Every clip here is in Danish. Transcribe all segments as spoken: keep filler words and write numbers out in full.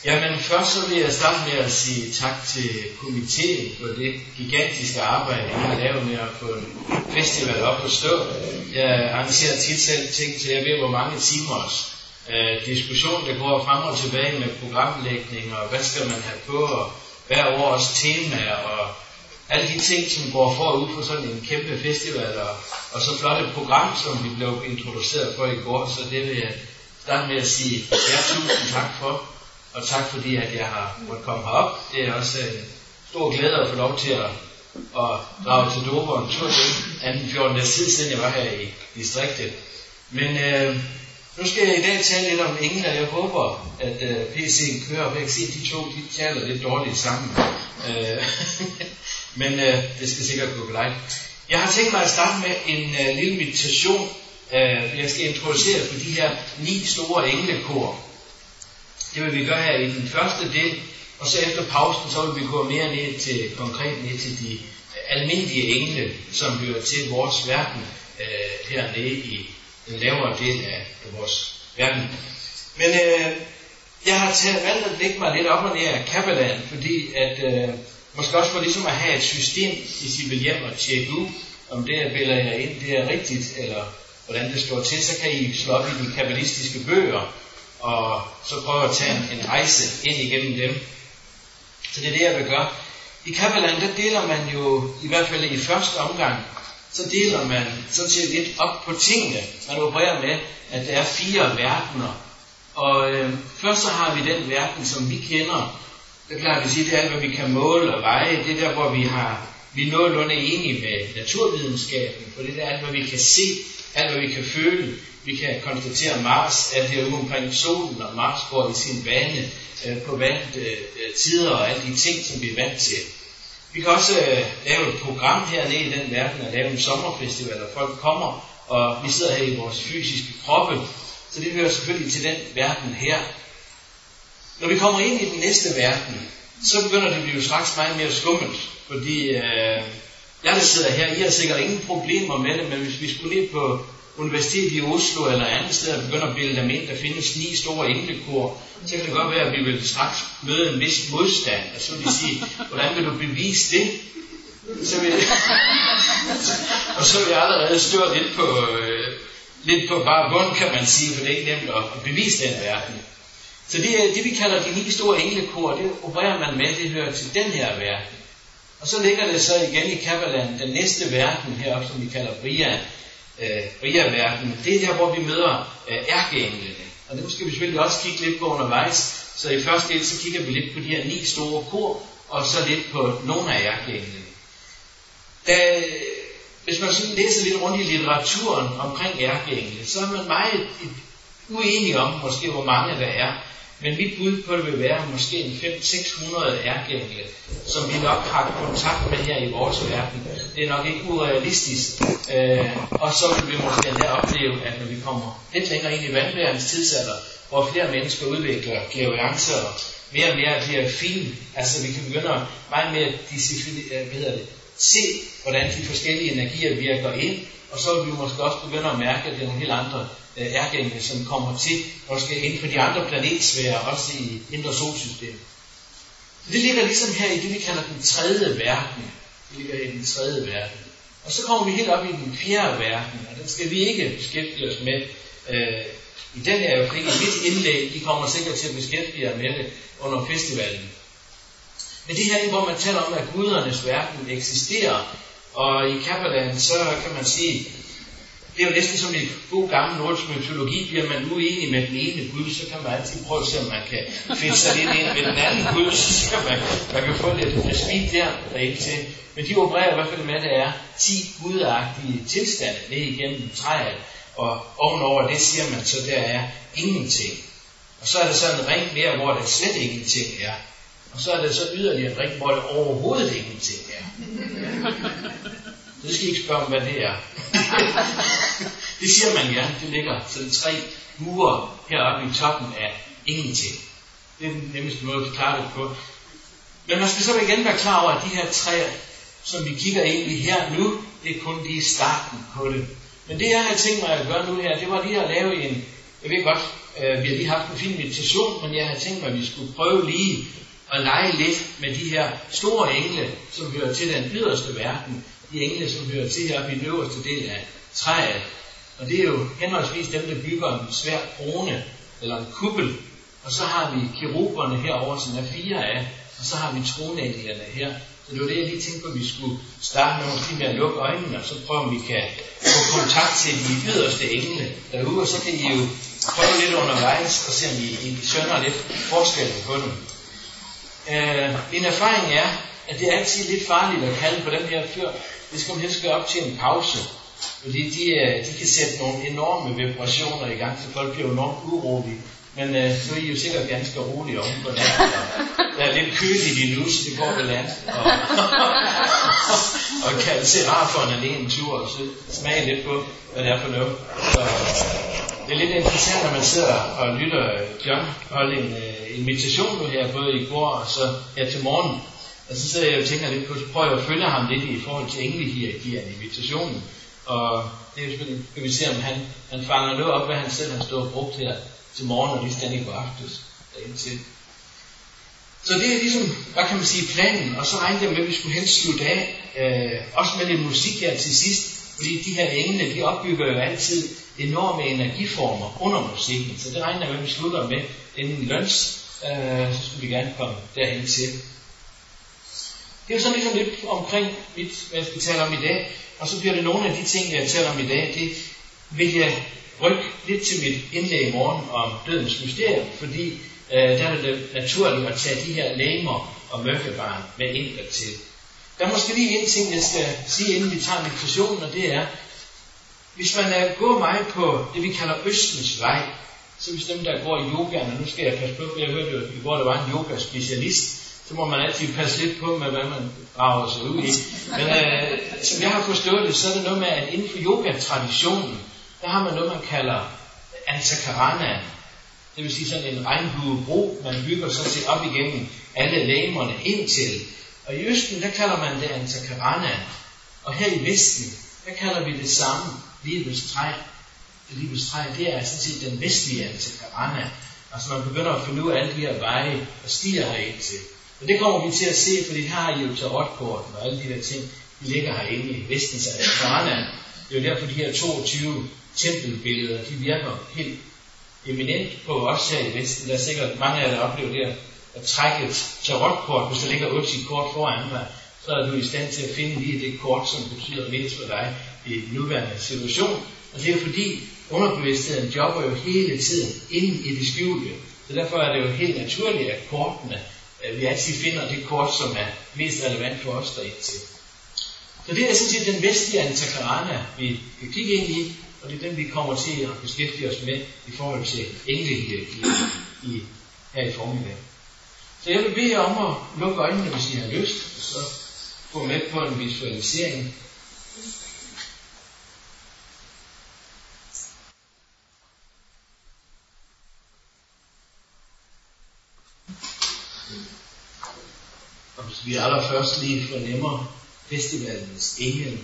Jamen først så vil jeg starte med at sige tak til komiteen for det gigantiske arbejde, I har lavet med at få en festival op at stå. Jeg arrangerer tit selv ting til, jeg ved hvor mange timers øh, diskussion, der går frem og tilbage med programlægning, og hvad skal man have på, og hver års tema, og alle de ting, som går forud på sådan en kæmpe festival, og, og så flot et program, som vi blev introduceret for i går, så det vil jeg starte med at sige ja, tusind tak for. Og tak fordi, at jeg har måttet komme herop. Det er også en stor glæde at få lov til at, at drage til Dover en tur til anden fjorten dages tid siden jeg var her i distriktet. Men øh, nu skal jeg i dag tale lidt om engle, og jeg håber, at øh, P C'en kører. Jeg kan se, at de to de taler lidt dårligt sammen. Øh, Men øh, det skal sikkert gå glæde. Jeg har tænkt mig at starte med en øh, lille meditation. Øh, jeg skal introducere for de her ni store englekor. Det vil vi gøre her i den første del, og så efter pausen, så vil vi gå mere ned til, konkret ned til de almindelige engle, som hører til vores verden øh, hernede i den lavere del af vores verden. Men øh, jeg har taget valgt at lægge mig lidt op og ned af Kabbalaen, fordi at øh, måske også for ligesom at have et system, hvis I vil hjem og tjekke ud, om det, jeg bilder jer ind, det er rigtigt, eller hvordan det står til, så kan I slå op i de kabbalistiske bøger, og så prøve at tage en, en rejse ind igennem dem. Så det er det, jeg vil gøre. I Kabbalaen, der deler man jo, i hvert fald i første omgang, så deler man sådan set lidt op på tingene. Man opererer med, at der er fire verdener. Og øh, først så har vi den verden, som vi kender. Det er klart, at sige, det er alt, hvad vi kan måle og veje. Det er der, hvor vi har, vi er nogenlunde enige med naturvidenskaben. For det er alt, hvad vi kan se, alt, hvad vi kan føle. Vi kan konstatere, at Mars er derude omkring solen, og Mars går i sin bane øh, på vant øh, tider og alle de ting, som vi er vant til. Vi kan også øh, lave et program hernede i den verden, og lave en sommerfestival, og folk kommer, og vi sidder her i vores fysiske kroppe. Så det hører selvfølgelig til den verden her. Når vi kommer ind i den næste verden, så begynder det at blive straks meget mere skummelt, fordi øh, jeg der sidder her, I har sikkert ingen problemer med det, men hvis vi skulle ned på universitetet i Oslo eller andet sted og begynder at bilde dem ind, der findes ni store englekor, så kan det godt være, at vi vil straks møde en vis modstand, og så vil de sige, hvordan vil du bevise det? Så vil og så vil jeg allerede stå lidt på, øh, lidt på bare bund, kan man sige, for det er ikke nemt at bevise den verden. Så det er det, vi kalder de ni store englekor, det opererer man med, det hører til den her verden. Og så ligger det så igen i Kabbalaen, den næste verden heroppe, som vi kalder Bria, øh, Bria-verden. Det er der, hvor vi møder øh, ærkeenglene. Og dem skal vi selvfølgelig også kigge lidt på undervejs. Så i første del, så kigger vi lidt på de her ni store kor, og så lidt på nogle af ærkeenglene. Da, hvis man sådan læser lidt rundt i litteraturen omkring ærkeengle, så er man meget uenige om, måske hvor mange der er. Men mit bud på det vil være måske en fem til seks hundrede ærkeengle, som vi nok har kontakt med her i vores verden. Det er nok ikke urealistisk. Øh, og så vil vi måske endda opleve, at når vi kommer lidt længere ind i vandværens tidsalder, hvor flere mennesker udvikler clairvoyance og mere og mere bliver film, altså vi kan begynde at meget mere hvad hedder det, se, hvordan de forskellige energier virker ind, og så vil vi måske også begynde at mærke, at det er nogle helt andre ærkeengle, som kommer til, måske inden for de andre planetsfærer, også i indre solsystem. Det ligger ligesom her i det, vi kalder den tredje verden. Det ligger i den tredje verden. Og så kommer vi helt op i den fjerde verden, og den skal vi ikke beskæftige os med øh, i den her øjeblik. I mit indlæg, I kommer sikkert til at beskæftige jer med det under festivalen. Men det her er, hvor man taler om, at gudernes verden eksisterer, og i Kabbalaen, så kan man sige, det er jo næsten som i god gammel nordisk mytologi, bliver man uenig med den ene gud, så kan man altid prøve at se, om man kan finde sig lidt ind med den anden gud, så kan man, man kan få lidt speed der, der ikke til. Men de opererer i hvert fald med, at der er ti gudagtige tilstande ned igennem træet, og ovenover det siger man så, der er ingenting. Og så er der så en ring mere, hvor der slet ingenting er. Og så er der så yderligere en ring, hvor der overhovedet ingenting er. Det skal I ikke spørge om, hvad det er. Det siger man gerne. Det ligger sådan tre mure heroppe i toppen af ingenting. Det er den nemmeste måde at forklare det på. Men man skal så igen være klar over, at de her træer, som vi kigger ind i her nu, det er kun lige starten på det. Men det jeg har tænkt mig at gøre nu her, det var lige at lave en, Jeg ved godt, øh, vi har lige haft en fin meditation, men jeg har tænkt mig, at vi skulle prøve lige at lege lidt med de her store engle, som hører til den yderste verden. De engle, som hører til heroppe i den øverste del af træet. Og det er jo henholdsvis dem, der bygger en svær krone eller en kuppel. Og så har vi keruberne herover, som er fire af. Og så har vi tronenglerne her. Så det var det, jeg lige tænkte på, at vi skulle starte med måske med at lukke øjnene, og så prøve, om vi kan få kontakt til de yderste engle derude. Og så kan I jo prøve lidt undervejs, og se om I, I skønner lidt forskellen på dem. Uh, min erfaring er, at det er altid lidt farligt at kalde på dem her før. Det skal man helst gøre op til en pause. Fordi de, de kan sætte nogle enorme vibrationer i gang, så folk bliver enormt urolige. Men uh, så er I jo sikkert ganske rolige om på det. Der er lidt køligt i nu, så det går vel an. Og, og kan se rarfånden en tur, og så smage lidt på, hvad det er for noget. Så det er lidt interessant, når man sidder og lytter John holde en, en meditation nu her, både i går og så her til morgen. Og så sidder jeg og tænker lidt på, så prøver jeg at følge ham lidt i forhold til englehierarkierne i meditationen. Og det er jo selvfølgelig, kan vi se, om han, han fanger noget op, hvad han selv har stået og brugt her til morgen, og lige stand i går aftes derindtil. Så det er ligesom, hvad kan man sige, planen, og så regnede jeg med, at vi skulle helst slutte af, øh, også med lidt musik her til sidst, fordi de her engle, de opbygger jo altid enorme energiformer under musikken, så det regner jeg med, at vi slutter med inden luns, øh, så skulle vi gerne komme derhen til. Det er jo sådan ligesom lidt omkring, mit, hvad jeg skal tale om i dag, og så bliver det nogle af de ting, jeg taler om i dag, det vil jeg rykke lidt til mit indlæg i morgen om dødens mysterium, fordi øh, der er det naturligt at tage de her legemer og mørkebarn med ind dertil. Der er måske lige en ting, jeg skal sige, inden vi tager meditationen, og det er, hvis man er går meget på det, vi kalder Østens vej, så hvis dem, der går i yogaen, og nu skal jeg passe på, for jeg hørte jo i går, der var en yogaspecialist, så må man altid passe lidt på med, hvad man drager sig ud i. Men øh, som jeg har forstået det, så er det noget med, at inden for yogatraditionen, der har man noget, man kalder antakarana. Det vil sige sådan en regnbuebro, man bygger så til op igennem alle legemerne indtil. Og i Østen, der kalder man det antakarana. Og her i Vesten, der kalder vi det samme livets træ. Det livets træ, det er sådan set den vestlige antakarana. Altså man begynder at finde ud af alle de her veje og stiger herind til. Og det kommer vi til at se, fordi her har I jo tarotkorten og alle de der ting, de ligger herinde i Vestens antakarana. Det er jo derfor, de her toogtyve tempelbilleder, de virker helt eminent på os her i Vesten. Der er sikkert mange af jer, der oplever det at, at trække et tarotkort, hvis der ligger otte kort foran dig, så er du i stand til at finde lige det kort, som betyder mest for dig i den nuværende situation. Og det er jo fordi, underbevidstheden jobber jo hele tiden inde i det skjulte. Så derfor er det jo helt naturligt, at kortene, at vi altid finder det kort, som er mest relevant for os derind til. Så det er sådan set den vestlige antakarana, vi kan kigge ind i, og det er den, vi kommer til at beskæftige os med i forhold til englehierarki i, her i formiddag. Så jeg vil bede jer om at lukke øjnene, hvis I har lyst, og så gå med på en visualisering. Og hvis vi allerførst lige fornemmer festivalens engel.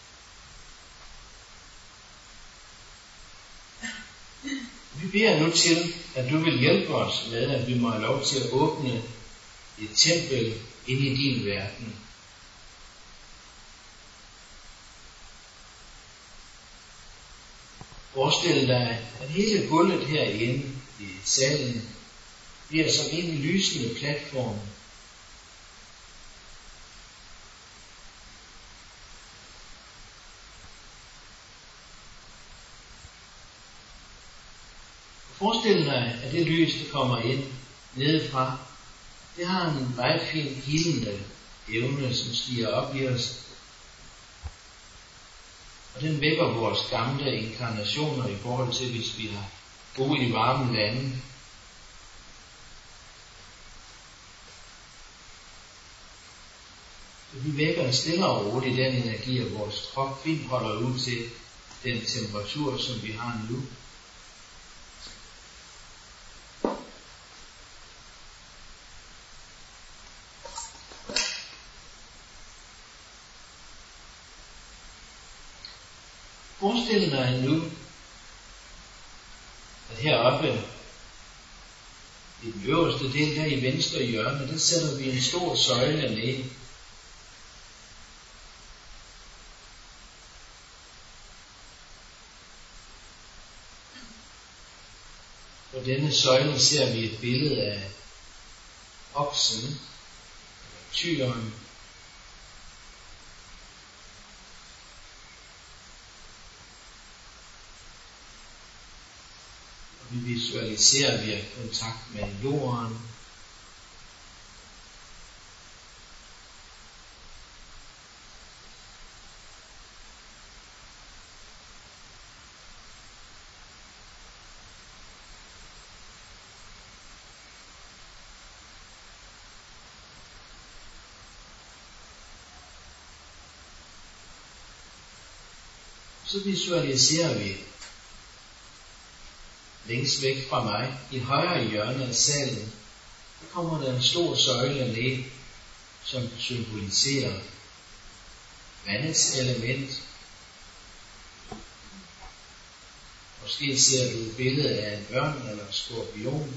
Vi beder nu til, at du vil hjælpe os med, at vi må have lov til at åbne et tempel ind i din verden. Forestil dig, at hele gulvet herinde i salen bliver som en lysende platform. Forestil dig, at det lys, der kommer ind nedefra, det har en meget fin hildende evne, som stiger op i os. Og den vækker vores gamle inkarnationer i forhold til, hvis vi har boet i varme lande. Så vi vækker stille og roligt den energi, og vores krop fint holder ud til den temperatur, som vi har nu. Forestil dig nu, at her øverste del der i venstre hjørne, der sætter vi en stor søjle ned. På denne søjle ser vi et billede af oksen, eller tyren. Og vi visualiserer, at vi har kontakt med jorden. Så visualiserer vi længst væk fra mig, i højre hjørne af salen, der kommer der en stor søjle ned, som symboliserer vandets element. Måske ser du et billede af en ørn eller en skorpion.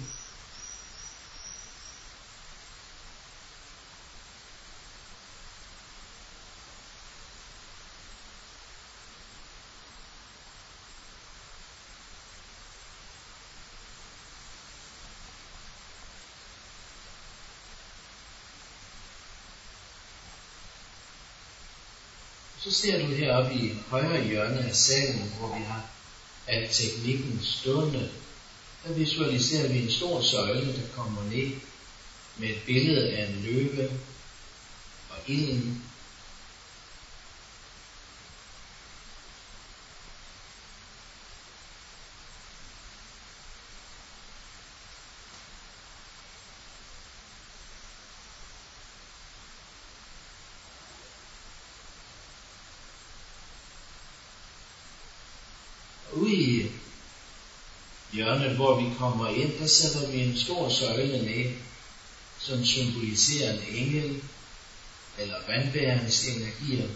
Så ser du heroppe i højre hjørne af salen, hvor vi har al teknikken stående, der visualiserer vi en stor søjle, der kommer ned med et billede af en løve og ilden. Ude i hjørnet, hvor vi kommer ind, der sætter vi en stor søjle ned, som symboliserer en engel eller vandbærens energier.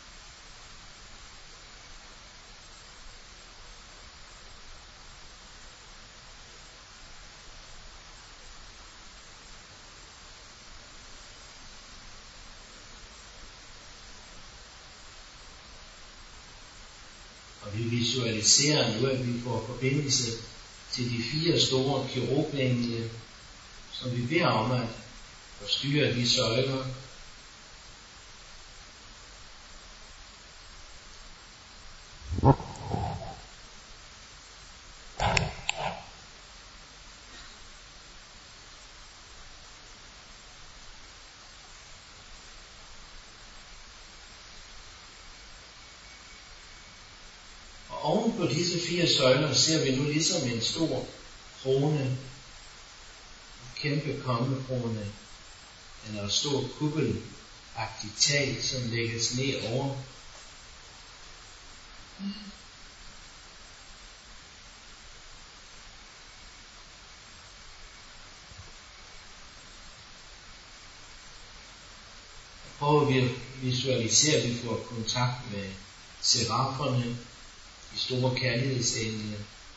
Og vi visualiserer nu, at vi får forbindelse til de fire store kerubengler, som vi beder om at forstyrre de søjler. Oven på disse fire søjler ser vi nu ligesom en stor krone, en kæmpe kongekrone, eller en stor kuppelagtig tag, som lægges ned over. Prøver vi at visualisere, at vi får kontakt med seraferne, de store kærlighedsengle.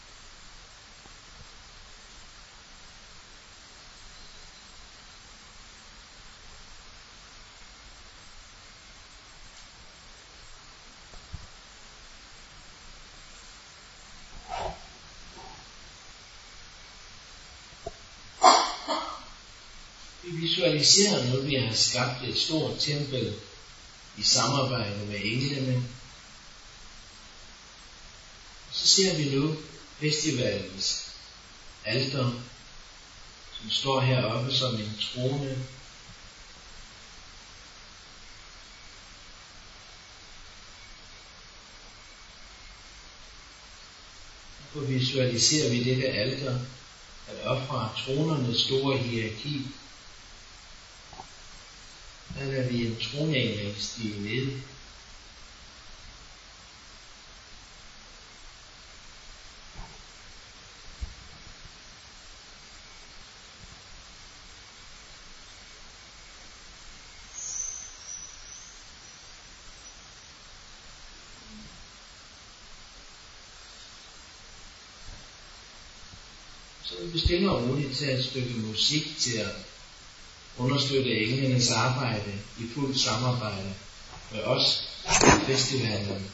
Vi visualiserer nu, at vi har skabt et stort tempel i samarbejde med englene. Så ser vi nu festivalens alter, som står heroppe som en trone. Så visualiserer vi dette alter, at op fra tronernes store hierarki, der lader vi en tronengel stige ned. Så vi stille og roligt tage et stykke musik til at understøtte englenes arbejde i fuldt samarbejde med os i festivalen.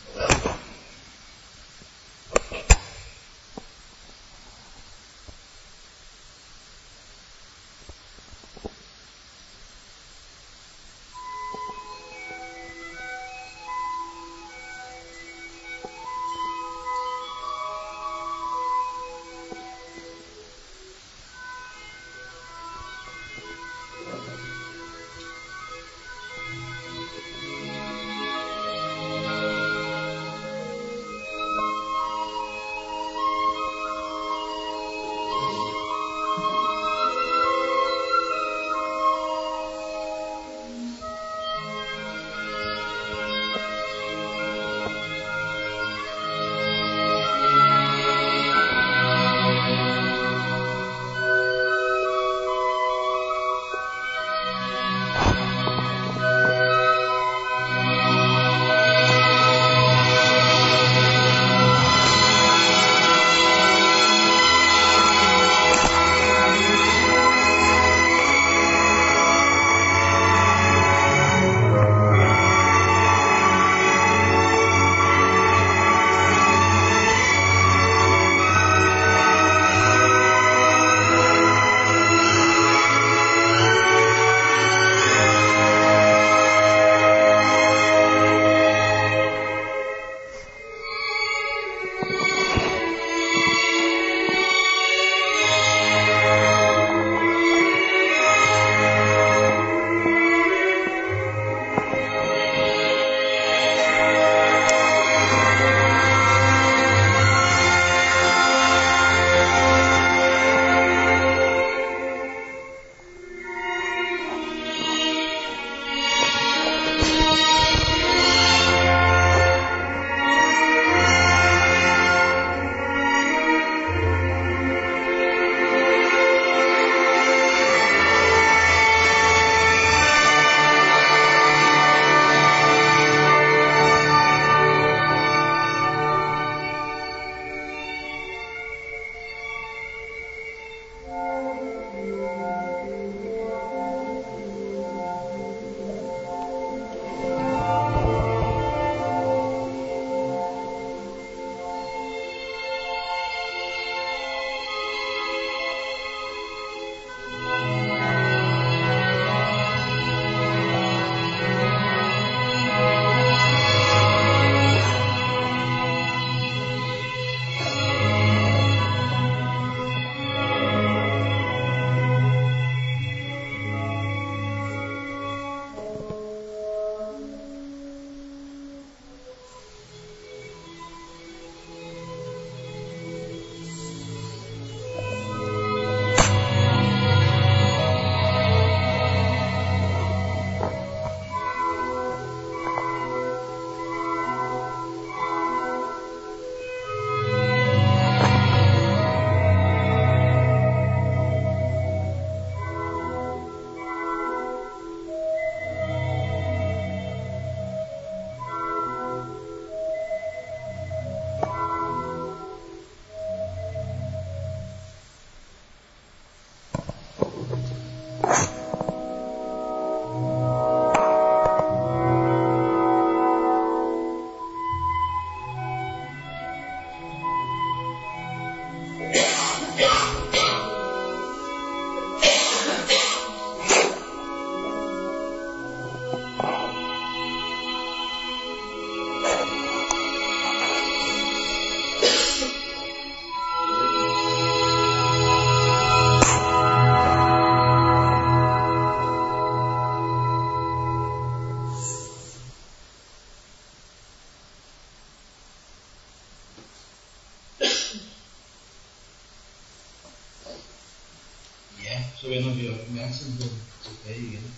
Så vender vi opmærksomheden tilbage igen.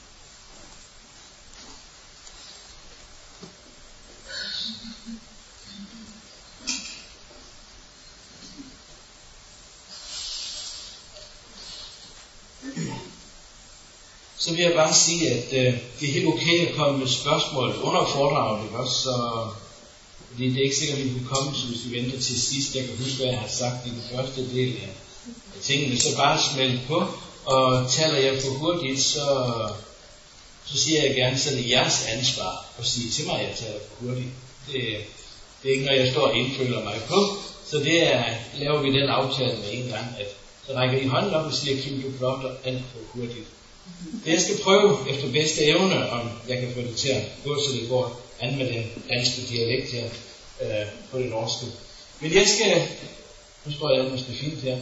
Så vil jeg bare sige, at øh, det er helt okay at komme med spørgsmål under foredraget, ikke også? Så, fordi det er ikke sikkert, at vi kan komme, så hvis vi venter til sidst. Jeg kan huske, hvad jeg har sagt i den første del af tingene så bare smelte på, og taler jeg for hurtigt, så, så siger jeg gerne, så det er jeres ansvar at sige til mig, at jeg taler for hurtigt. Det, det er ikke noget, jeg står og indføler mig på, så det er, laver vi den aftale med en gang, at så rækker I hånden op og siger, Kim, du blogter alt for hurtigt. Det jeg skal prøve efter bedste evne, om jeg kan få det til at gå, så det går an med den danske dialekt her øh, på det norske. Men jeg skal, nu tror jeg, at det er fint her.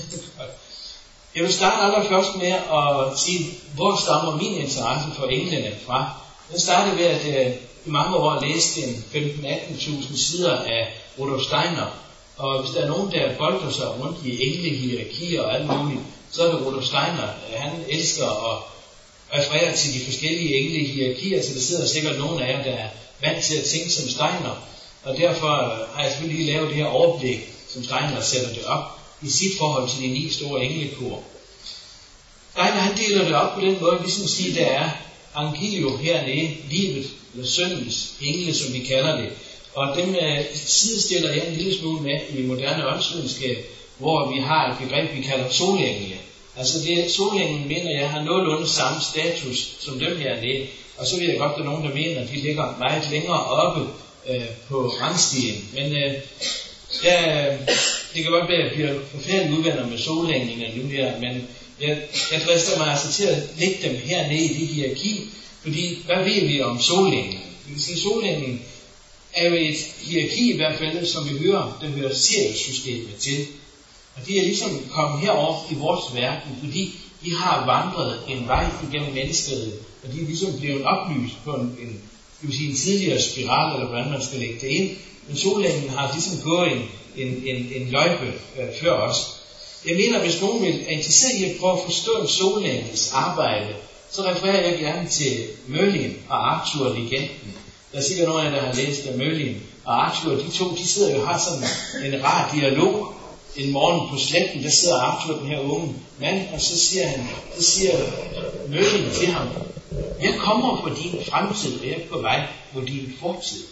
Jeg vil starte allerførst med at sige, hvor stammer min interesse for englænderne fra. Jeg startede ved, at jeg i mange år læste en femten til atten tusind sider af Rudolf Steiner. Og hvis der er nogen, der bolder sig rundt i englehierarkier og alt muligt, så er det Rudolf Steiner. Han elsker at referere til de forskellige englehierarkier, så der sidder sikkert nogen af jer, der er vant til at tænke som Steiner. Og derfor har jeg selvfølgelig lige lavet det her overblik, som Steiner sætter det op i sit forhold til de ni store englekor. Steiner, han deler det op på den måde, ligesom siger, der er Angilio hernede, livet, eller syndens engle, som vi kalder det. Og dem uh, sidestiller jeg en lille smule med i moderne åndsvidenskab, hvor vi har et begreb, vi kalder solengle. Altså det solenglen, mener jeg, har nogenlunde samme status som dem hernede. Og så ved jeg godt, at der er nogen, der mener, at de ligger meget længere oppe uh, på rangstigen. Men uh, ja, det kan godt være, at jeg bliver forfærdeligt udvenner med solenglene nu her, men jeg, jeg drister mig altså til at lægge dem hernede i det hierarki, fordi hvad ved vi om solenglen? Vi kan sige, at solenglen er jo et hierarki i hvert fald, som vi hører, der hører Sirius-systemet til. Og de er ligesom kommet herover i vores verden, fordi de har vandret en vej igennem menneskeheden, og de er ligesom blevet oplyst på en, en, skal vi sige, en tidligere spiral, eller hvordan man skal lægge det ind. Men solenglen har ligesom gået en, en, en, en løjpe øh, før os. Jeg mener, hvis nogen vil er interesseret i at prøve at forstå en solenglens arbejde, så refererer jeg gerne til Merlin og Arthur legenden. Der er sikkert nogen af jer, der har læst af Merlin og Arthur. De to, de sidder jo og har sådan en rar dialog. En morgen på sletten, der sidder Arthur, den her unge mand, og så siger han, så siger Merlin til ham, jeg kommer på din fremtid, og jeg er på vej på din fortid.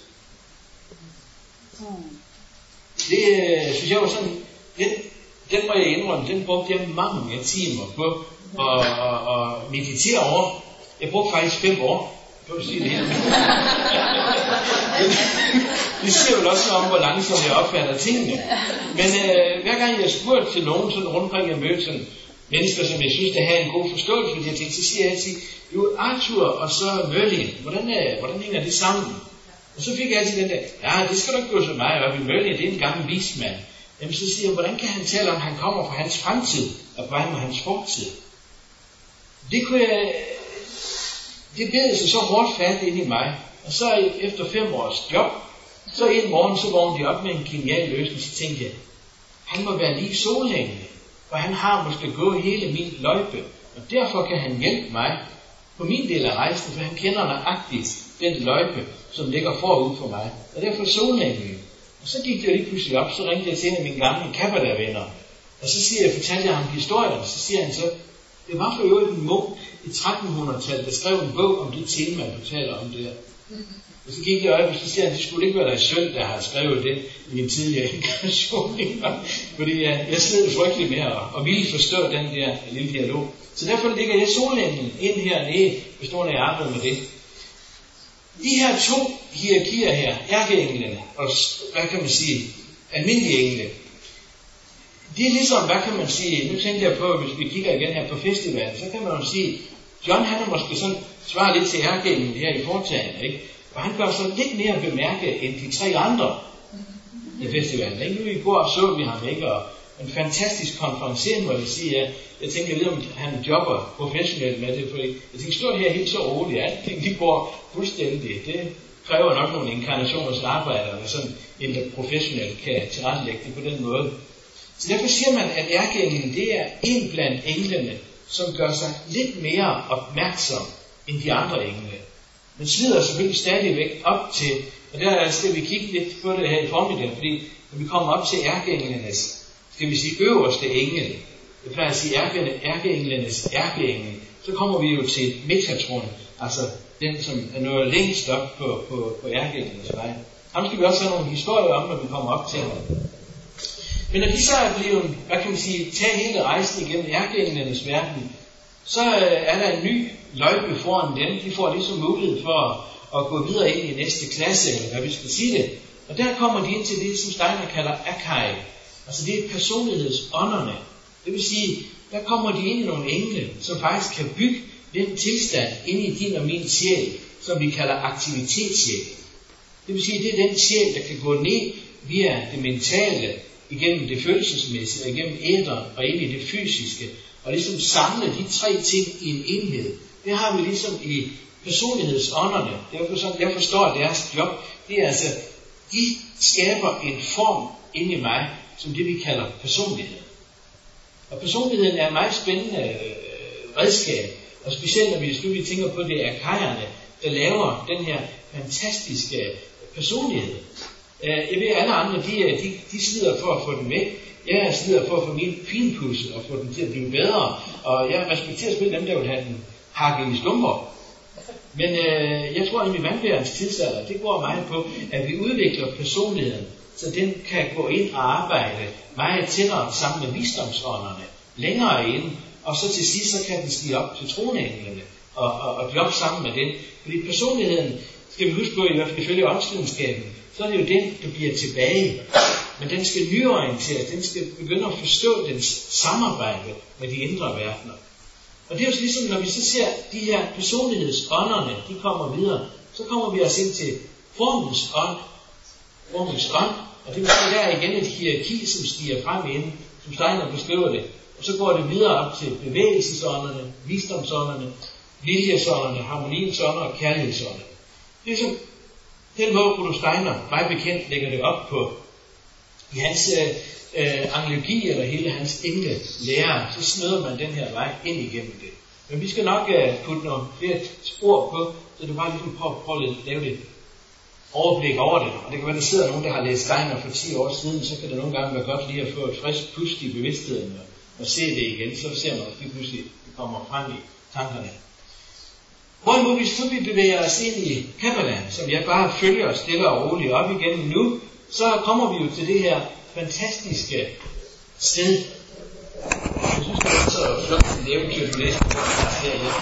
Det synes jeg var sådan, den, den må jeg indrømme, den brugte jeg mange timer på at, at, at meditere over. Jeg brugte faktisk fem år. Kan du sige det her? Det siger vel også om, hvor langsomt jeg opfatter tingene. Men øh, hver gang jeg spurgte til nogen sådan rundt omkring, jeg mødte sådan mennesker, som jeg synes, der havde en god forståelse for de her ting, så siger jeg altid, jo Arthur og så Merlin, hvordan, er, hvordan hænger det sammen? Og så fik jeg altid den der, ja, det skal du ikke gå så meget op i. Merlin, det er en gammel vismand. Jamen så siger jeg, hvordan kan han tale om, at han kommer fra hans fremtid, og på vejen med hans fortid? Det kunne jeg... Det bed sig så hårdt fat ind i mig. Og så efter fem års job, så en morgen, så vågnede jeg op med en genial løsning, så tænkte jeg, han må være lige solengle, og han har måske gået hele min løjpe, og derfor kan han hjælpe mig på min del af rejsen, for han kender nøjagtigt den løjpe, som ligger forud for mig, og derfor solengle. Og så gik det jo lige pludselig op, så ringte jeg til en af mine gamle Kabbalah-venner, og så siger jeg, fortalte jeg ham historien, så siger han så, det var for øvrigt en munk i trettenhundredetallet, der skrev en bog om det tema, du taler om der. Og så gik jeg øje, og så siger han, det skulle ikke være dig søn, der har skrevet det i en tidligere inkarnation. Fordi jeg, jeg sled frygtelig med at og ville forstå den der lille dialog. Så derfor ligger jeg solenglen ind hernede, hvis nogen af jer arbejder med det. De her to hierarkier her, ærkeenglene og, hvad kan man sige, almindelige engle, det er ligesom, hvad kan man sige, nu tænker jeg på, hvis vi kigger igen her på festivalen, så kan man jo sige, John han er måske sådan, svarer lidt til ærkeenglen her i foretagendet, ikke? Og han gør så lidt mere bemærket end de tre andre i festivalen. Ikke? Nu i går så vi ham, ikke? Og en fantastisk konferencier, må jeg sige. Jeg, jeg tænker lidt, om han jobber professionelt med det, fordi jeg tænker, stå her helt så roligt, at alting de går fuldstændig. Det kræver nok nogle inkarnationers arbejder, der sådan en professionelt kan tilrettelægge det på den måde. Så derfor siger man, at ærkeenglen, det er en blandt englene, som gør sig lidt mere opmærksom end de andre engle. Men slider selvfølgelig stadigvæk op til, og der skal vi kigge lidt på det her i formiddag, fordi når vi kommer op til ærkeenglenes, skal vi sige øverste engel, jeg plejer at sige ærkeenglenes ærkeengel, så kommer vi jo til Metatron, altså den, som er nået længst op på, på, på ærkeenglenes vej. Ham skal vi også have nogle historier om, når vi kommer op til ham. Men når de så er blevet, hvad kan man sige, tage hele rejsen igennem ærkeenglenes verden, så er der en ny løjpe foran dem. De får ligesom mulighed for at gå videre ind i næste klasse, eller hvad vi skal sige det. Og der kommer de ind til det, som Steiner kalder Akai. Altså det er personlighedsånderne. Det vil sige, der kommer de ind i nogle engle, som faktisk kan bygge den tilstand inde i din og min sjæl, som vi kalder aktivitetssjæl. Det vil sige, det er den sjæl, der kan gå ned via det mentale, igennem det følelsesmæssige, og igennem æderen og ind i det fysiske, og ligesom samle de tre ting i en enhed. Det har vi ligesom i personlighedsånderne. Derfor sådan, jeg forstår deres job. Det er altså, de skaber en form inde i mig, som det vi kalder personlighed. Og personligheden er et meget spændende øh, redskab, og specielt når vi, vi tænker på det er akajerne, der laver den her fantastiske personlighed. Jeg ved, alle andre, de, de, de slider for at få den væk. Jeg slider for at få min finpudse og få den til at blive bedre. Og jeg respekterer spille dem, der vil have den hakket i stumper. Men øh, jeg tror, at i vandbærens tidsalder, det går meget på, at vi udvikler personligheden, så den kan gå ind og arbejde meget tættere sammen med visdomsånderne, længere inde, og så til sidst, så kan den stige op til tronenglene og, og, og jobbe sammen med den. Fordi personligheden, skal vi huske på, i hvert fald ifølge åndsvidenskaben, så er det jo den, der bliver tilbage. Men den skal nyorienteres, den skal begynde at forstå dens samarbejde med de indre verdener. Og det er jo ligesom, når vi så ser de her personlighedsånderne, de kommer videre, så kommer vi også ind til formens ånd, formens ånd, og det vil sige, der er igen et hierarki, som stiger frem inden, som Steiner beskriver det. Og så går det videre op til bevægelsesånderne, visdomsånderne, viljesånderne, harmoniensånder og kærlighedsånderne. Det er som den måde, Rudolf Steiner, meget bekendt, lægger det op på. I hans øh, analogi, eller hele hans engle lære, så smøder man den her vej ind igennem det. Men vi skal nok øh, putte nogle flere spor på, så du bare ligesom prøver, prøver at lave det overblik over det. Og det kan være, der sidder nogen, der har læst Steiner for ti år siden, så kan det nogle gange være godt lige at få et frisk pust i bevidstheden og, og se det igen. Så ser man, at det pludselig det kommer frem i tankerne. Hvorimod hvis vi bevæger os ind i Kabbalah, som jeg bare følger stille og roligt op igennem nu, så kommer vi jo til det her fantastiske sted. Jeg synes, det var så flot et eventyr, du læste herhjemme.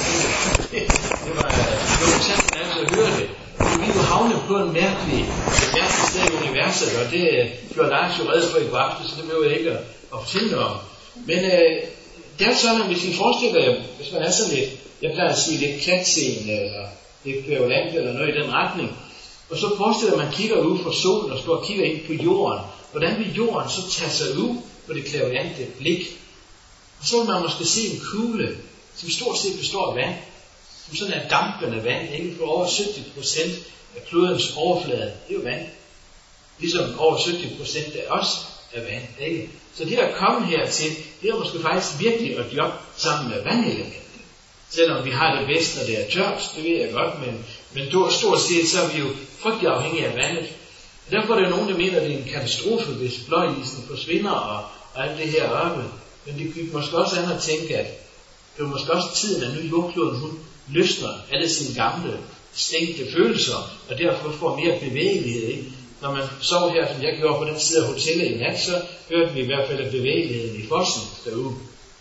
Det var jo sandt at høre det. Vi er jo havnet på en mærkelig, et mærkeligt sted i universet, og det gjorde Lars jo reddet for i går aften, så det behøver jeg ikke at, at fortælle noget om. Men øh, det er sådan, at hvis I forestiller jer, hvis man er sådan lidt, jeg plejer at sige lidt klatseende, eller lidt kvævlant, eller noget i den retning, og så forestiller man, at man kigger ud fra solen og står og kigger ind på jorden. Hvordan vil jorden så tage sig ud på det klaviante blik? Og så vil man måske se en kugle, som stort set består af vand, som sådan er dampende vand, ikke? For over sytten procent af klodens overflade, det er jo vand. Ligesom over sytten procent af os er vand, ikke? Så det at komme hertil, det er måske faktisk virkelig at jobbe sammen med vandelementer. Selvom vi har det bedst, når det er tørt, det ved jeg godt, men, men stort set så er vi jo frygtelig afhængige af vandet. Derfor er der nogen, der mener, at det er en katastrofe, hvis blåisen forsvinder og, og alt det her oppe. Men det kan måske også an at tænke, at det er måske også tiden, at nu jordkloden, hun løsner alle sine gamle stængte følelser, og derfor får mere bevægelighed. Ikke? Når man sov her, som jeg gjorde på den side af hotellet i nat, så hørte vi i hvert fald af bevægeligheden i fossen derude.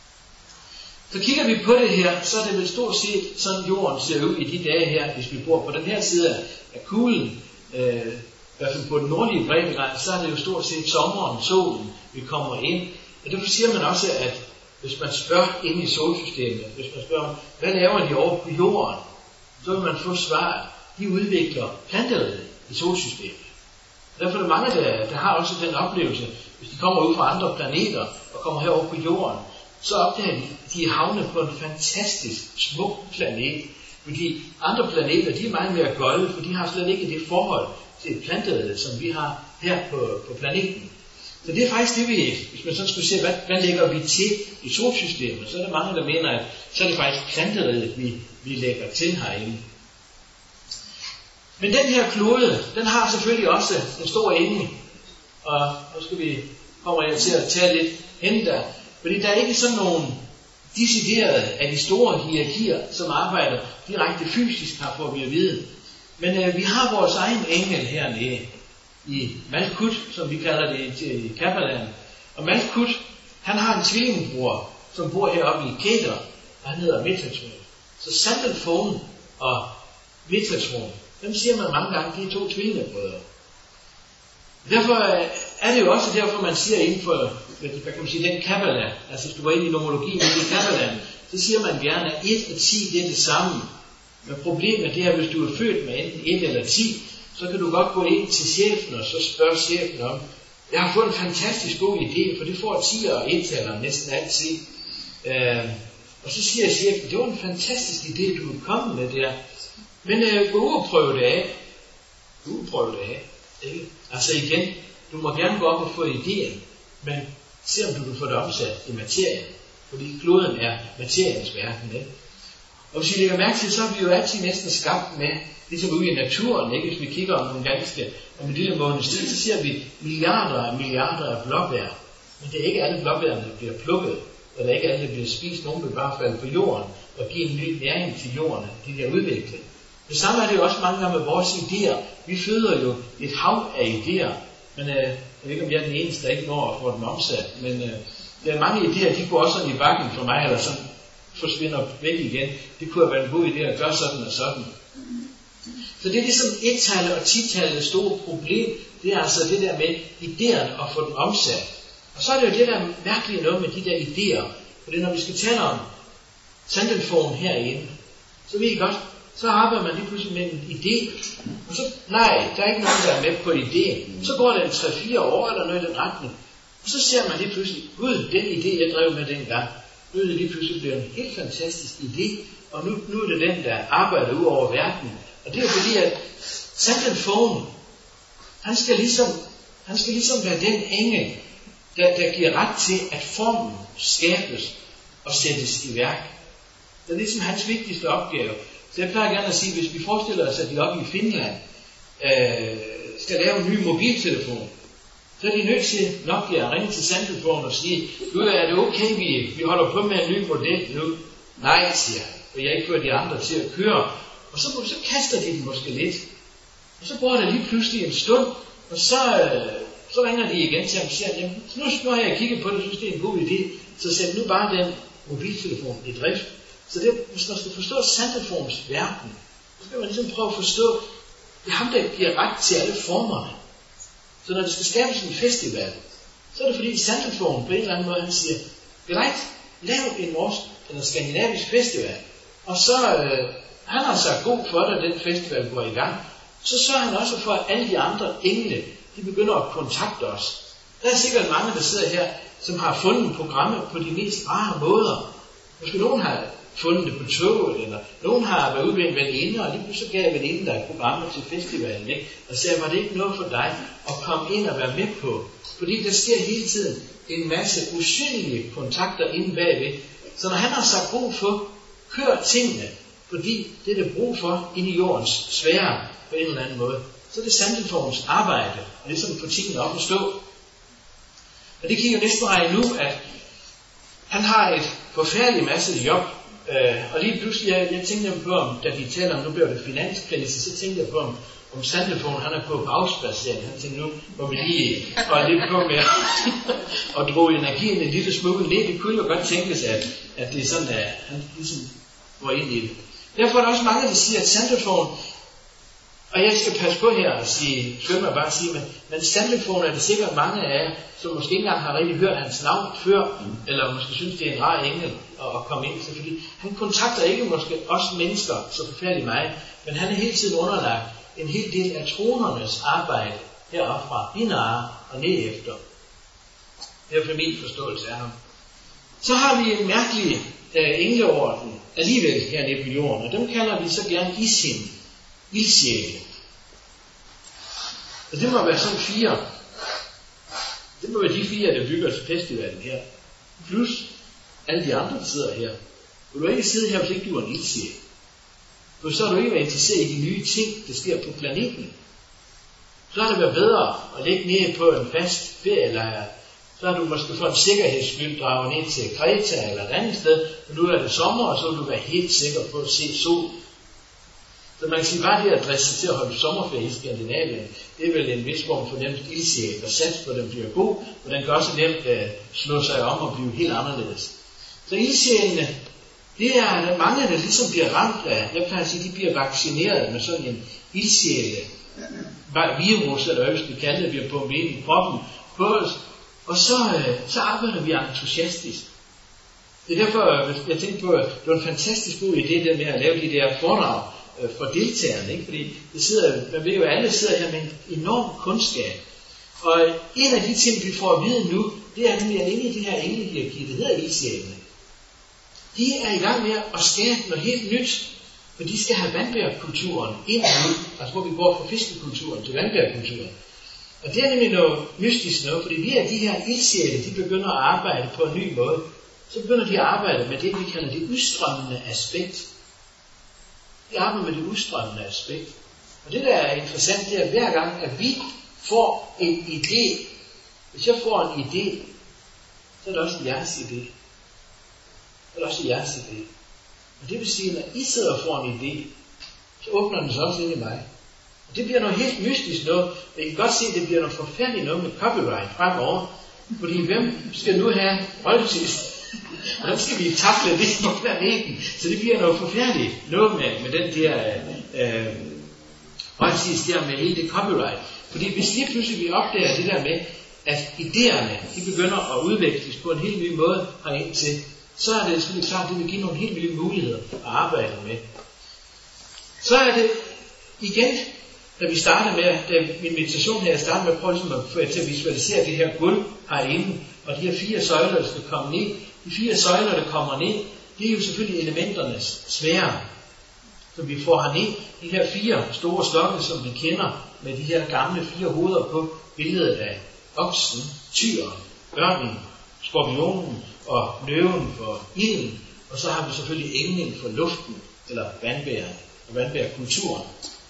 Så kigger vi på det her, så er det vel stort set sådan jorden ser ud i de dage her, hvis vi bor på den her side af kuglen, øh, i hvert fald på den nordlige breddegrad, så er det jo stort set sommeren, solen, vi kommer ind. Og derfor siger man også, at hvis man spørger ind i solsystemet, hvis man spørger, hvad laver de over på jorden, så vil man få svaret, de udvikler planteriget i solsystemet. Derfor er der mange, der, der har også den oplevelse, hvis de kommer ud fra andre planeter og kommer herover på jorden, så opdager de, at de er havnet på en fantastisk smuk planet. Fordi andre planeter, de er meget mere golde, for de har slet ikke det forhold til planteriet, som vi har her på, på planeten. Så det er faktisk det, vi, hvis man så skulle se, hvad, hvad lægger vi til i solsystemet, så er der mange, der mener, at så er det faktisk planteriet, vi, vi lægger til herinde. Men den her klode, den har selvfølgelig også en stor ende. Og nu skal vi, kommer jeg til at tage lidt hen der. Fordi der er ikke sådan nogle deciderede af de store hierarkier, som arbejder direkte fysisk her, får vi at vide. Men øh, vi har vores egen engel hernede i Malkut, som vi kalder det i Kabbalah. Og Malkut, han har en tvillingebror, som bor heroppe i Kedar, og han hedder Metatron. Så Sandalphon og Metatron, dem siger man mange gange, de er to tvillingebrødre. Derfor er det jo også derfor, man siger inden for, hvad kan man sige, den Kabbala, altså hvis du var inde i nomologien i Kabbala, så siger man gerne, at et og ti, det er det samme. Men problemet det er, at hvis du er født med enten et eller ti, så kan du godt gå ind til chefen, og så spørge chefen om, jeg har fået en fantastisk god idé, for det får tier og ettalere næsten altid. Øh, og så siger chefen, det var en fantastisk idé, du er kommet med der. Men øh, gå ud og prøve det af. Gå ud og prøve det af. Ikke? Altså igen, du må gerne gå op og få idéen, men se om du kan få det omsat i materien. Fordi kloden er materiens verden. Ikke? Og hvis I lægger mærke til, så er vi jo altid næsten skabt med, ligesom ude i naturen, ikke? Hvis vi kigger om nogle ganske, om en lille måneds tid, så ser vi milliarder og milliarder af blåbær. Men det er ikke alle blåbærne, der bliver plukket, eller ikke alle, der bliver spist. Nogen vil bare falde på jorden og give en ny næring til jorden, de der udvikling. Det samme er det jo også mange gange med vores idéer. Vi føder jo et hav af idéer, men øh, jeg ved ikke, om jeg er den eneste, der ikke når at få dem omsat, men øh, der er mange idéer, de går også sådan i bakken for mig, eller sådan forsvinder væk igen. Det kunne have været en god idé at gøre sådan og sådan. Så det er ligesom et-tallet og ti-tallet store problem, det er altså det der med idéerne og få dem omsat. Og så er det jo det der mærkelige noget med de der idéer. For det når vi skal tale om Sandalphon herinde, så ved I godt, så arbejder man lige pludselig med en idé. Og så, nej, der er ikke nogen, der er med på idéen. Så går det en tre-fire år eller noget i den retning. Og så ser man lige pludselig, gud, den idé, jeg drev med dengang, nu er det lige pludselig blevet en helt fantastisk idé, og nu, nu er det den, der arbejder ud over verden. Og det er fordi, at Sandalphon, han skal ligesom, han skal ligesom være den engel, der, der giver ret til, at formen skabes og sættes i værk. Det er ligesom hans vigtigste opgave. Så jeg plejer gerne at sige, hvis vi forestiller os, at de oppe i Finland øh, skal lave en ny mobiltelefon, så er de nødt til Nokia at ringe til Sandalphon og sige, nu er det okay, vi, vi holder på med en ny model nu. Nej, siger jeg, for jeg ikke får de andre til at køre. Og så, så kaster de den måske lidt. Og så går der lige pludselig en stund, og så, øh, så ringer de igen til ham og siger, jamen, nu, nu har jeg kigget på det, synes det er en god idé, så sæt nu bare den mobiltelefon i drift. Så det, hvis man skal forstå Sandalphons verden, så skal man ligesom prøve at forstå, det er ham, der giver ret til alle formerne. Så når det skal skabes en festival, så er det fordi Sandalphon på en eller anden måde, han siger, greit, lav en norsk eller skandinavisk festival, og så, øh, han har sagt god for dig, den festival går i gang, så sørger han også for, at alle de andre engle, de begynder at kontakte os. Der er sikkert mange, der sidder her, som har fundet programmet på de mest rare måder. Måske nogen har fundet det på toget, eller nogen har været ude ved en veninde, og lige pludselig gav veninden der et program til festivalen, ikke? Og sagde, var det ikke noget for dig at komme ind og være med på? Fordi der sker hele tiden en masse usynlige kontakter inde bagved. Så når han har sagt brug for, kør tingene, fordi det er det brug for inde i jordens sfære på en eller anden måde, så er det Sandalphons arbejde, og det er sådan at få tingene op at stå. Og det kan jo næsten regne nu, at han har et forfærdeligt masse job. Øh, og lige pludselig, jeg, jeg tænkte på, om, da vi taler om, nu bliver det finanskrise, så tænkte jeg på, om, om Sandalphon, han er på bagspadsering. Han tænkte, nu må vi lige holde lidt på med at droge energien en lille smule ned. Det kunne jo godt tænkes, at, at det er sådan, at han ligesom går ind i det. Derfor er der også mange, der siger, at Sandalphon, og jeg skal passe på her og sige, skal man bare sige, men, men Sandalphon er det sikkert mange af jer, som måske ikke engang har rigtig hørt hans navn før, mm. eller måske synes, det er en rar engel at, at komme ind til, fordi han kontakter ikke måske os mennesker så forfærdeligt meget, men han er hele tiden underlagt en hel del af tronernes arbejde heroppe fra Binar og ned efter. Det er for min forståelse af ham. Så har vi en mærkelig øh, engleorden alligevel hernede på jorden, og dem kalder vi så gerne Isin. Ildsjæle. Og det må være sådan fire. Det må være de fire, der bygger til festivalen her. Plus alle de andre, der sidder her. Vil du ikke sidde her, hvis ikke du er en ildsjæle? For så har du ikke været interesseret i de nye ting, der sker på planeten. Så har det været bedre at ligge nede på en fast ferielejr. Så har du måske fået en sikkerhedsskyld draget ned til Kreta eller et andet sted. Men nu er det sommer, og så vil du være helt sikker på at se sol. Så man kan sige, bare det at dresse til at holde sommerferie i Skandinavien, det er vel en vis form for nemt ildsjæl, og sats på, at den bliver god, og den kan også nemt uh, slå sig om og blive helt anderledes. Så ildsjælene, det er mange, der ligesom bliver ramt af, jeg plejer at sige, de bliver vaccineret med sådan en ildsjæle, virus, eller hvad vi kalder det, bliver pumpet ind i kroppen på os, og så, uh, så arbejder vi entusiastisk. Det er derfor, jeg tænkte på, at det var en fantastisk god idé, det med at lave de der foredrag for deltagerne, ikke? Fordi det sidder, man ved jo, at alle sidder her med en enorm kundskab. Og en af de ting, vi får at vide nu, det er nemlig, at inde i det her englehierarki, det hedder ildsjælene, de er i gang med at skabe noget helt nyt, for de skal have vandbærkulturen ind og ud, altså hvor vi går fra fiskekulturen til vandbærkulturen. Og det er nemlig noget mystisk noget, fordi vi er de her ildsjæle, de begynder at arbejde på en ny måde. Så begynder de at arbejde med det, vi kalder det udstrømmende aspekt. De arbejder med det udstrømmende aspekt. Og det, der er interessant, det er, at hver gang, at vi får en idé, hvis jeg får en idé, så er det også jeres idé. Så er det også jeres idé. Og det vil sige, at når I sidder og får en idé, så åbner den sig også ind i mig. Og det bliver noget helt mystisk noget. Jeg kan godt se, at det bliver noget forfærdeligt noget med copyright fremover. Fordi hvem skal nu have royalties? Hvordan skal vi takle det på planeten? Så det bliver noget forfærdeligt noget med, med den der øh, royalties der med hele det copyright. Fordi hvis lige pludselig vi opdager det der med, at idéerne, de begynder at udvikles på en helt ny måde herind til, så er det selvfølgelig klart, at det vil give nogle helt nye muligheder at arbejde med. Så er det igen, da vi starter med, da min meditation her, jeg starter med at prøve ligesom at få til at visualisere det her gulv herinde, og de her fire søjler, der skal komme ned. De fire søjler, der kommer ned, det er jo selvfølgelig elementernes sfære, som vi får herned. De her fire store slokke, som vi kender, med de her gamle fire hoveder på billedet af oksen, tyren, ørnen, skorpionen og løven for ilden. Og så har vi selvfølgelig englen for luften, eller vandbærerne og vandbærkulturen.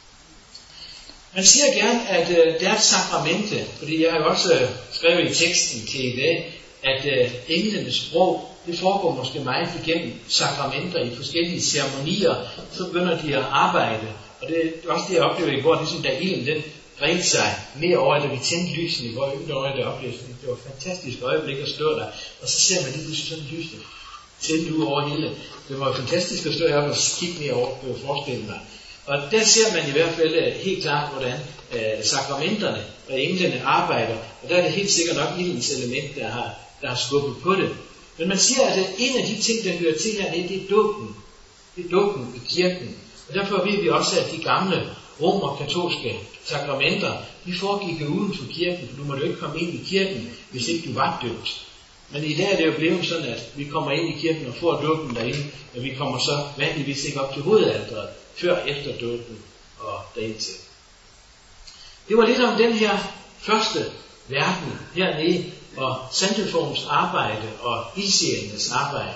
Man siger gerne, at øh, det er et sakramente, fordi jeg har jo også øh, skrevet i teksten til i dag, at øh, englenes sprog, det foregår måske meget igennem sakramenter i forskellige ceremonier, så begynder de at arbejde. Og det er også det, jeg oplevede i går, det er sådan, da ilden den bredte sig mere over, da vi tændte lysen i går, øvrigt over det oplevelse. Det var et fantastisk øjeblik at stå der, og så ser man lige pludselig sådan lyset tændt ud over hele. Det var fantastisk at stå heroppe og kigge ned over og forestille mig. Og der ser man i hvert fald helt klart, hvordan øh, sakramenterne og englene arbejder, og der er det helt sikkert nok ildens element, der har, der har skubbet på det. Men man siger, at en af de ting, der hører til hernede, det er dåben. Det er dåben i kirken. Og derfor ved vi også, at de gamle romerkatolske sakramenter, de foregik uden for kirken, for du måtte jo ikke komme ind i kirken, hvis ikke du var døbt. Men i dag er det jo blevet sådan, at vi kommer ind i kirken og får dåben derinde, og vi kommer så vanligvis ikke op til hovedalteret, før efter dåben og derind til. Det var lidt om den her første verden hernede, og Santelforms arbejde og ildsjælenes arbejde.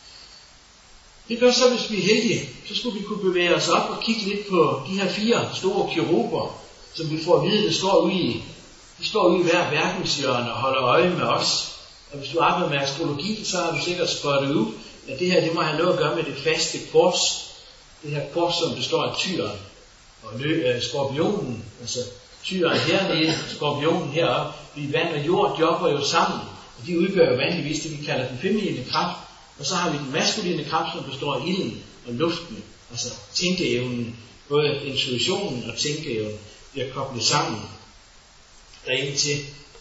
Det gør så, hvis vi er heldige, så skulle vi kunne bevæge os op og kigge lidt på de her fire store keruber, som vi får at vide, der står ude i, de står ude i hver verdenshjørne og holder øje med os. Og hvis du arbejder med astrologi, så har du sikkert spottet ud, at det her det må have noget at gøre med det faste kors. Det her kors, som består af tyren og lø, øh, skorpionen, altså tyren hernede, skorpionen heroppe. Fordi vand og jord jobber jo sammen, og de udgør jo vanligvis det, vi kalder den feminine kraft. Og så har vi den maskuline kraft, som består af ilden og luften, altså tænkeevnen, både intuitionen og tænkeevnen bliver koblet sammen derinde til.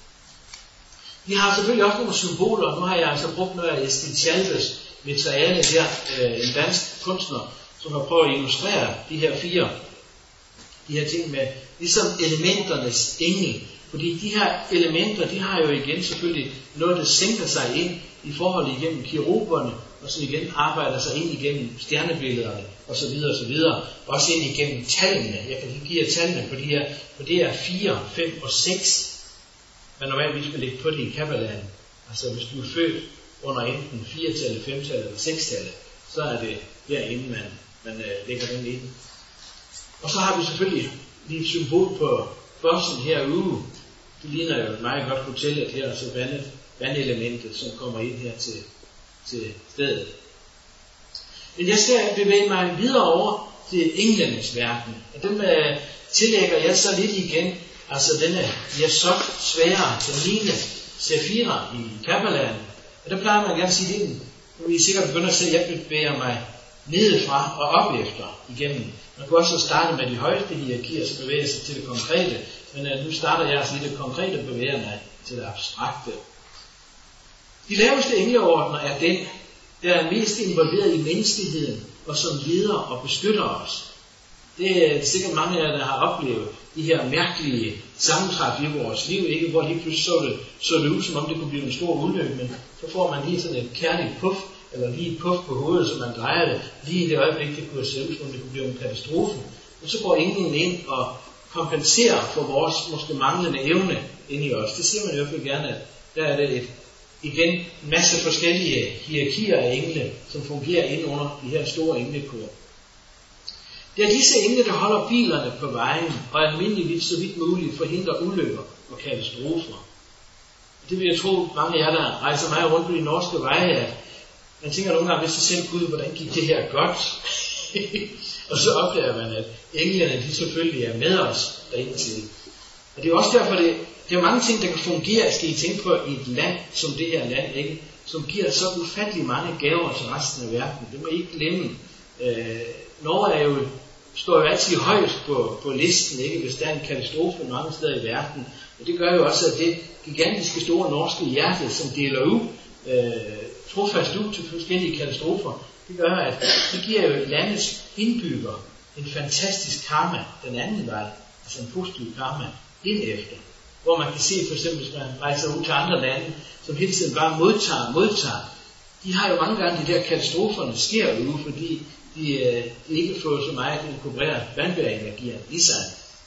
Vi har selvfølgelig også nogle symboler. Nu har jeg altså brugt noget af Estin Chalves materiale her, øh, en dansk kunstner, som har prøvet at illustrere de her fire de her ting med ligesom elementernes engel. Fordi de her elementer, de har jo igen selvfølgelig noget, der sænker sig ind i forhold igennem keruberne, og så igen arbejder sig ind igennem stjernebillederne, og så videre, og så videre. Også ind igennem tallene. Jeg kan give jer tallene på de her, på det er fire, fem og seks. Men normalt vil lægge på det i Kabbalaen. Altså hvis du er født under enten fire-tallet, fem-tallet eller seks-tallet, så er det derinde, man, man uh, lægger den ind. Og så har vi selvfølgelig lige et symbol på bossen herude. Det ligner jo meget godt hotellet her, så vandet, vandelementet, som kommer ind her til, til stedet. Men jeg skal bevæge mig videre over til englændernes verden. Og dem øh, tillægger jeg så lidt igen. Altså denne Yesod svære, den mine Sefira i Kabbalah. Og der plejer man gerne at sige det. Nu vil I sikkert begynde at se, at jeg bevæger mig nedefra og op efter igennem. Man kunne også starte med de højeste hierarkier, så bevæge sig til det konkrete. Men uh, nu starter jeg altså i det konkrete, bevæger mig til det abstrakte. De laveste engleordner er den, der er mest involveret i menneskeheden, og som leder og beskytter os. Det er sikkert mange af jer, der har oplevet de her mærkelige sammentræf i vores liv, ikke? Hvor lige pludselig så det, så det ud, som om det kunne blive en stor ulykke, men så får man lige sådan et kærligt puff, eller lige et puff på hovedet, så man drejer det lige i det øjeblik, det kunne se ud, som om det kunne blive en katastrofe. Og så går englen ind og kompenserer for vores måske manglende evne ind i os. Det siger man i hvert fald gerne, at der er det et, igen en masse forskellige hierarkier af engle, som fungerer ind under de her store englekor. Det er disse engle, der holder bilerne på vejen, og almindeligvis så vidt muligt forhindrer ulykker og katastrofer. Det vil jeg tro, mange af jer, der rejser meget rundt på de norske veje, at man tænker nogle gange ved sig selv, Gud, hvordan gik det her godt? Og så opdager man, at englene, de selvfølgelig er med os derindtil. Og det er også derfor, det, det er mange ting, der kan fungere, skal I tænke på, i et land som det her land, ikke? Som giver så ufattelig mange gaver til resten af verden. Det må I ikke glemme. Øh, Norge er jo, står jo altid højt på, på listen, ikke? Hvis der er en katastrofe mange steder i verden. Og det gør jo også, at det gigantiske store norske hjerte, som deler ud, øh, trofast ud til forskellige katastrofer, det gør, at det giver jo landets indbygger en fantastisk karma den anden vej, altså en positiv karma ind efter. Hvor man kan se, for eksempel, hvis man rejser ud til andre lande, som hele tiden bare modtager, modtager. De har jo mange gange de der katastroferne sker ude, fordi de, de ikke får så meget at inkorporere vandbærenergier i sig.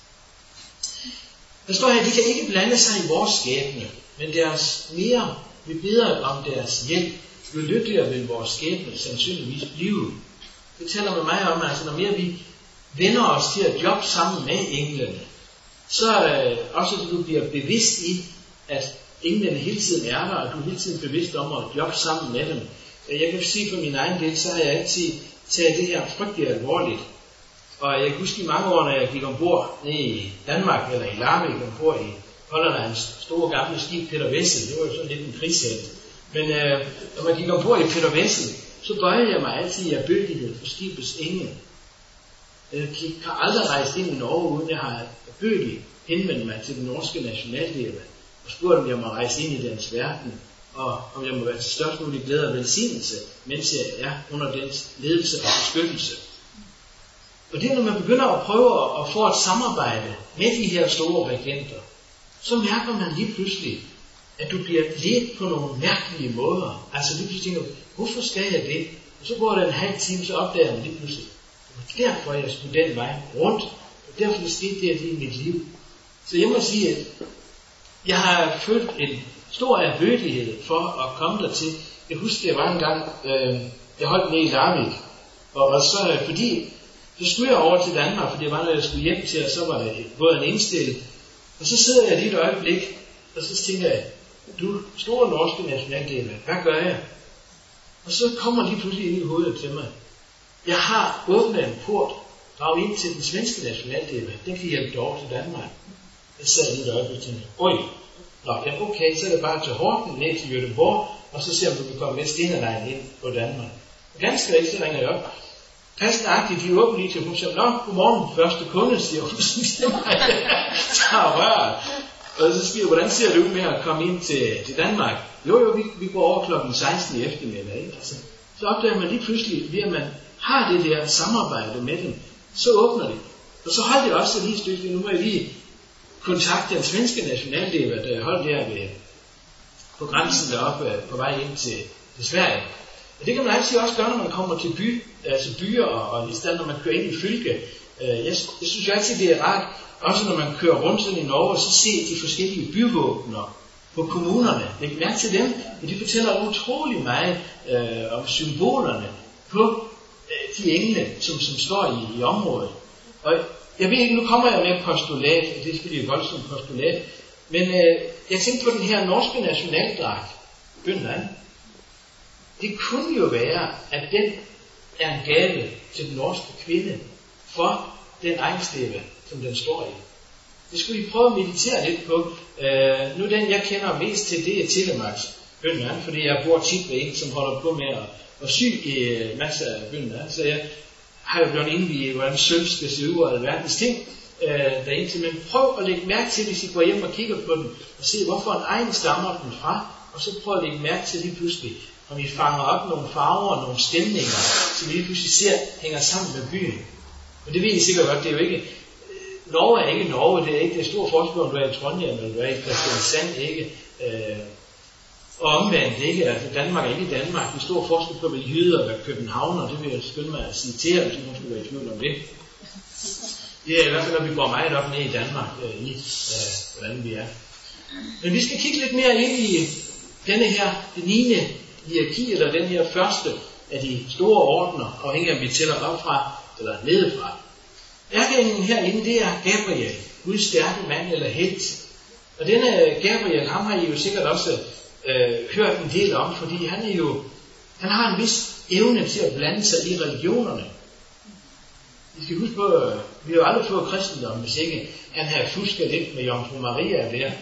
Der står her, at de kan ikke blande sig i vores skæbne, men deres mere, vi beder om deres hjælp, jo lykkeligere vil vores skæbne sandsynligvis blive. Det taler med mig om, altså når mere vi vender os til at jobbe sammen med englene, så øh, også at du bliver bevidst i, at englene hele tiden er der, og du er hele tiden bevidst om at jobbe sammen med dem. Jeg kan sige for min egen del, så har jeg altid taget det her frygtelig alvorligt. Og jeg kan huske i mange år, når jeg gik ombord nede i Danmark, eller i Larvik, ombord i Hollands store gamle skib Peter Wessel. Det var jo sådan lidt en krigshelt. Men øh, når man gik ombord i Peter Wessel, så bøjede jeg mig altid i erbødighed for skibets engel. Jeg kan aldrig rejse ind i Norge, uden jeg har erbødigt henvendt mig til den norske nationaldel og spurgt, om jeg må rejse ind i dens verden, og om jeg må være til størst mulig glæde og velsignelse, mens jeg er under dens ledelse og beskyttelse. Og det er, når man begynder at prøve at få et samarbejde med de her store regenter, så mærker man lige pludselig, at du bliver ledt på nogle mærkelige måder. Altså lige pludselig tænker, hvorfor skal jeg det? Og så går der en halv time, så opdager man lige pludselig, det var derfor, jeg skulle den vej rundt. Og derfor det skete det i mit liv. Så jeg må sige, at jeg har følt en stor ærbødighed for at komme dertil. Jeg husker, jeg var en gang, øh, jeg holdt nede i Larvik, og, og så fordi, så skulle jeg over til Danmark, fordi jeg var, når jeg skulle hjem til, og så var det både en indstilling. Og så sidder jeg lige et øjeblik, og så tænker jeg, du store norske nationaldel, hvad gør jeg? Og så kommer lige pludselig ind i hovedet til mig. Jeg har åbnet en port, drag ind til den svenske nationaldel, den kan hjælpe dig over til Danmark. Jeg sad lige et øjeblik og tænkte, oj, nå, ja, okay, så er det bare til Horten, ned til Göteborg, og så ser om du kan komme med Stenerlejen ind på Danmark. Og ganske rigtigt, så ringer jeg op. Passende-agtigt, de åbner lige til, hun siger, nå, godmorgen, første kunde, siger hun, så siger mig, tager røret. Og så siger jeg, hvordan ser det ud med at komme ind til, til Danmark? Jo, jo, vi, vi går over klokken seksten i eftermiddag, ikke? Altså, så opdager man lige pludselig, ved at man har det der samarbejde med dem, så åbner det. Og så holdt jeg også lige et stykke, nu må jeg lige kontakte den svenske nationaldel, der holdt der ved, på grænsen deroppe på vej ind til, til Sverige. Og det kan man altid også gøre, når man kommer til by, altså byer, og, og i stedet når man kører ind i fylke. Jeg, jeg synes jo altid, det er rart, også når man kører rundt sådan i Norge, så se de forskellige byvåbner på kommunerne. Læg mærke til dem, og de fortæller utrolig meget øh, om symbolerne på øh, de engle, som, som står i, i området. Og jeg ved ikke, nu kommer jeg med et postulat, og det er selvfølgelig et voldsomt postulat, men øh, jeg tænkte på den her norske nationaldragt, Bøndland. Det kunne jo være, at den er en gave til den norske kvinde, for den egenskab, som den står i. Det skulle vi prøve at meditere lidt på. Øh, nu den, jeg kender mest til, det er Telemarks bønmand, fordi jeg bor tit ved en, som holder på med at, at sy i masser af bønmand. Så jeg har jo blevet inde i, hvordan sølv skal se ud og alverdens ting øh, derindtil. Men prøv at lægge mærke til, hvis I går hjem og kigger på den, og se, hvorfor en egen stammer den fra, og så prøv at lægge mærke til lige pludselig, om I fanger op nogle farver og nogle stemninger, som I lige pludselig ser hænger sammen med byen. Men det ved I sikkert godt, det er jo ikke, Norge er ikke Norge, det er ikke det store forskel, om du er i Trondheim, eller du er i Kristiansand, ikke, øh, og omvendt ikke, altså Danmark er ikke Danmark, det er stor forskel på, hvad jyder og københavner, det vil jeg skynde mig at sige til jer, hvis I måske være i tvivl om det. Det er i hvert fald, når vi går meget op ned i Danmark, øh, i øh, hvordan vi er. Men vi skal kigge lidt mere ind i denne her, det niende hierarki, eller den her første af de store ordener, afhængig af om vi tæller op fra, eller nedefra. Ærkeenglen herinde, det er Gabriel, Guds stærke mand eller helt. Og denne Gabriel, ham har I jo sikkert også øh, hørt en del om, fordi han er jo, han har en vis evne til at blande sig i religionerne. I skal huske på, vi har jo aldrig fået kristendom, hvis ikke han havde fusket lidt med Jomfru Maria der.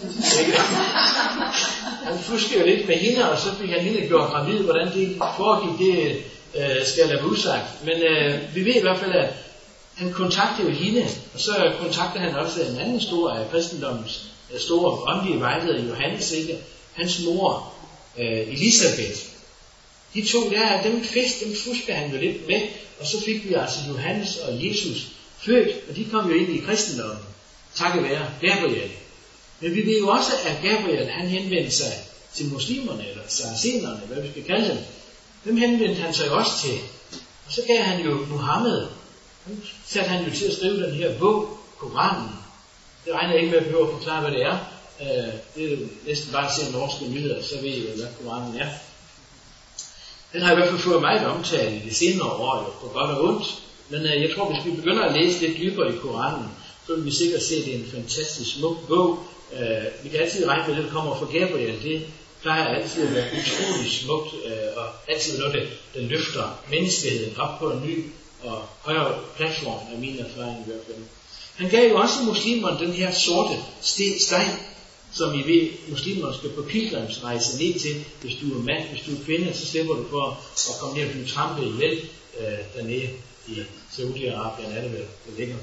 Han fuskede lidt med hende, og så fik han hende gjort gravid, hvordan det foregik, det øh, skal jeg lade usagt. Men øh, vi ved i hvert fald, at han kontaktede jo hende, og så kontaktede han også en anden stor af kristendommens store åndelige vejleder, Johannes, ikke? Hans mor, øh, Elisabeth. De to der, dem fest, dem fuskede han jo lidt med, og så fik vi altså Johannes og Jesus født, og de kom jo ind i kristendommen, takket være Gabriel. Men vi ved jo også, at Gabriel, han henvendte sig til muslimerne, eller saracenerne, hvad vi skal kalde dem. Dem henvendte han sig også til. Og så gav han jo Muhammed, han satte han jo til at skrive den her bog, Koranen. Det regner jeg ikke med at behøve at forklare, hvad det er. Det er jo næsten bare at se norske nyheder, så ved I jo, hvad Koranen er. Den har i hvert fald fået meget omtale i de senere år, jo, på godt og ondt. Men jeg tror, hvis vi begynder at læse lidt dybere i Koranen, så vil vi sikkert se, at det er en fantastisk smuk bog. Vi kan altid regne med, at det kommer fra Gabriel. Det plejer altid at være utrolig smukt, og altid noget, det, det løfter menneskeheden op på en ny og højere platform, af min erfaring i hvert fald. Han gav jo også muslimerne den her sorte sten, som I ved, muslimerne skal på pilgrimsrejse ned til. Hvis du er mand, hvis du er kvinde, så slipper du for at komme ned og blive trampet ihjel øh, dernede i Saudi-Arabien, er det vel, det ligger.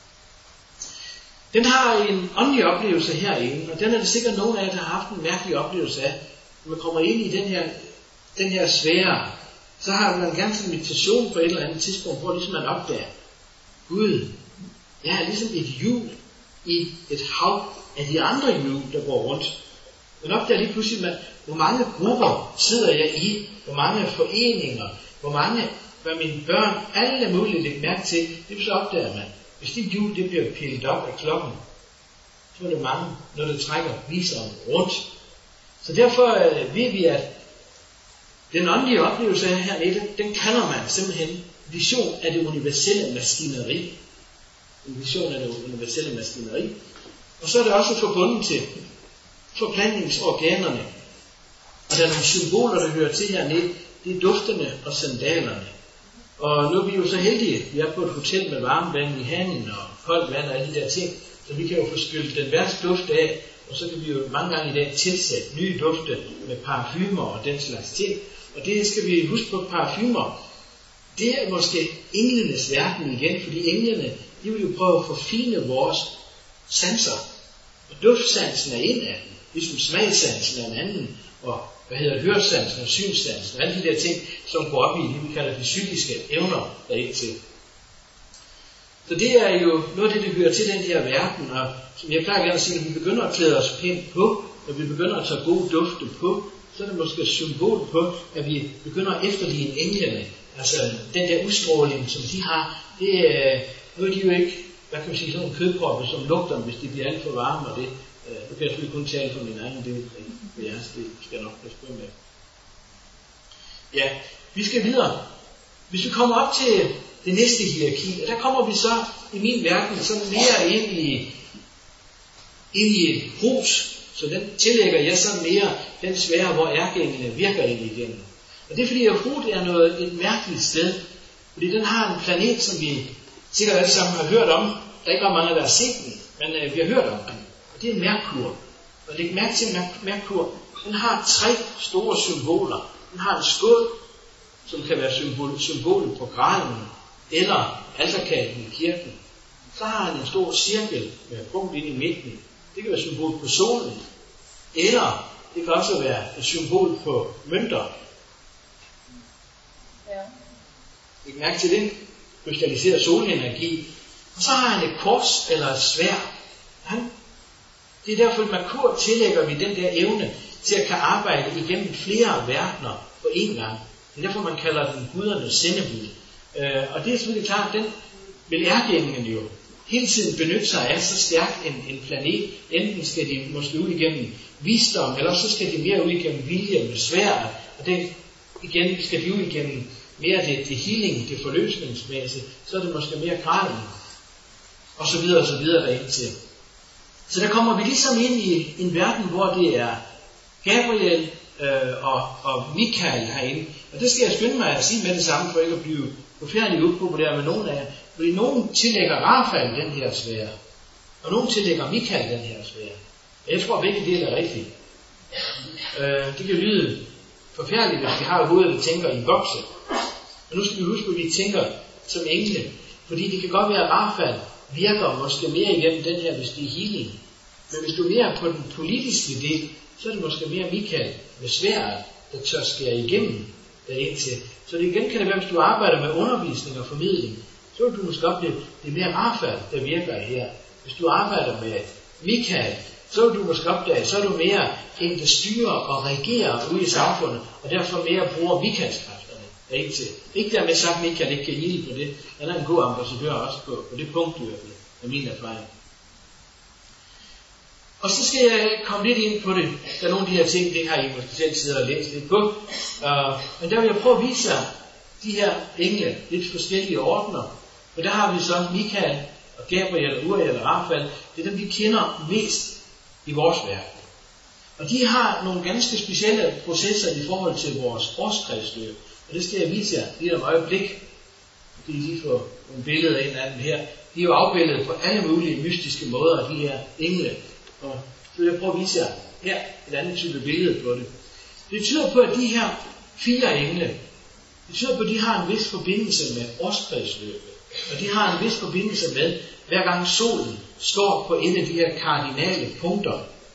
Den har en åndelig oplevelse herinde, og den er det sikkert nogen af jer, der har haft en mærkelig oplevelse af. Når man kommer ind i den her, den her sfære, så har man gerne en meditation på et eller andet tidspunkt, hvor ligesom man opdager, Gud, jeg er ligesom et hjul i et hav af de andre hjul, der går rundt. Man opdager lige pludselig, man, hvor mange grupper sidder jeg i, hvor mange foreninger, hvor mange, hvad mine børn, alle mulige lægger mærke til, det så opdager man. Hvis det hjul, det bliver pillet op af klokken, så er det mange, når det trækker viseren rundt. Så derfor øh, ved vi, at den åndelige oplevelse hernede, den kalder man simpelthen vision af det universelle maskineri. En vision af det universelle maskineri. Og så er det også forbundet til forplantningsorganerne. Og der er nogle symboler, der hører til hernede. Det er dufterne og sandalerne. Og nu er vi jo så heldige. Vi er på et hotel med varmt vand i handen og koldt vand og alle de der ting. Så vi kan jo få skyllet den værste duft af. Og så kan vi jo mange gange i dag tilsætte nye dufte med parfumer og den slags ting. Og det skal vi huske på, parfumer. Det er måske englenes verden igen, fordi englene, de vil jo prøve at forfine vores sanser. Og duftsansen er en af dem, ligesom smagsansen er en anden, og hvad hedder hørsansen og synsansen, og alle de der ting, som går op i det, vi kalder de psykiske evner, der ikke til. Så det er jo noget af det, der hører til den her verden, og som jeg plejer gerne at sige, når vi begynder at klæde os pænt på, når vi begynder at tage gode dufte på, så er det måske et symbol på, at vi begynder at efterligne englene. Altså den der udstråling, som de har, det er, nu er de jo ikke, hvad kan man sige, sådan nogle kødproppe, som lugter, hvis de bliver alt for varme, og det, øh, nu kan jeg selvfølgelig kun tale for min egen del, men jeres del skal jeg nok passe på med. Ja, vi skal videre. Hvis vi kommer op til det næste hierarki, og der kommer vi så i min verden sådan mere ind i, ind i et hus, så den tillægger jeg så mere den sfære, hvor ærkeengene virker ind igennem. Og det er fordi, at Hrut er noget, et mærkeligt sted, fordi den har en planet, som vi sikkert alle sammen har hørt om. Der er ikke ret mange, der har set den, men øh, vi har hørt om den. Og det er Merkur. Og læg mærke til, at Merkur, den har tre store symboler. Den har en skål, som kan være symbol, symbolet på gralen, eller alterkaten i kirken. Så har han en stor cirkel med et punkt inde i midten. Det kan være symbol på solen. Eller det kan også være et symbol på mønter. Ja. Læg mærke til det. Krystalliseret solenergi. Og så har han et kors eller et sværd. Han, det er derfor, at Merkur tillægger vi den der evne til at kan arbejde igennem flere verdener på én gang. Det er derfor, man kalder den gudernes sendebud. Øh, og det er selvfølgelig klart, den vil ærkeenglen jo hele tiden benytte sig af så stærk en, en planet. Enten skal de måske ud igennem visdom, eller så skal de mere ud igennem vilje med sværd. Og det igen skal de ud igennem mere det, det healing, det forløsningsmæssige. Så er det måske mere gralen. Og så videre og så videre derind til. Så der kommer vi ligesom ind i en verden, hvor det er Gabriel øh, og, og Michael herinde. Og det skal jeg skynde mig at sige med det samme, for ikke at blive forfærdeligt upopulær med nogen af jer. Fordi nogen tillægger Rafael den her sfære, og nogen tillægger Michael den her sfære. Og jeg tror, begge dele er rigtigt. Øh, det kan lyde forfærdeligt, hvis vi har i hovedet, vi tænker i bokse. Men nu skal vi huske, at vi tænker som engle. Fordi det kan godt være, at Rafael virker måske mere igennem den her, hvis det er healing. Men hvis du er mere på den politiske del, så er det måske mere Michael med sværdet, der tør skære igennem derind til. Så det igen kan det være, hvis du arbejder med undervisning og formidling, så vil du måske opleve, det er mere Rafael, der virker her. Hvis du arbejder med Michael, så vil du måske opdage, så er du mere en, der styrer og regerer ude i samfundet, og derfor mere bruger Michaelskræfterne derind til. Ikke dermed sagt, at Michael ikke kan hjælpe på det. Han er en god ambassadør også på, på det punkt, i hvert fald, af min erfaring. Og så skal jeg komme lidt ind på det. Der er nogle af de her ting, det har I måske selv siddet og læst lidt på. Uh, men der vil jeg prøve at vise jer de her engle, lidt forskellige ordner. For der har vi så Michael og Gabriel, Uriel og Rafael. Det er dem, vi kender mest i vores verden. Og de har nogle ganske specielle processer i forhold til vores årskredsløb. Og det skal jeg vise jer lige om et øjeblik. Det er lige få nogle billeder ind af dem her. De er jo afbildet på alle mulige mystiske måder, de her engle. Og så vil jeg prøve at vise jer her et andet type billede på det. Det tyder på, at de her fire engle, det tyder på, at de har en vis forbindelse med årskredsløbet. Og de har en vis forbindelse med, hver gang solen står på en af de her kardinale punkter.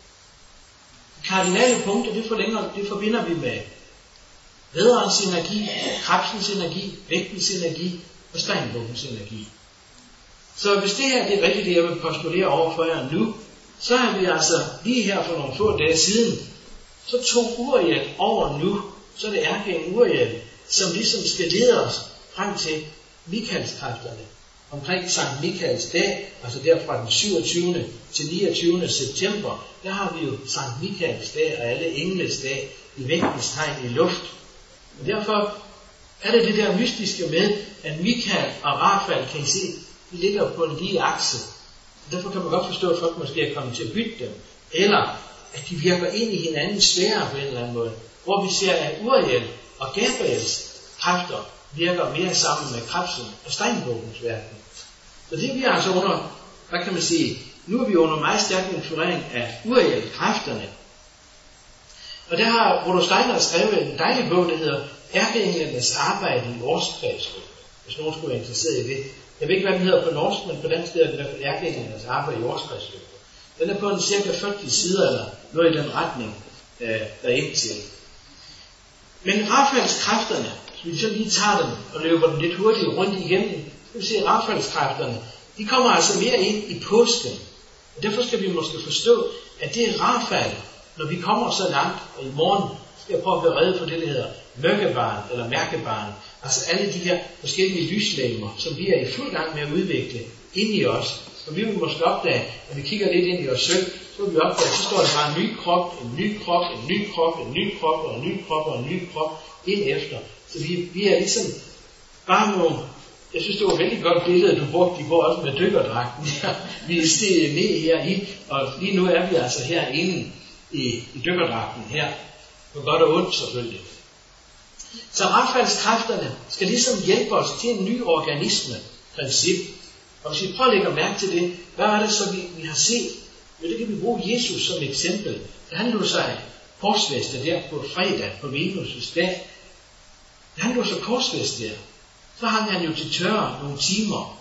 Kardinale punkter, det, forlænger, det forbinder vi med vædderens energi, krebsens energi, vægtens energi og steinbukkens energi. Så hvis det her det er rigtigt, det jeg vil postulere over for jer nu, så har vi altså lige her for nogle få dage siden, så tog Uriel over nu, så det er gennem Uriel, som ligesom skal lede os frem til Michaelskræfterne. Omkring Sankt Michaels dag, altså derfra den syvogtyvende til niogtyvende september, der har vi jo Sankt Michaels dag og alle engles dag i vægtens tegn i luft. Og derfor er det det der mystiske med, at Michael og Rafael, kan I se, de ligger på en lige akse. Og derfor kan man godt forstå, at folk måske er kommet til at bytte dem. Eller at de virker ind i hinandens sfære på en eller anden måde. Hvor vi ser, at Uriel og Gabriels kræfter virker mere sammen med krebsen og steinbukkens verden. Så det bliver altså under, hvad kan man sige, nu er vi under meget stærk influering af Uriel-kræfterne. Og der har Rudolf Steiner skrevet en dejlig bog, der hedder Ærkeenglenes arbejde i årskredsløb. Hvis nogen skulle være interesseret i det. Jeg ved ikke, hvad den hedder på norsk, men på dansk hedder det i hvert fald Ærkeenglenes arbejde i årskredsløb. Den er på en cirka fyrre sider, eller noget i den retning, øh, derind til. Men Rafaels kræfterne, hvis vi så lige tager dem og løber dem lidt hurtigt rundt igennem, så vi se, at Rafaels kræfterne, de kommer altså mere ind i påsken. Og derfor skal vi måske forstå, at det er Rafael, når vi kommer så langt, og i morgen skal jeg prøve at være rede for det, der hedder mørkebarn eller mærkebarn. Altså alle de her forskellige lyslegemer, som vi er i fuld gang med at udvikle ind i os. Og vi vil måske opdage, når vi kigger lidt ind i os selv, så vil vi opdage, så står der bare en ny krop, en ny krop, en ny krop, en ny krop, og en ny krop, og en ny krop ind efter. Så vi, vi er ligesom bare nogle, jeg synes det var et vældig godt billede, du brugte i går også med dykkerdragten. Vi er steget ned her i, og lige nu er vi altså herinde i, i dykkerdragten her. På godt og ondt selvfølgelig. Så Rafaels kræfterne skal ligesom hjælpe os til en ny organisme, princip. Og hvis vi prøver at lægge mærke til det, hvad er det så, vi, vi har set? Jo, det kan vi bruge Jesus som eksempel. Da han lå sig korsfæste der på fredag på Venus' dag, da han lå sig korsfæste der, så hang han jo til tørre nogle timer.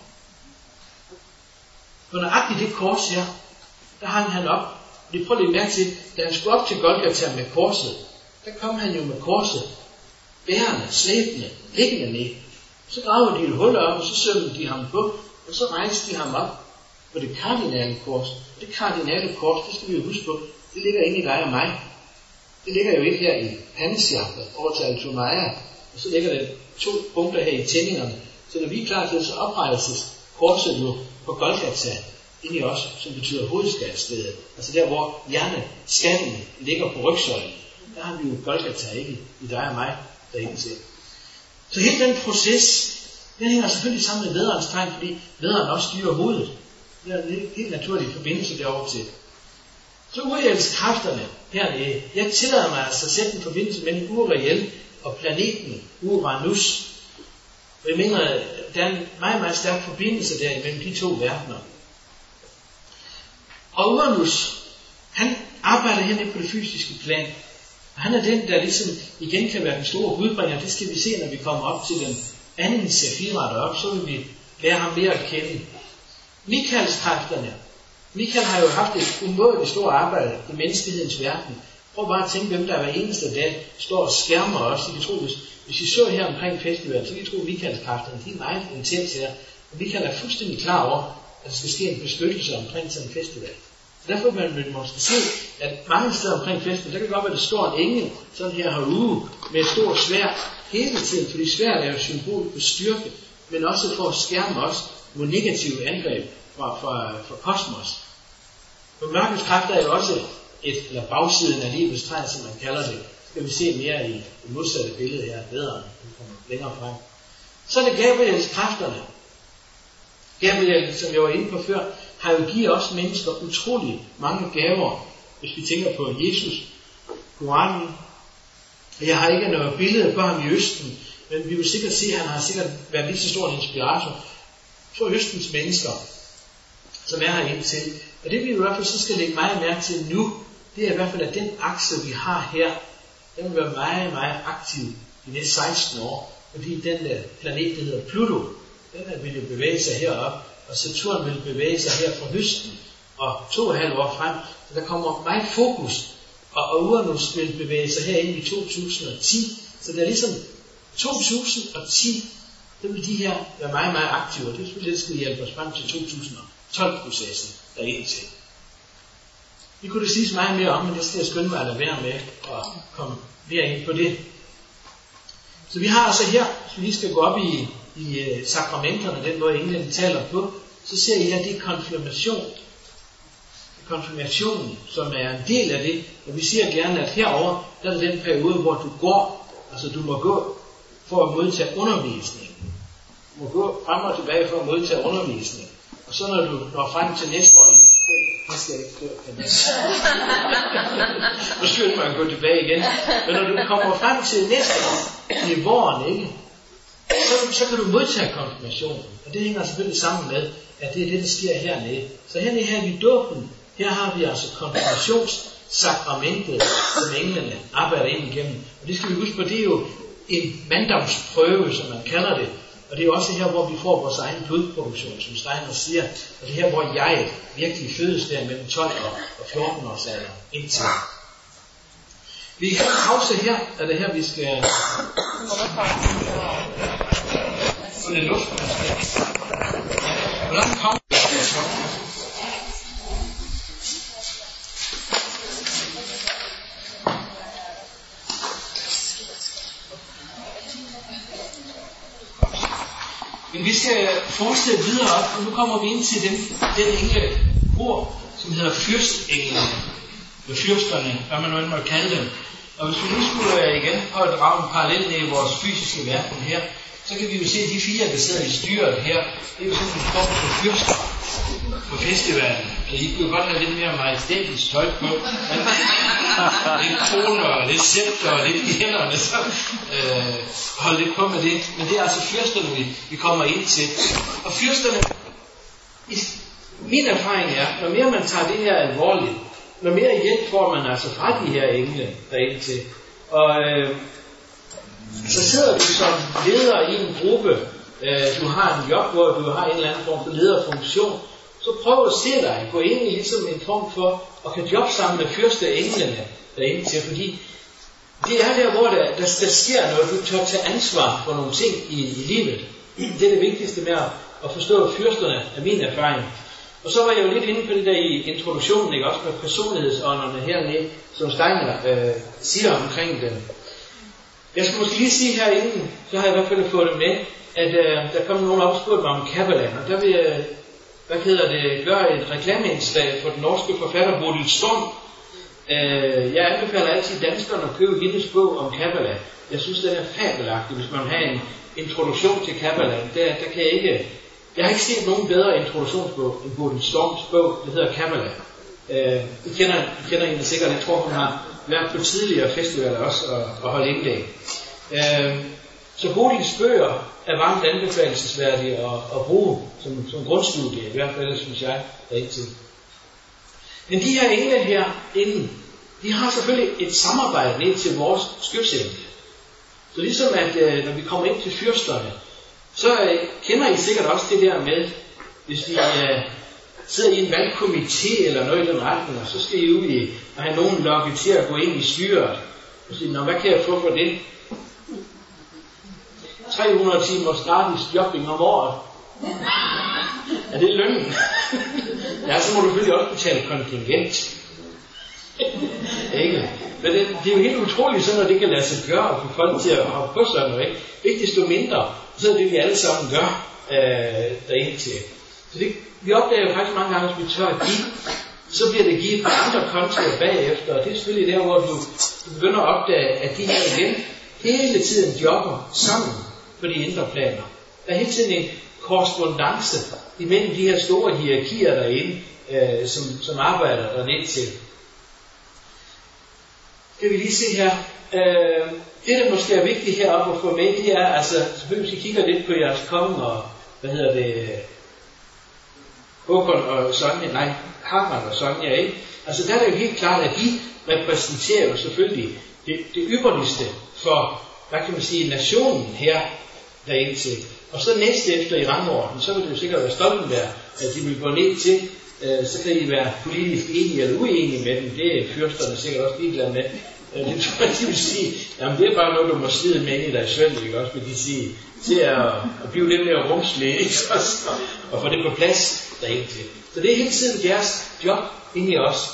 På nøjagtigt det kors her, der hang han op. Vi prøver at lægge mærke til, da han skulle op til Golgata med korset, der kom han jo med korset, bærende, slæbende, liggende ned. Så gravede de et hul op, og så sømmede de ham på, og så rejste de ham op på det kardinale kors. Det kardinale kors, det skal vi jo huske på, det ligger inde i dig og mig. Det ligger jo ikke her i pandeshjapet over til Altomaja, og så ligger der to punkter her i tændingerne. Så når vi er klar til, så oprejses korset jo på Golgata ind i os, som betyder hovedskabsstedet. Altså der, hvor hjerneskallen ligger på rygsøjlen. Der har vi jo Golgata, ikke i dig og mig derinde til. Så hele den proces, den hænger selvfølgelig sammen med vædderens tegn, fordi vædderen også styrer hovedet. Det er en helt naturlig forbindelse derovre til. Så urelskræfterne hernede. Jeg tillader mig altså at sætte en forbindelse mellem Uriel og planeten Uranus. Og jeg mener, at der er en meget, meget stærk forbindelse der mellem de to verdener. Og Uranus, han arbejder hernede på det fysiske plan. Og han er den, der ligesom igen kan være den store budbringer. Det skal vi se, når vi kommer op til den anden Sefira deroppe. Så vil vi lære ham mere at kende. Mikaels kræfterne. Michael har jo haft et umådeligt stort arbejde i menneskehedens verden. Prøv bare at tænke, hvem der hver eneste dag står og skærmer os. I kan tro, hvis, hvis I så her omkring festivalen, så kan I tro, at Mikaels kræfterne, de er meget intens her. Og Michael er fuldstændig klar over, at der skal ske en beskyttelse omkring sådan en festival. Derfor vil man måske se, at mange steder omkring festen, der kan godt være, at der står en engel, sådan her herude, med et stort sværd hele tiden, fordi sværd er jo symbol på styrke, men også for at skærme os mod negative angreb fra, fra, fra kosmos. For mørkets kræfter er jo også et, eller bagsiden af livets træ, som man kalder det. Skal vi se mere i det modsatte billede her, bedre, vi kommer længere frem. Så er det Gabriels kræfterne. Gabriel, som jeg var inde på før, har jo givet os mennesker utrolig mange gaver, hvis vi tænker på Jesus, Koranen. Jeg har ikke noget billede på ham i Østen, men vi vil sikkert se, at han har sikkert været lige så stor en inspirator for Østens mennesker, som er herinde til. Og det vi i hvert fald så skal lægge meget mærke til nu, det er i hvert fald, at den akse, vi har her, den vil være meget, meget aktiv de næste seksten år, fordi den der planet, der hedder Pluto, den vil jo bevæge sig herop, og Saturn vil bevæge sig her fra høsten og to og et halvt år frem. Så der kommer meget fokus, og Uranus vil bevæge sig herinde i to tusind og ti. Så det er ligesom to tusind og ti, der vil de her være meget, meget aktive, og det er selvfølgelig, det skal hjælpe os frem til to tusind og tolv-processen derinde til. Vi kunne det siges meget mere om, men det skal jeg skynde mig at lade være med at komme mere ind på det. Så vi har altså her, hvis vi lige skal gå op i, i uh, sakramenterne, den måde englen taler på, så ser I her, det er konfirmation. Konfirmationen, som er en del af det, og vi siger gerne, at herover der er den periode, hvor du går, altså du må gå for at modtage undervisning. Du må gå frem og tilbage for at modtage undervisning. Og så når du når frem til næste år i det skal jeg ikke stå, kan man. Nu skynder man at gå tilbage igen. Men når du kommer frem til næste år i våren, ikke? Så, så kan du modtage konfirmationen. Og det hænger selvfølgelig sammen med, at det er det, der sker hernede. Så hernede her i dåben, her har vi altså konfirmationssakramentet, som englene arbejder ind igennem. Og det skal vi huske på, det er jo en manddomsprøve, som man kalder det. Og det er også her, hvor vi får vores egen blodproduktion, som Steiner siger. Og det er her, hvor jeg virkelig fødes der mellem tolv og fjorten års alder indtil. Vi har en pause her. Er det her, vi skal... Få det luft. Hvordan kommer det så? Men vi skal fortsætte videre op, og nu kommer vi ind til den, den engle ord, som hedder fyrstenglene, eller fyrsterne, hvad man nu end må kalde dem. Og hvis vi nu skulle igen prøve at drage en parallel ned i vores fysiske verden her, så kan vi jo se, at de fire, der sidder i styret her, det er jo sådan en form for fyrster på festivalen. Så I kunne godt have lidt mere majestætisk tøj på. Lidt kroner og lidt scepter og lidt i hænderne, så øh, hold lidt på med det. Men det er altså fyrsterne, vi, vi kommer ind til. Og fyrsterne, Min erfaring er, når mere man tager det her alvorligt, når mere hjælp får man altså fra de her engle derind til. Og øh, så sidder du som leder i en gruppe, øh, du har en job, hvor du har en eller anden form for lederfunktion, så prøv at se dig, gå ind i ligesom en form for, og kan jobbe sammen med fyrste englene derind til, fordi det er der, hvor der, der, der sker noget, du tør tage ansvar for nogle ting i, i livet. Det er det vigtigste med at, at forstå fyrsterne af min erfaring. Og så var jeg jo lidt inde på det der i introduktionen, ikke? Også med personlighedsånderne hernede, som Steiner øh, siger omkring dem. Jeg skal måske lige sige herinde, så har jeg i hvert fald fået det med, at øh, der kom nogen op og spurgte mig om Kabbalah, og der vil jeg, hvad hedder det, gøre et reklameindslag for den norske forfatter Bodil Storm. Øh, jeg anbefaler altid danskerne at købe hendes bog om Kabbalah. Jeg synes, den er fabelagtig, hvis man har en introduktion til Kabbalah. Der, der kan jeg ikke... Jeg har ikke set nogen bedre introduktionsbog end Bodil Storms bog, det hedder Kabbalah. Øh, I kender, I kender hende sikkert, jeg tror hun har været på tidligere festivaler også og, og holdt indlæg. Øh, så Bodils bøger er varmt anbefalelsesværdige at, at bruge som, som grundstudie, i hvert fald synes jeg, rigtig. Men de her engle her inden, de har selvfølgelig et samarbejde ned til vores skytsengle. Så ligesom at øh, når vi kommer ind til fyrsterne, så øh, kender I sikkert også det der med, hvis vi øh, sidder i en valgkomité eller noget i den retning, og så skal I ud i at have nogen lokket til at gå ind i styret. Og sige, nå, hvad kan jeg få for det? tre hundrede timers gratis jobbing om året. Er det lønnen? Ja, så må du selvfølgelig også betale kontingent. Ikke? Men det, det er jo helt utroligt sådan, at det kan lade sig gøre at få folk til at hoppe på sådan noget. Ikke, ikke desto mindre, så er det vi alle sammen gør øh, derind til. Så det, vi opdager jo faktisk mange gange, at vi tør at give, så bliver det givet på andre kontoer bagefter. Og det er selvfølgelig der, hvor du, du begynder at opdage, at de her igen hele tiden jobber sammen på de indre planer. Der er hele tiden en korrespondance imellem de her store hierarkier derinde, øh, som, som arbejder derned til. Det vil lige se her. Øh, det, der måske er vigtigt heroppe at få med, det er, altså, selvfølgelig hvis I kigger lidt på jeres konge og, hvad hedder det, Håkon og Sonja, nej, Harman og Sonja, ikke? Altså, der er det jo helt klart, at de repræsenterer jo selvfølgelig det, det ypperligste for, hvad kan man sige, nationen her derinde til. Og så næste efter i rangorden, så vil det jo sikkert være Stoltenberg, at de vil gå ned til, øh, så kan I være politisk enige eller uenige med dem. Det er fyrsterne sikkert også ligeglade med. Øh, det tror jeg, de vil sige, jamen det er bare noget, du må slide med ind i dig selv, ikke også, vil de sige, til at, at blive lidt mere rumslige, ikke også, og få det på plads derinde til. Så det er hele tiden deres job inde i os.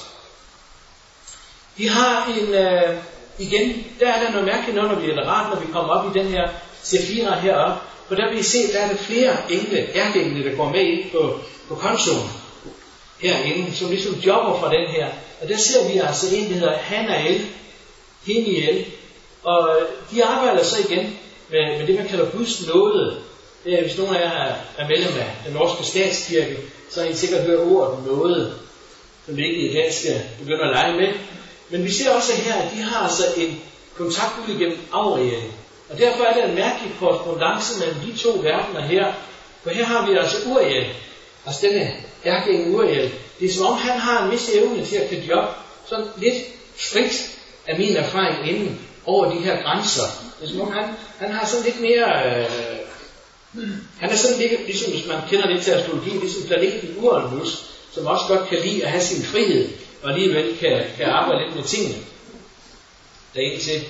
Vi har en, øh, igen, der er der noget mærkeligt noget, når vi er rart, når vi kommer op i den her Sefira heroppe, for der vil I se, der er der flere engle, ærkeengle, der går med ind på, på kontoen herinde, som ligesom jobber fra den her. Og der ser vi altså en, der hedder Hanael, Heniel, og de arbejder så igen med, med det, man kalder Guds nåde. Det er, hvis nogen af jer er medlem af den norske statskirke, så har I sikkert hørt ordet nåde, som vi ikke i dag skal begynde at lege med. Men vi ser også her, at de har altså en kontakt ud igennem Auriel. Og derfor er der en mærkelig korrespondance mellem de to verdener her. For her har vi altså Uriel, altså denne ærkeengel Uriel. Det er som om han har en vis evne til at kunne jobbe sådan lidt frit af min erfaring inden over de her grænser. Det er som om han, han har sådan lidt mere... Øh, han er sådan lidt, ligesom hvis man kender lidt til astrologi, ligesom planeten Uranus, som også godt kan lide at have sin frihed, og alligevel kan, kan arbejde lidt med tingene derinde til.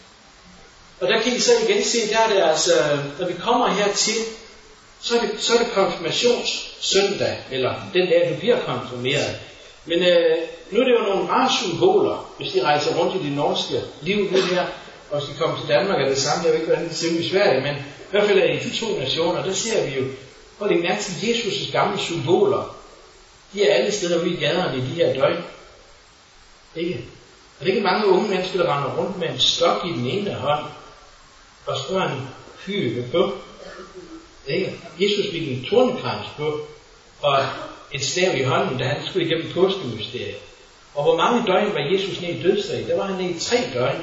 Og der kan I så igen se, der er det altså, når vi kommer hertil, så er det, så er det konfirmationssøndag, eller den dag, du bliver konfirmeret. Men øh, nu er det jo nogle rare symboler, hvis de rejser rundt i det norske liv nu her, og hvis de kommer til Danmark er det samme, jeg ved ikke, hvordan det ser ud i Sverige, men i hvert fald er i de to nationer, der ser vi jo, hvor det er mærke til Jesus' gamle symboler. De er alle steder ude i gaderne i de her døgn. Ikke? Og det er ikke mange unge mennesker, der render rundt med en stok i den ene hånd, og så har en hyve på. Ikke? Jesus fik en tornekrans på, og en stav i hånden, da han skulle igennem påskemysteriet. Og hvor mange døgn var Jesus nede i dødsriget? Der var han nede i tre døgn.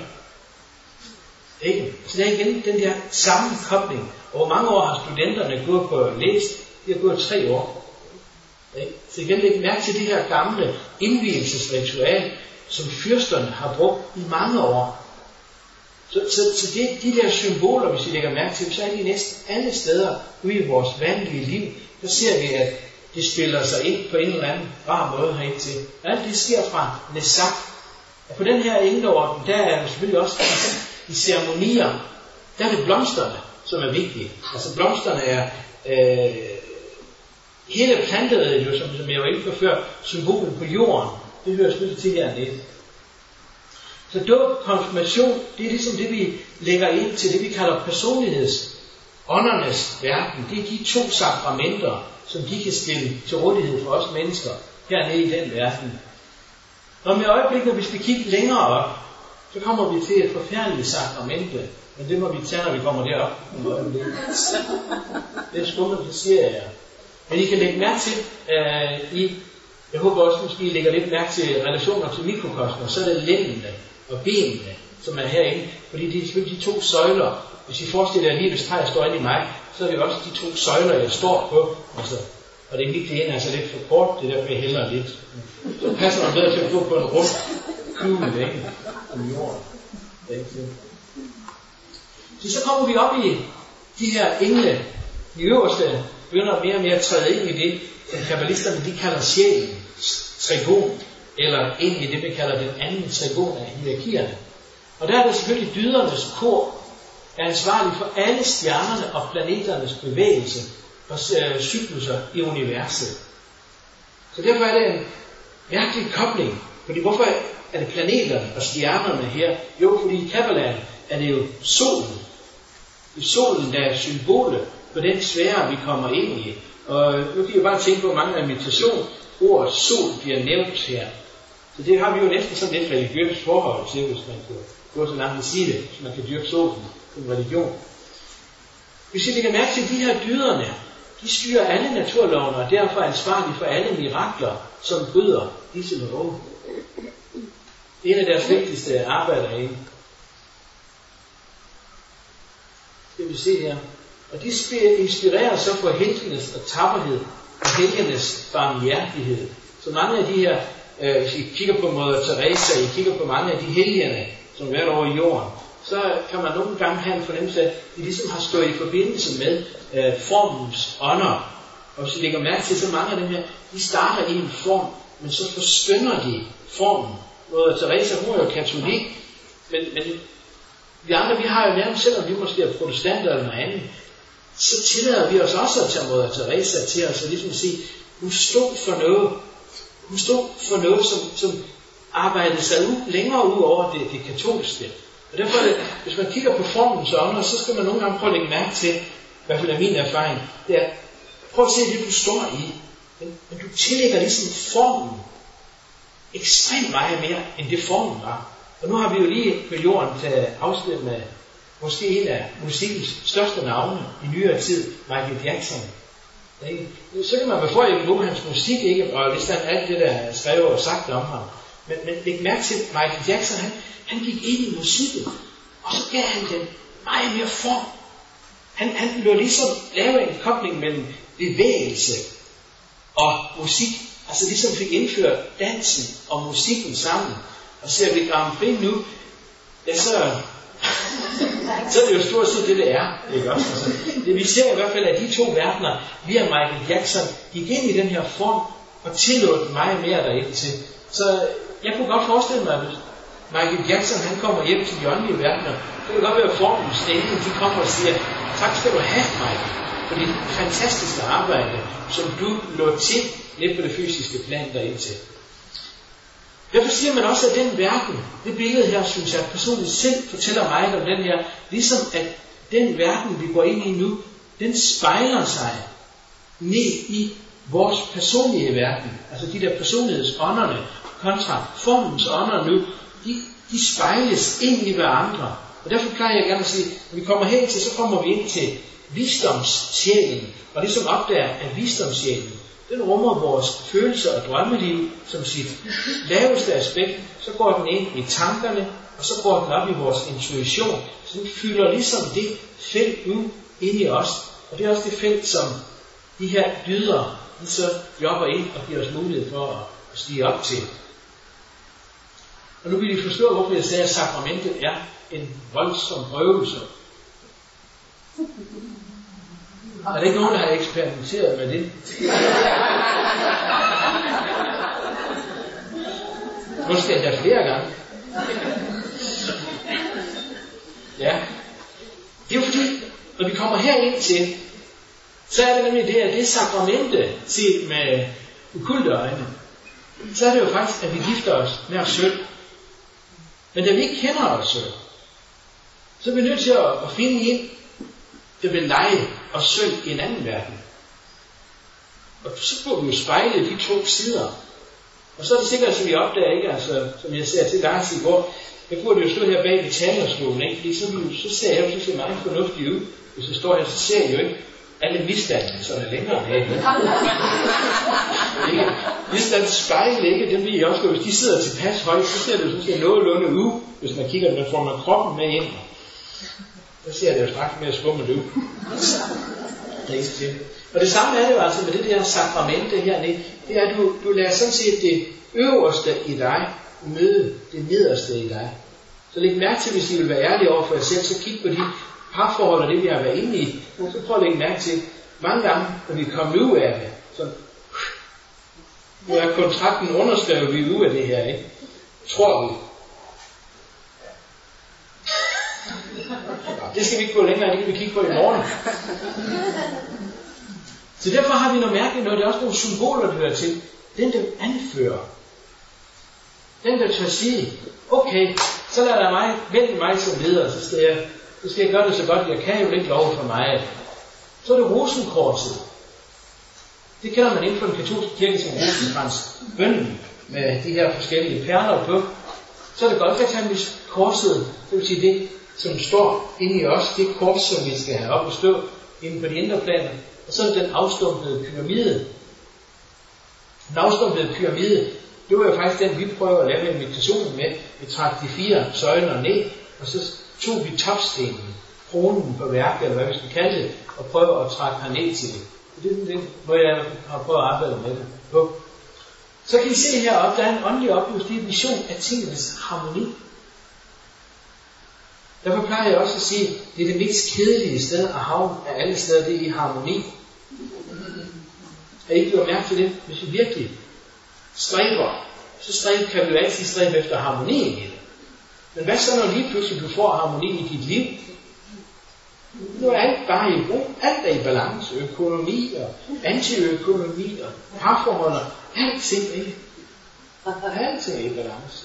Ikke? Så der er igen den der sammenkobling. Og hvor mange år har studenterne gået på læst? De har gået tre år. Så igen læg mærke til det her gamle indvielsesritual, som fyrsterne har brugt i mange år. Så, så, så det, de der symboler, hvis I lægger mærke til, så er de næsten alle steder ude i vores vanlige liv. Der ser vi, at det spiller sig ind på en eller anden rar måde herind til. Alt det sker fra Nesak. Og på den her endeorden, der er det selvfølgelig også i ceremonier, der er det blomsterne, som er vigtige. Altså blomsterne er øh, hele planteriget, jo, som, som jeg var inde på før, symbolen på jorden. Det hører selvfølgelig til hernede. Så dåb, konfirmation, det er ligesom det, vi lægger ind til det, vi kalder personlighedsåndernes verden. Det er de to sakramenter, som de kan stille til rådighed for os mennesker hernede i den verden. Og med øjeblikket, hvis vi kigger længere op, så kommer vi til et forfærdeligt sakramente. Men det må vi tage, når vi kommer derop. Det er skummelt, det siger jeg. Men I kan lægge mærke til, uh, I, jeg håber også, måske I lægger lidt mærke til relationer til mikrokosmer, så er det lændene og benene, som er herinde. Fordi det er selvfølgelig de to søjler. Hvis I forestiller jer, at livets træ står inde i mig, så er det også de to søjler, jeg står på. Altså, og det er mit det ene altså lidt for kort, det er derfor jeg hælder lidt. Så passer man bedre til at gå på en rund kugle væggen om jorden. Så så kommer vi op i de her engle. De øverste begynder mere og mere at træde ind i det, som kabbalisterne de kalder sjælens trigon, eller ind i det, vi kalder den anden trigon af hierarkierne. Og der er der selvfølgelig dydernes kor, er ansvarlig for alle stjernerne og planeternes bevægelse og øh, cykluser i universet. Så derfor er det en mærkelig kobling. Fordi hvorfor er det planeterne og stjernerne her? Jo, fordi i Kabbalaen er det jo solen. Det er solen, der er symbolet på den sfære, vi kommer ind i. Og nu kan I bare tænke på mange af meditation. Ordet sol bliver nævnt her. Så det har vi jo næsten sådan lidt religiøst forhold til, hvis man kan gå så langt at sige det, hvis man kan dyrke solen som religion. Hvis I lægger mærke til de her dyderne, de styrer alle naturlovene og derfor er ansvarlige for alle mirakler, som bryder disse love. Det er en af deres vigtigste arbejder herinde. Det vi se her. Og de inspirerer så for helgenes og tapperhed og helgenes barmhjertighed. Så mange af de her, øh, hvis I kigger på Moder Teresa, I kigger på mange af de helgerne, som har været over i jorden, så kan man nogle gange have en fornemmelse af, at de ligesom har stået i forbindelse med øh, formens ånder. Og hvis I lægger mærke til, så mange af dem her, de starter i en form, men så forskønner de formen. Moder Teresa, hun er jo katolik, men, men vi andre, vi har jo nærmest, selvom vi måske er protestanter eller noget andet, så tillader vi os også at tage Moder Teresa til os og ligesom sige, hun stod for noget, hun stod for noget, som, som arbejdede sig ud, længere ud over det, det katolske. Og derfor, er det, hvis man kigger på formens ånder, så skal man nogle gange prøve at lægge mærke til, i hvert fald er min erfaring, det er, prøv at se det, du står i. Men, men du tillægger ligesom formen ekstremt meget mere, end det formen var. Og nu har vi jo lige på jorden taget afsted med måske en af musikkens største navne i nyere tid, Michael Jackson. Så kan man befolke nu hans musik, ikke? Og hvis der er alt det, der er skrevet og sagt om ham. Men, men læg mærke til, Michael Jackson, han, han gik ind i musikken, og så gav han den meget mere form. Han, han lå ligesom lave en kobling mellem bevægelse og musik. Altså ligesom fik indført dansen og musikken sammen. Og ser vi Grand Prix nu, ja, så, så er det jo stort set det, det er. Ikke også? Altså, det, vi ser i hvert fald, at de to verdener, via Michael Jackson, gik ind i den her form og tillod meget mere derinde til. Så jeg kunne godt forestille mig, at Michael Jackson han kommer hjem til de åndelige verdener, så kan det godt være formens stemme, de kommer og siger, tak skal du have, Michael, for dit fantastiske arbejde, som du lå til lidt på det fysiske plan derinde til. Derfor siger man også, at den verden, det billede her, synes jeg personligt selv fortæller mig om den her, ligesom at den verden, vi går ind i nu, den spejler sig ned i vores personlige verden. Altså de der personlighedsånderne kontra formens ånder nu, de, de spejles ind i hverandre. Og derfor plejer jeg gerne at sige, når vi kommer hen til, så kommer vi ind til visdomssjælen. Og det som opdager, at visdomssjælen, den rummer vores følelser og drømmeliv som sit laveste aspekt. Så går den ind i tankerne, og så går den op i vores intuition. Så den fylder ligesom det felt ud ind i os. Og det er også det felt, som de her dyder, de så jobber ind og giver os mulighed for at stige op til. Og nu vil I forstå, hvorfor jeg sagde, at sakramentet er en voldsom prøvelse. Er der ikke nogen, der har eksperimenteret med det? Måske endda flere gange. Ja. Det er jo fordi, når vi kommer herind til, så er det nemlig det, at det sakramente, set med ukulte øjne, så er det jo faktisk, at vi gifter os med os selv. Men da vi ikke kender os selv, så er vi nødt til at, at finde en, der vil lege os selv i en anden verden. Og så får vi jo spejle de to sider. Og så er det sikkert, at vi opdager, ikke? Altså, som jeg ser til Lars i går, jeg burde jo stå her bag ved talerstolen, ikke? Fordi så, så ser jeg jo så ser meget fornuftigt ud. Hvis jeg står her, så ser jeg jo ikke alle misdannene, som er længere med. Misdannens spejle, ikke? Dem vil jeg også gå. Hvis de sidder tilpas højt, så ser det jo sådan set nogenlunde ud. Hvis man kigger, man får man kroppen med ind. Så ser det jo straks mere skummelt ud. Og det samme er det jo altså med det der sakramente hernede. Det er, at du, du lader sådan set det øverste i dig møde det nederste i dig. Så læg mærke til, hvis I vil være ærlige over for jer selv, så kig på de parforhold og det, vi har været inde i. Så prøv at lægge mærke til, mange gange, når vi kommer ud af det, så nu er kontrakten underskrevet, vi er ude af det her, ikke? Tror vi. Det skal vi ikke gå længere, det kan vi kigge på i morgen. Så derfor har vi noget mærkeligt noget, det er også nogle symboler, der hører til. Den, der anfører. Den, der tør sige, okay, så lader jeg mig, vælge mig som leder, så skal, jeg, så skal jeg gøre det så godt, jeg kan jo ikke lov for mig. Så er det rosenkorset. Det kender man inden for den katolske kirke som rosenkrans. Bønnen med de her forskellige perler på. Så er det godt, at han korset, det vil sige det, som står inde i os, det kors, som vi skal have op og stå inde på de indre planer. Og så er den afstumpede pyramide. Den afstumpede pyramide, det var jo faktisk den, vi prøver at lave en meditation med. Vi trak de fire søjler ned, og så tog vi topstenen, kronen på værket, eller hvad vi skal kalde det, og prøver at trække her ned til det. Det er det, hvor jeg har prøvet at arbejde med det på. Så kan I se heroppe, der er en åndelig oplevelse, det er en vision af tingenes harmoni. Derfor plejer jeg også at sige, at det er det mest kedelige sted at havne af alle steder, det er i harmoni. Er I ikke blevet mærke til det? Hvis vi virkelig stræber, så stræber, kan vi jo altid stræbe efter harmonien i det. Men hvad så, når lige pludselig du får harmoni i dit liv? Nu er alt bare i brug. Alt er i balance. Økonomi og antiøkonomi og parforhold og alting er i. Alting er i balance.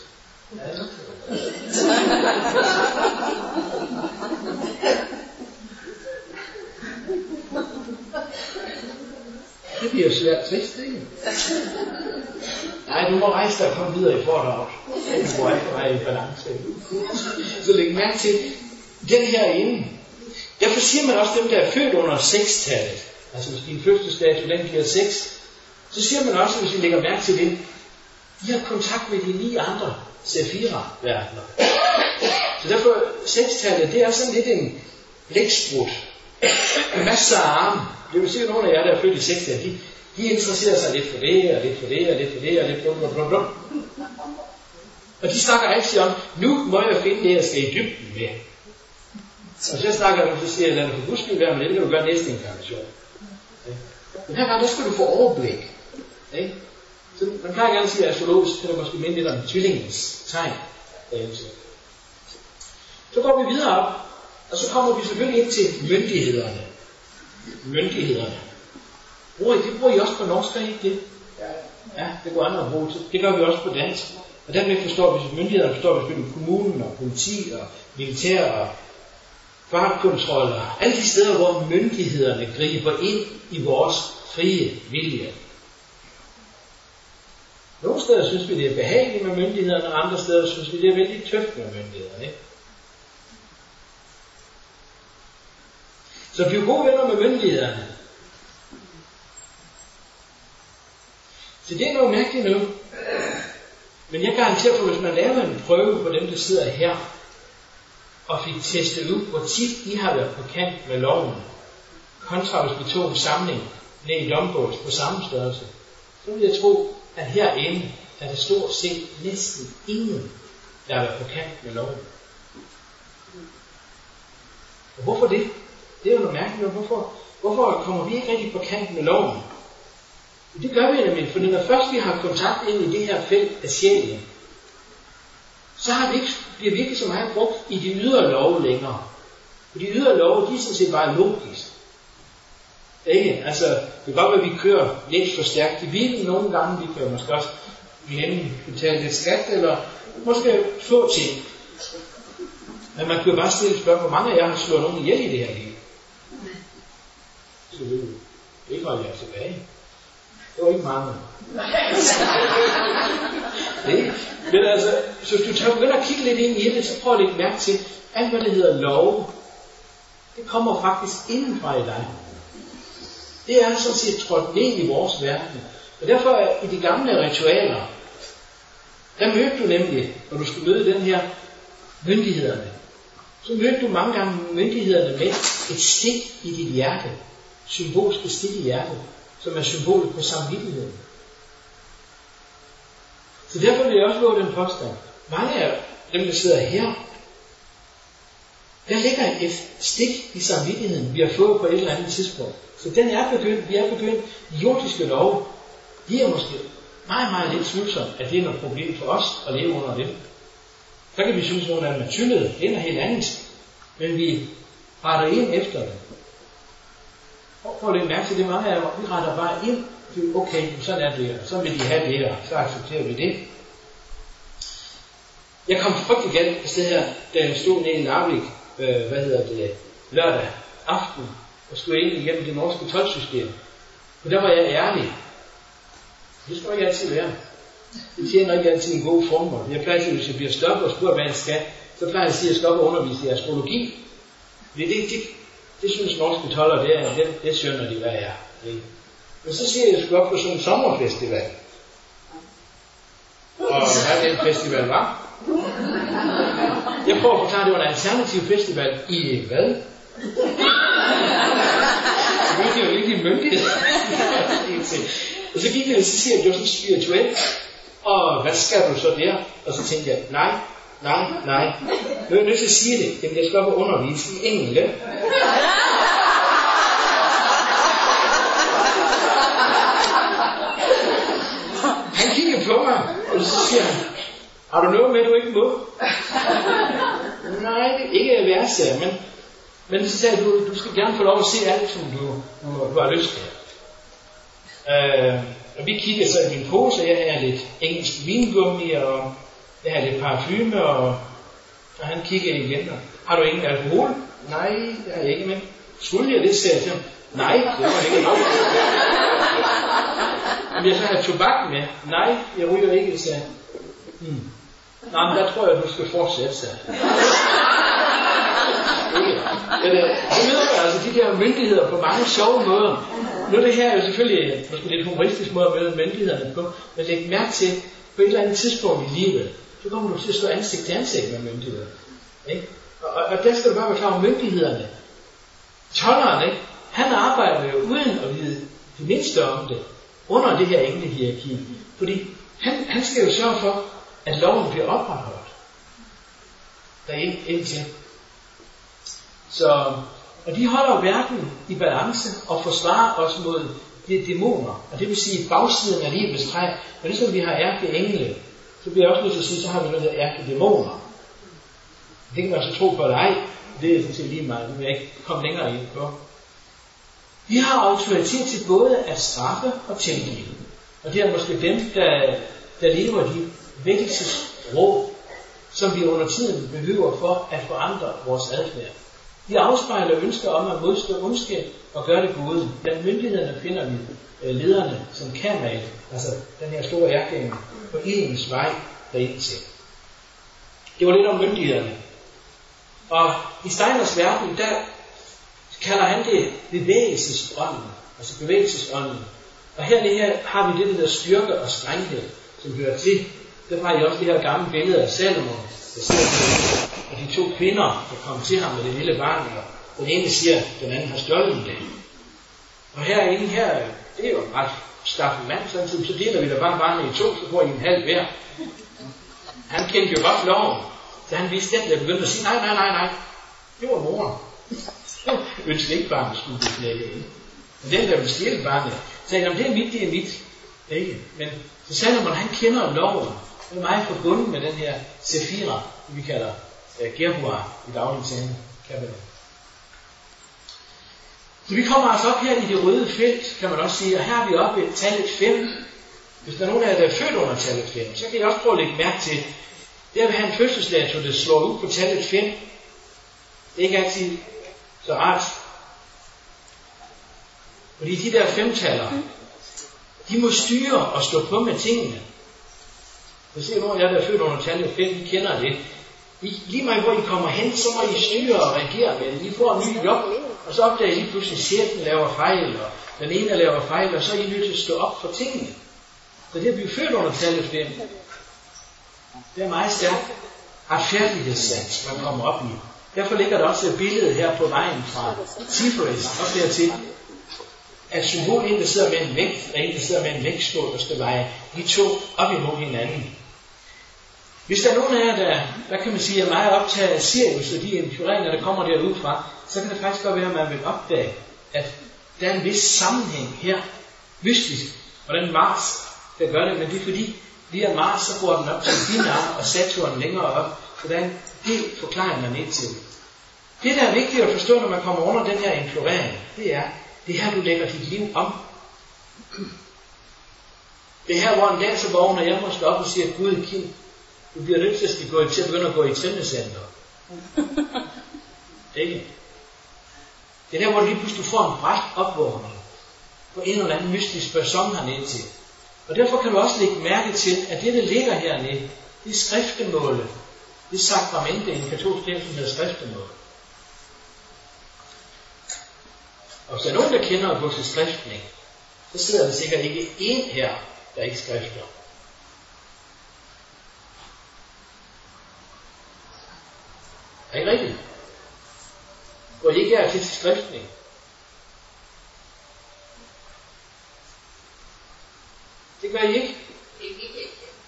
Det bliver svært trist, ikke? Nej, du må rejse dig og komme videre i foredraget. Du må ikke være i balance. Så læg mærke til, den herinde, derfor siger man også dem, der er født under seks-tallet, altså hvis din fødselsdato, den giver seks, så siger man også, hvis vi lægger mærke til det, de har kontakt med de ni andre Sefira-verdener. Så derfor, seks-tallet, det er sådan lidt en blæksprut. Masser af arme. Det vil sige, at nogle af jer, der er født i seks-tallet, de, de interesserer sig lidt for det, og lidt for det, og lidt for det, og lidt for det, og blum. Og de snakker altid om, nu må jeg finde det, jeg skal i dybden med. Og så snakker du, så siger jeg, lad mig for guds skyld være med det, det kan du gøre næste inkarnation. Men her gang, der skal du få overblik. Ikke? Så man plejer gerne at sige, at astrologisk kan det måske minde lidt om tvillingens tegn. Så går vi videre op, og så kommer vi selvfølgelig ind til myndighederne. Myndighederne. Bruger I, det bruger I også på norsk, ikke det? Ja, det går andre at bruge til. Det gør vi også på dansk. Og dermed forstår vi, at myndighederne forstår vi selvfølgelig kommunen og politi og militær og fartkontroller. Alle de steder, hvor myndighederne griber ind i vores frie vilje. Nogle steder synes vi, det er behageligt med myndighederne, og andre steder synes vi, det er vældig tøft med myndighederne. Ikke? Så bliv gode venner med myndighederne. Så det er noget mærkeligt nu. Men jeg garanterer for, hvis man laver en prøve på dem, der sidder her, og fik testet ud, hvor tit I har været på kant med loven, kontra hvis vi tog en samling ned i dombås på samme størrelse, så vil jeg tro, at herinde er der stort set næsten ingen, der er på kant med loven. Og hvorfor det? Det er jo noget mærkeligt. Hvorfor, hvorfor kommer vi ikke rigtig på kant med loven? Det gør vi nemlig, fordi når først vi har kontakt ind i det her felt af sjælen, så har vi ikke, bliver vi ikke så meget brugt i de ydre love længere. For de ydre love, de er sådan set bare logisk. Ikke? Altså, det kan godt være, at vi kører lidt for stærkt i bilen nogle gange, vi kører måske også glemme betale lidt skat, eller måske få ting. Men man kan jo bare stille spørge, hvor mange af jer har slået nogen ihjel i det her liv? Så det er ikke holde jer tilbage. Det var ikke mange. Det. Men altså, så hvis du tager begynder at kigge lidt ind i det, så prøv at lægge mærke til, alt hvad det hedder lov, det kommer faktisk indenfra i dig. Det er sådan set trådt ned i vores verden. Og derfor er i de gamle ritualer, der mødte du nemlig, når du skulle møde den her myndighederne, så mødte du mange gange myndighederne med et stik i dit hjerte. Symbolske stik i hjertet, som er symbolet på samvittigheden. Så derfor vil jeg også våge den påstand. Mange af dem, der sidder her, der ligger et stik i samvittigheden, vi har fået på et eller andet tidspunkt. Så den er begyndt, vi er begyndt, de jordiske love, de er måske meget, meget lidt tvivlsomt, at det er noget problem for os at leve under dem. Så kan vi synes, at nogle af dem er tyndede, det er noget helt andet. Men vi retter ind efter det. Og prøv at lægge mærke til det, mange af dem, vi retter bare ind, okay, sådan er det, så vil de have det, og så accepterer vi det. Jeg kom frygtelig galt på stedet her, da jeg stod nede i Narvik, øh, hvad hedder det, lørdag aften, og skulle ind igennem det norske toldsystem. Og der var jeg ærlig. Det skal ikke altid være. Det tjener ikke altid en god formål. Jeg plejer til, hvis jeg bliver stoppet og spurgt, hvad jeg skal, så plejer jeg at sige, at jeg skal op og undervise i astrologi. Det, det, det, det synes norske toldere, det er, det, det skønner de, hvad jeg er. Men så siger jeg, at jeg skal op på sådan en sommerfestival. Og hvad den festival var? Jeg prøver at forklare, at det var en alternativ festival i hvad? Det er jo ikke en myndighed. Og så gik jeg, og så siger jeg, at det var sådan spirituelt. Og hvad skal du så der? Og så tænkte jeg, nej, nej, nej. Nu er jeg nødt til at sige det. Jamen, jeg skal op og undervise i engle. Han kigger på mig, og så siger han, har du noget med, du ikke må? Nej, det er ikke værst, men, men så sagde jeg, du, du skal gerne få lov at se alt, som du, du, du har lyst til. Uh, og vi kigger så i min pose, og jeg har lidt engelsk vingummi, og jeg har lidt parfume, og, og han kigger igen, og har du ingen alkohol? Nej, det har jeg ikke med. Skulle jeg det, sagde jeg til ham. Nej, det var ikke nok. Om jeg så har tobak med? Nej, jeg ryger ikke, sagde han. Hmm. Nå, men der tror jeg, du skal fortsætte, sagde han. Det møder man altså de der myndigheder på mange sjove måder. Nu er det her jo selvfølgelig måske lidt humoristisk måde at møde myndighederne på, men læg mærke til, på et eller andet tidspunkt i livet, så kommer du til at stå ansigt til ansigt med myndigheder. Ikke? Og, og der skal du bare være klar over myndighederne. Tolderen, ikke? Han arbejder jo uden at vide det mindste om det, under det her englehierarki. Fordi han, han skal jo sørge for, at loven bliver opretholdt. Der er ind, indtil. Så, og de holder verden i balance og forsvarer os mod de dæmoner. Og det vil sige bagsiden af livets træ. Og ligesom vi har ærkeengle, så bliver jeg også nødt til at sige, så har vi noget, der er ærkedæmoner. Det kan man så tro på eller ej. Det er sådan set lige meget. Det vil jeg ikke komme længere ind på. Vi har autoritet til både at straffe og tilgive. Og det er måske dem, der, der lever de vækkelsesråd, som vi under tiden behøver for at forandre vores adfærd. De afspejler ønsker om at modstå ondskab og gøre det gode. Blandt myndighederne finder vi lederne som Kamal, altså den her store ærkeengel, på ildens vej derind til. Det var lidt om myndighederne. Og i Steiners verden, der kalder han det bevægelsesånden, altså bevægelsesånden. Og her, det her har vi det, der hedder styrke og strenghed, som hører til. Der har I også det her gamle billede af Salomon, der sidder og de to kvinder, der kom til ham med det lille barn, og den ene siger, at den anden har stjålet det. Og herinde her, det er jo en ret staffel mand, samtidig, så deler vi da bare barnet i to, så får I en halv hver. Han kendte jo godt loven, så han vidste den, der begyndte at sige, nej, nej, nej, nej, det var moren. Ønskede ikke barnet skulle blive knækket ind. Men den, der ville stjæle barnet, sagde han, det er mit, det er mit. Ikke? Men så Salomon, han kender loven. Det er meget forbundet med den her Sefira, vi kalder uh, Gerhua i daglig tale. Så vi kommer altså op her i det røde felt, kan man også sige, og her er vi oppe i tallet fem. Hvis der er nogen af jer, der er født under tallet fem, så kan I også prøve at lægge mærke til, der vil have en fødselsdato, der slår ud på tallet fem. Det er ikke altid så rart. Fordi de der femtaller, de må styre og stå på med tingene. Hvis det er nogen af jer, der er født under tallet fem, I kender det. I, lige meget hvor I kommer hen, så må I styre og reagere med det. I får en ny job, og så opdager I lige pludselig, at chefen laver fejl, og den ene laver fejl, og så er I nødt til at stå op for tingene. Så det at blive født under tallet fem, det er meget stærkt retfærdighedssans, man kommer op i. Derfor ligger der også et billede her på vejen fra Tiferet op dertil, at symbol en, der sidder med en vægt, og en, der sidder med en vægtskål, der skal veje de to op imod hinanden. Hvis der er nogen af jer, der, der kan man sige, er meget optaget af Sirius og de influeringer, der kommer derud fra, så kan det faktisk godt være, at man vil opdage, at der er en vis sammenhæng her, mystisk, og den Mars, der gør det, men det er fordi, via Mars, så går den op til Dinar og Saturn længere op, så der er en del forklaring, man ikke til. Det, der er vigtigt at forstå, når man kommer under den her influering, det er, det er her, du lægger dit liv om. Det er her, hvor en dag så vågner jeg måske op og siger, Gud, Kim, du bliver nødt til at, gå til at begynde at gå i trimlecenter. Ikke? Det er der, hvor du lige pludselig får en bræt opvågning på en eller anden mystisk person hernede til. Og derfor kan du også lægge mærke til, at det, der ligger hernede, det er skriftemålet. Det er sakramente i en katolsk kirke, som hedder skriftemål. Og hvis der er nogen, der kender at gå til skriftning, så sidder der sikkert ikke én her, der ikke skrifter. Er ikke rigtigt? Hvor I ikke er til skriftning. Det gør I ikke? Ikke helt.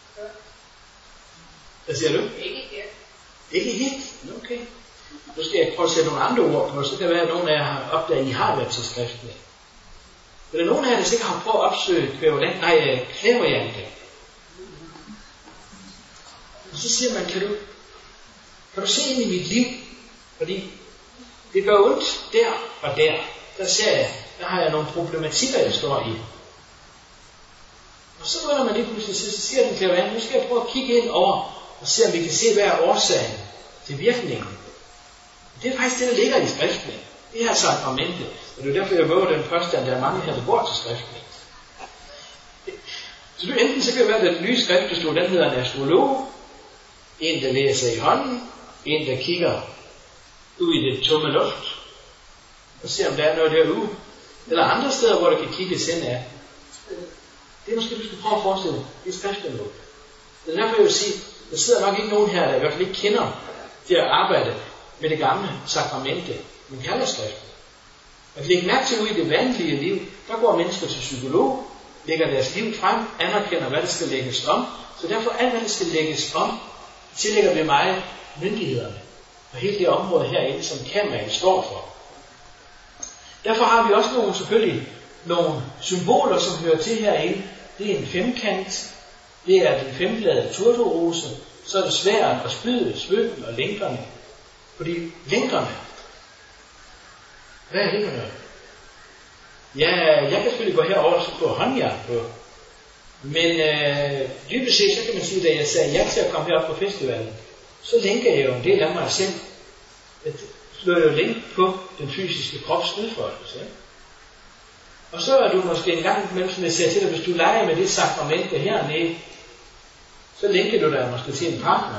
Hvad siger du? Ikke helt. Ikke helt? Okay. Nu skal jeg prøve at sætte nogle andre ord på, så kan det være, at nogen af jer har opdaget, at I har været til skriftning. Men der er nogen af jer, der sikkert har prøvet at opsøge kvævland, nej, klæveriante. Og så siger man, kan du, kan du se ind i mit liv? Fordi det gør ondt der og der. Der ser jeg, der har jeg nogle problematikker, jeg står i. Og så begynder man lige pludselig, så siger den klæveriante, nu skal jeg prøve at kigge ind over, og se om vi kan se, hvad er årsagen til virkningen. Det er faktisk det, der ligger i skriftning. Det her sakramente. Og det er derfor, jeg våger den påstand, at der er mange her, der går til skriftning. Så du enten så kan det være, at den nye skrift, der stod, den hedder en astrolog, en, der læser i hånden, en, der kigger ud i det tomme luft, og ser, om der er noget derude. Eller andre steder, hvor der kan kigges hen af. Det er måske, du skal prøve at forestille dig. Det er skriftning. Det er derfor, jeg vil sige, der sidder nok ikke nogen her, der i hvert fald ikke kender det at arbejde med det gamle sakramente, men kalder skriften. At lægge mærke til ud i det vanlige liv, der går mennesker til psykolog, lægger deres liv frem, anerkender, hvad der skal lægges om. Så derfor alt, hvad der skal lægges om, tillægger vi meget myndighederne og hele det område herinde, som kameraen står for. Derfor har vi også nogle, selvfølgelig nogle symboler, som hører til herinde. Det er en femkant, det er den fembladede turturose, så er det sværet og spydet, svøben og lænkerne. Fordi lænkerne, hvad er lænkerne? Ja, jeg kan selvfølgelig gå herover og få håndjern på. Men øh, dybest set, så kan man sige, da jeg sagde ja til at komme herop på festivalen, så lænker jeg jo en del af mig selv. Jeg slår jo lænk på den fysiske krops udfoldelse. Og så er du måske en gang imellem, som jeg siger til dig, hvis du leger med det sakramente hernede, så lænker du dig måske til en partner.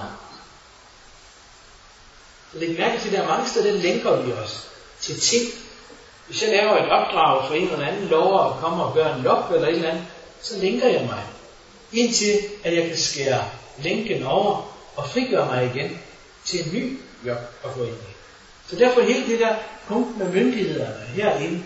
Så læg mærke til, at der er mange steder, der lænker vi os til ting. Hvis jeg laver et opdrag for en eller anden lover og kommer og gør en lop eller et eller andet, så lænker jeg mig. Indtil at jeg kan skære lænken over og frigøre mig igen til en ny job at gå ind i. Så derfor hele det der punkt med myndighederne herinde, så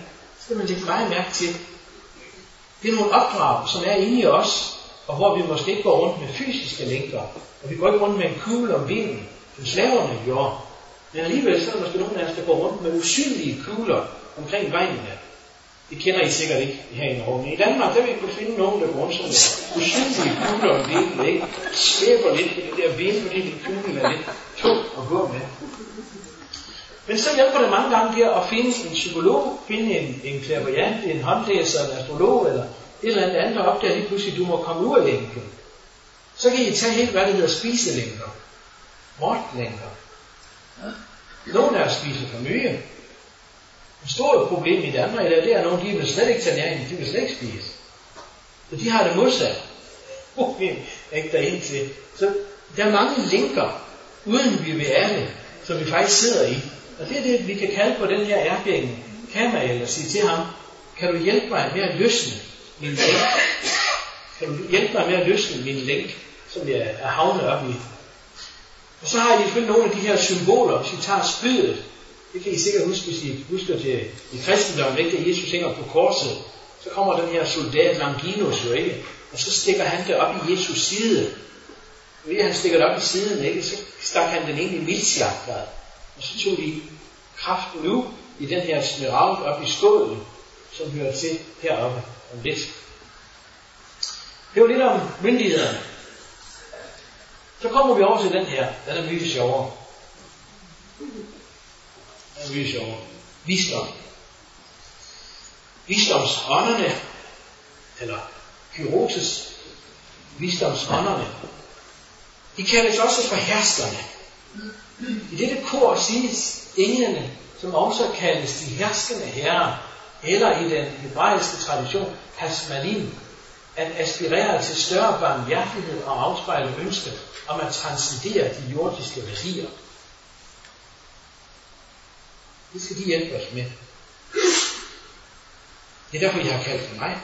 skal man lægge meget mærke til. Det er nogle opdrag, som er inde i os, og hvor vi måske ikke går rundt med fysiske lænker, og vi går ikke rundt med en kugle om benen, som slaverne gjorde. Men alligevel så er der måske nogle af os, der går rundt med usynlige kugler omkring benene. Det kender I sikkert ikke her i Norge. I Danmark, der vil I kunne finde nogen, der går rundt sådan med usynlige kugler om benene, ikke? Slæber lidt på det der ben, fordi den kugle er lidt tung at gå med. Men så hjælper det mange gange der at finde en psykolog, finde en, en clairvoyant, en håndlæser, en astrolog, eller et eller andet andet, der opdager lige pludselig, at du må komme ud af lænken. Så kan I tage helt, hvad det hedder spiselænker. Mortlænker. Nogle af os spiser for mye. Et stort problem i Danmark det er, at nogle de vil slet ikke tage næring, de vil slet ikke spise. Så de har det modsat. Problem ikke derind til. Så der er mange lænker, uden vi vil af det, som vi faktisk sidder i. Og det er det, vi kan kalde på den her ærkeengel, Kamael, og sige til ham, kan du hjælpe mig med at løsne min lænk? Kan du hjælpe mig med at løsne min lænk, som jeg er havnet op i? Og så har I selvfølgelig nogle af de her symboler, hvis I tager spydet. Det kan I sikkert huske, hvis I husker til i kristendommen, ikke? Da Jesus hænger på korset, så kommer den her soldat Longinus jo ikke, og så stikker han det op i Jesus side. Ved at han stikker det op i siden, ikke? Så stak han den ind i mildsjagteret. Og så tog de kraften nu i den her smeralk op i skålen, som hører til heroppe om lidt. Det var lidt om myndighederne. Så kommer vi over til den her. Den er mye sjovere. Den er mye sjovere. Visdom. Visdomsånderne, eller Kyrotes, visdomsånderne, de kaldes også for herskerne. I dette kor siges englene, som også kaldes de herskende herrer, eller i den hebraiske tradition, hasmanim, at aspirere til større barmhjertighed og afspejle ønsket om at transcendere de jordiske værdier. Det skal de hjælpe os med. Det er derfor, jeg har kaldt for mig.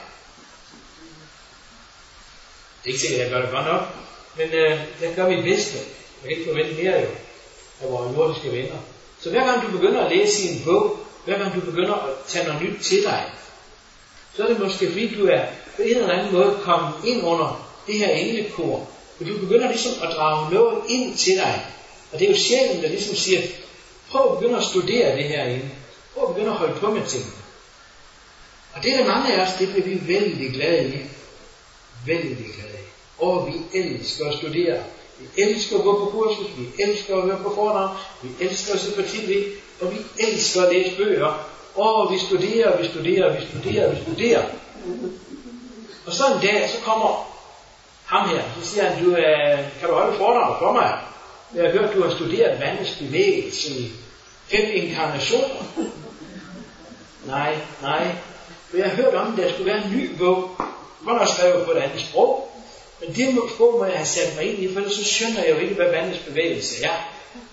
Det er ikke sikkert, at jeg gør det godt nok, men øh, jeg gør mit bedste. Jeg kan ikke forvente mere jo af vores jordiske venner. Så hver gang du begynder at læse i en bog, hver gang du begynder at tage noget nyt til dig, så er det måske fordi du er på en eller anden måde kommet ind under det her englekor. Og du begynder ligesom at drage noget ind til dig. Og det er jo sjælen, der ligesom siger, prøv at begynde at studere det herinde. Prøv at begynde at holde på med tingene. Og det er der mange af os, det bliver vi vældig glade i. Vældig glade i. Og vi elsker at studere. Vi elsker at gå på kursus. Vi elsker at høre på foredrag. Vi elsker at se på tv. Og vi elsker at læse bøger. Og vi studerer, vi studerer, vi studerer, vi studerer. Og så en dag, så kommer ham her. Så siger han, du, øh, kan du holde foredrag for mig? Jeg har hørt, du har studeret vandets bevægelse i fem inkarnationer. Nej, nej. For jeg har hørt om, at der skulle være en ny bog. Godt nok skrevet på et andet sprog. Men det sprog må jeg have sat mig ind i, for ellers så skønner jeg jo ikke, hvad vandets bevægelse er.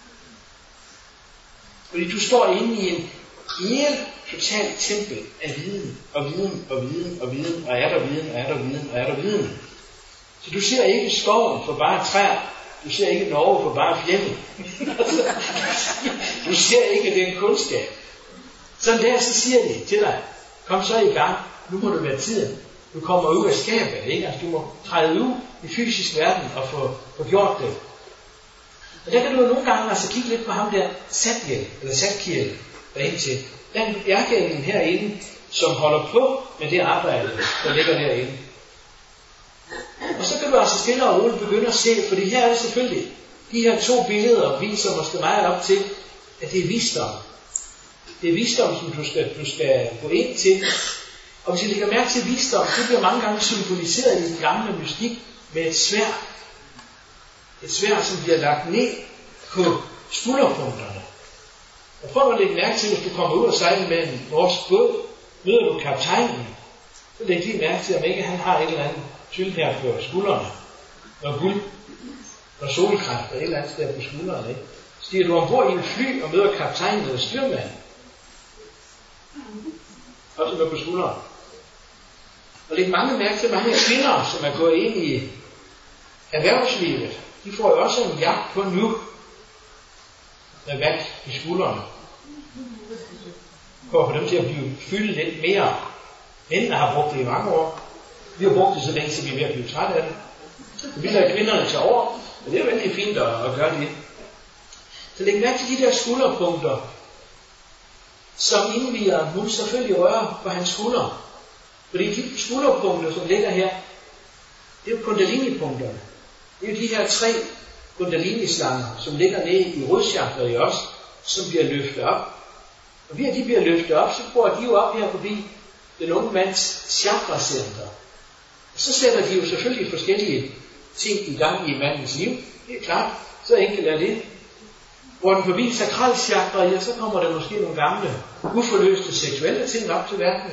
Fordi du står inde i en helt totalt tempel af viden, og viden, og viden, og viden, og er der viden, og er der viden, og er der viden. Så du ser ikke skoven for bare træer. Du ser ikke Norge for bare fjælde. Du ser ikke den kundskab. Sådan der, så siger de til dig, kom så i gang, nu må du være tiden. Du kommer ud af skabet, ikke? Altså, du må træde ud i fysisk verden og få, få gjort det. Og der kan du jo nogle gange altså kigge lidt på ham der Satjel, eller Satkiel, derind til. Den ærkeengel herinde, som holder på med det arbejde, der ligger derinde. Og så kan du altså stille og roligt begynde at se, fordi her er det selvfølgelig, de her to billeder viser måske meget op til, at det er visdom. Det er visdom, som du skal, du skal gå ind til. Og hvis I lægger mærke til visdom, det bliver mange gange symboliseret i den gamle mystik med et sværd. Et sværd, som bliver lagt ned på skulderpunkterne. Og prøv at lægge mærke til, hvis du kommer ud og sejler med en norsk båd, møder du kaptajnen, så læg lige mærke til, om ikke han har et eller andet tyld her på skuldrene. Noget guld, noget solkraft og et eller andet sted på skuldrene. Ikke? Stiger du ombord i en fly og møder kaptajnen eller styrmanden, også med på skuldrene. Og læg mange mærke til mange kvinder, som er gået ind i erhvervslivet. De får jo også en jagt på nu med vand i skuldrene. for at få dem til at blive fyldt lidt mere. Mændene har brugt det i mange år. Vi har brugt det så længe, så vi er ved at blive trætte af det. Vi lader kvinderne tage over, og det er jo vældig fint at, at gøre det. Så læg mærke til de der skulderpunkter, som indviger nu selvfølgelig rører på hans skulder. Fordi de skulderpunkter, som ligger her, det er jo kundalini-punkterne. Det er jo de her tre kundalini-slanger, som ligger nede i rodchakret i os, som bliver løftet op. Og ved at de bliver løftet op, så går de jo op her forbi den unge mands chakracenter. Og så sætter de jo selvfølgelig forskellige ting i gang i mandens liv. Det er klart, så enkelt er det. Går den forbi sakralchakra, ja, så kommer der måske nogle gamle, uforløste seksuelle ting op til verden.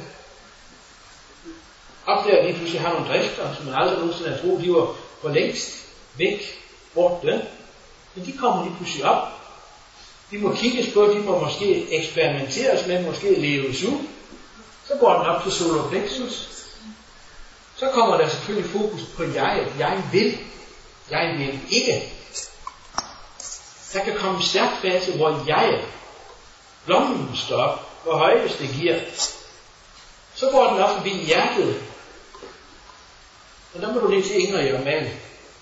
Opdager at de pludselig har nogle drifter, som man aldrig nogensinde har troet, de var for længst væk, borte. Men de kommer lige pludselig op. De må kigges på, de må måske eksperimenteres med, måske leves ud. Så går den op til solar plexus. Så kommer der selvfølgelig fokus på jeg. Jeg vil. Jeg vil ikke. Der kan komme en stærk fase, hvor jeg, blommen står op, hvor højest det giver. Så går den op forbi hjertet. Og der må du lige til Ingrid og male.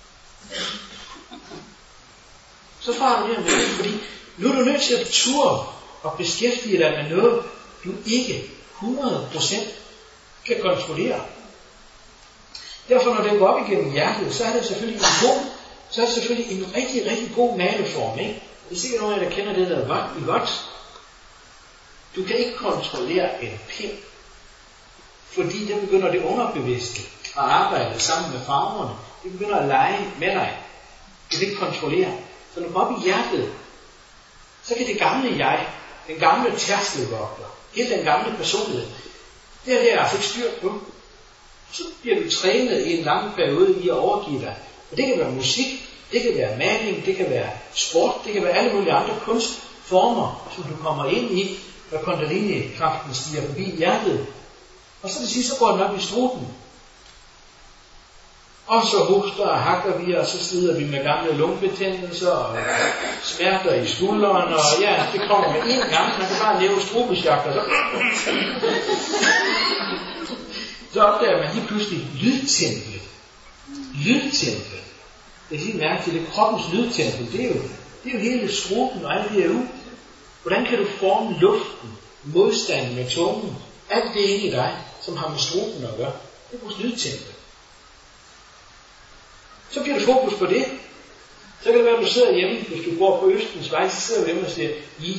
Så farer du her med, fordi nu er du nødt til at ture og beskæftige dig med noget, du ikke hundrede procent kan kontrollere. Derfor når det går op igennem hjertet, så er det selvfølgelig en god, så er det selvfølgelig en rigtig, rigtig god maleform, ikke? Det er sikkert nogen af jer, der kender det, der er i voks. Du kan ikke kontrollere en pind, fordi det begynder det underbevidste at arbejde sammen med farverne. Det begynder at lege med dig. Det kan ikke kontrollere. Så når du går op i hjertet, så kan det gamle jeg, den gamle tærskelvogter, hele den gamle personlighed, det er det altså ikke styr på. Så bliver du trænet i en lang periode i at overgive dig. Og det kan være musik, det kan være maling, det kan være sport, det kan være alle mulige andre kunstformer, som du kommer ind i, når kundalini-kraften stiger forbi hjertet. Og så til sidst, så går den op i struben. Og så hoster og hakker vi, og så slider vi med gamle lungebetændelser og smerter i skulderen, og ja, det kommer med én gang. Man kan bare leve strubesjakter. Så, så opdager man lige pludselig lydtemplet. Lydtemplet. Det er lige mærke til det. Kroppens lydtempel, det er jo, det er jo hele struben og alt det her ud. Hvordan kan du forme luften, modstanden med tungen, alt det inde i dig, som har med struben at gøre? Det er vores lydtempel. Så bliver du fokus på det. Så kan det være, at du sidder hjemme, hvis du går på Østens vej, så sidder du hjemme og siger,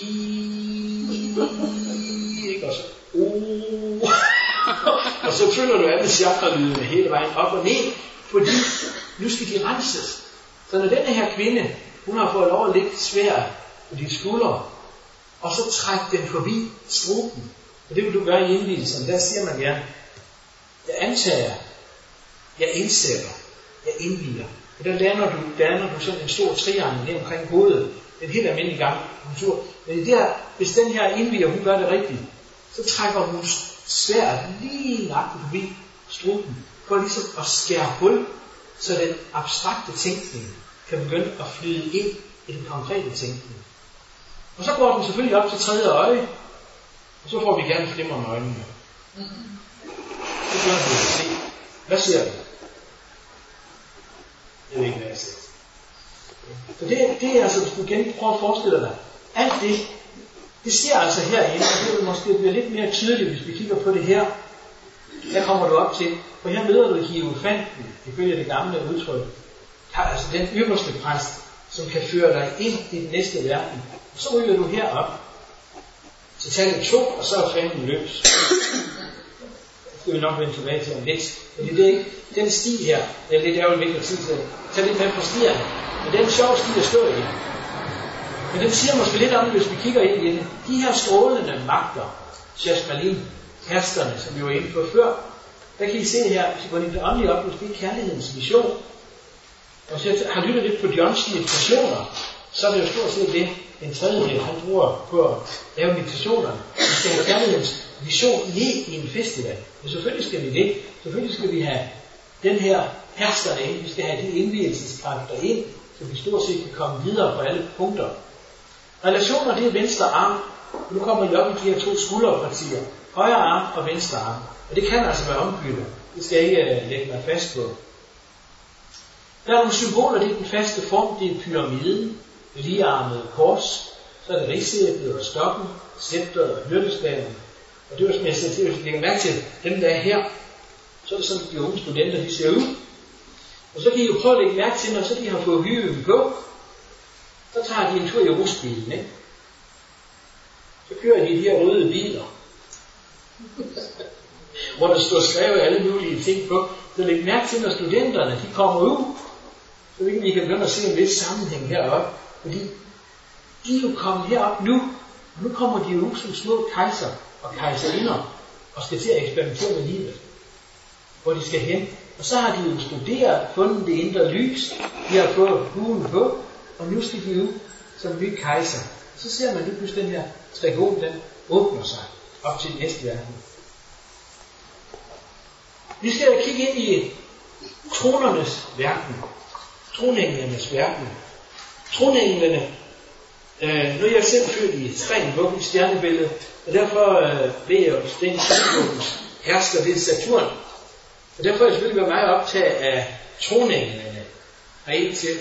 ikke? Og så, oh. Og så følger du alle chakralydene hele vejen op og ned, fordi nu skal de renses. Så når denne her kvinde, hun har fået lov at lægge sværd på de skuldre, og så træk den forbi struben. Og det vil du gøre i indvielsen. Der siger man gerne, jeg antager, jeg indsætter, jeg indviger. Og der danner du, danner du sådan en stor triangel ned omkring hovedet. En helt almindelig gammel kultur. Men det der, hvis den her indviger, hun gør det rigtigt, så trækker hun svært lige nøjagtigt forbi struben, for ligesom at skære hul, så den abstrakte tænkning kan begynde at flyde ind i den konkrete tænkning. Og så går den selvfølgelig op til tredje øje, og så får vi gerne flimmer med øjnene. Så gør du at se. Hvad ser du? Jeg ved ikke, hvad jeg ser. Så det, det er altså, hvis du igen prøver at forestille dig, alt det, det sker altså herinde, og det vil måske blive lidt mere tydeligt, hvis vi kigger på det her. Her kommer du op til, for her møder du hierofanten, ifølge det gamle udtryk. Her er altså den øverste præst, som kan føre dig ind i den næste verden. Så ryger du herop. Så tager det to, og så er fanden løs. Det skal vi nok vende tilbage til om lidt. Men det er ikke den sti her, det er lidt ærgerligt vigtigt tid til. Tag lidt med på stierne. Men det er en sjov sti at stå i. Men den siger måske lidt om det, hvis vi kigger ind i det. De her strålende magter, Shasmalin, herskerne, som vi var inde på før, der kan I se her, hvis I går ind i det åndelige oplevelse, det er kærlighedens mission. Og hvis jeg har lyttet lidt på Johns meditationer, så er det jo stort set det, en tredjedel, han bruger på at lave meditationerne. Vi skal have kærlighedens mission ned i en festival. Men selvfølgelig skal vi det. Selvfølgelig skal vi have den her herskerne ind. Vi skal have de indvielseskræfter ind, så vi stort set kan komme videre på alle punkter. Relationer, det er venstre arm. Nu kommer I op i de her to skulderpartier. Højre arm og venstre arm. Og det kan altså være ombyttet. Det skal jeg ikke lægge mig fast på. Der er nogle symboler, det er den faste form. Det er pyramiden, det ligearmede kors. Så er det rigsæblet og stokken, scepteret og hyrdestaven. Og det var som jeg sagde til, hvis I lægger mærke til dem, der er her. Så er det sådan, de unge studenter, de ser ud. Og så kan I jo prøve at lægge mærke til, når så de har fået hyøven på, så tager de en tur i rusbilen, ikke? Så kører de de her røde biler, hvor der står skrevet alle mulige ting på. Så læg mærke til, når studenterne de kommer ud, så vi kan begynde at se en vis sammenhæng heroppe. Fordi de er jo kommet herop nu, og nu kommer de ud som små kejser og kejserinder, og skal til at eksperimentere med livet, hvor de skal hen. Og så har de jo studeret, fundet det indre lys, de har fået huen på, og nu skal de ud som ny kejser. Så ser man lige pludselig den her trigon, den åbner sig op til næste verden. Vi skal kigge ind i tronernes verden. Tronenglenes verden. Tronenglene, øh, nu er jeg selv født i Strengbuk i stjernebilledet, og derfor øh, ved jeg jo, den Strengbukens hersker, det er Saturn. Og derfor er jeg selvfølgelig været meget optaget af tronenglene og ind til.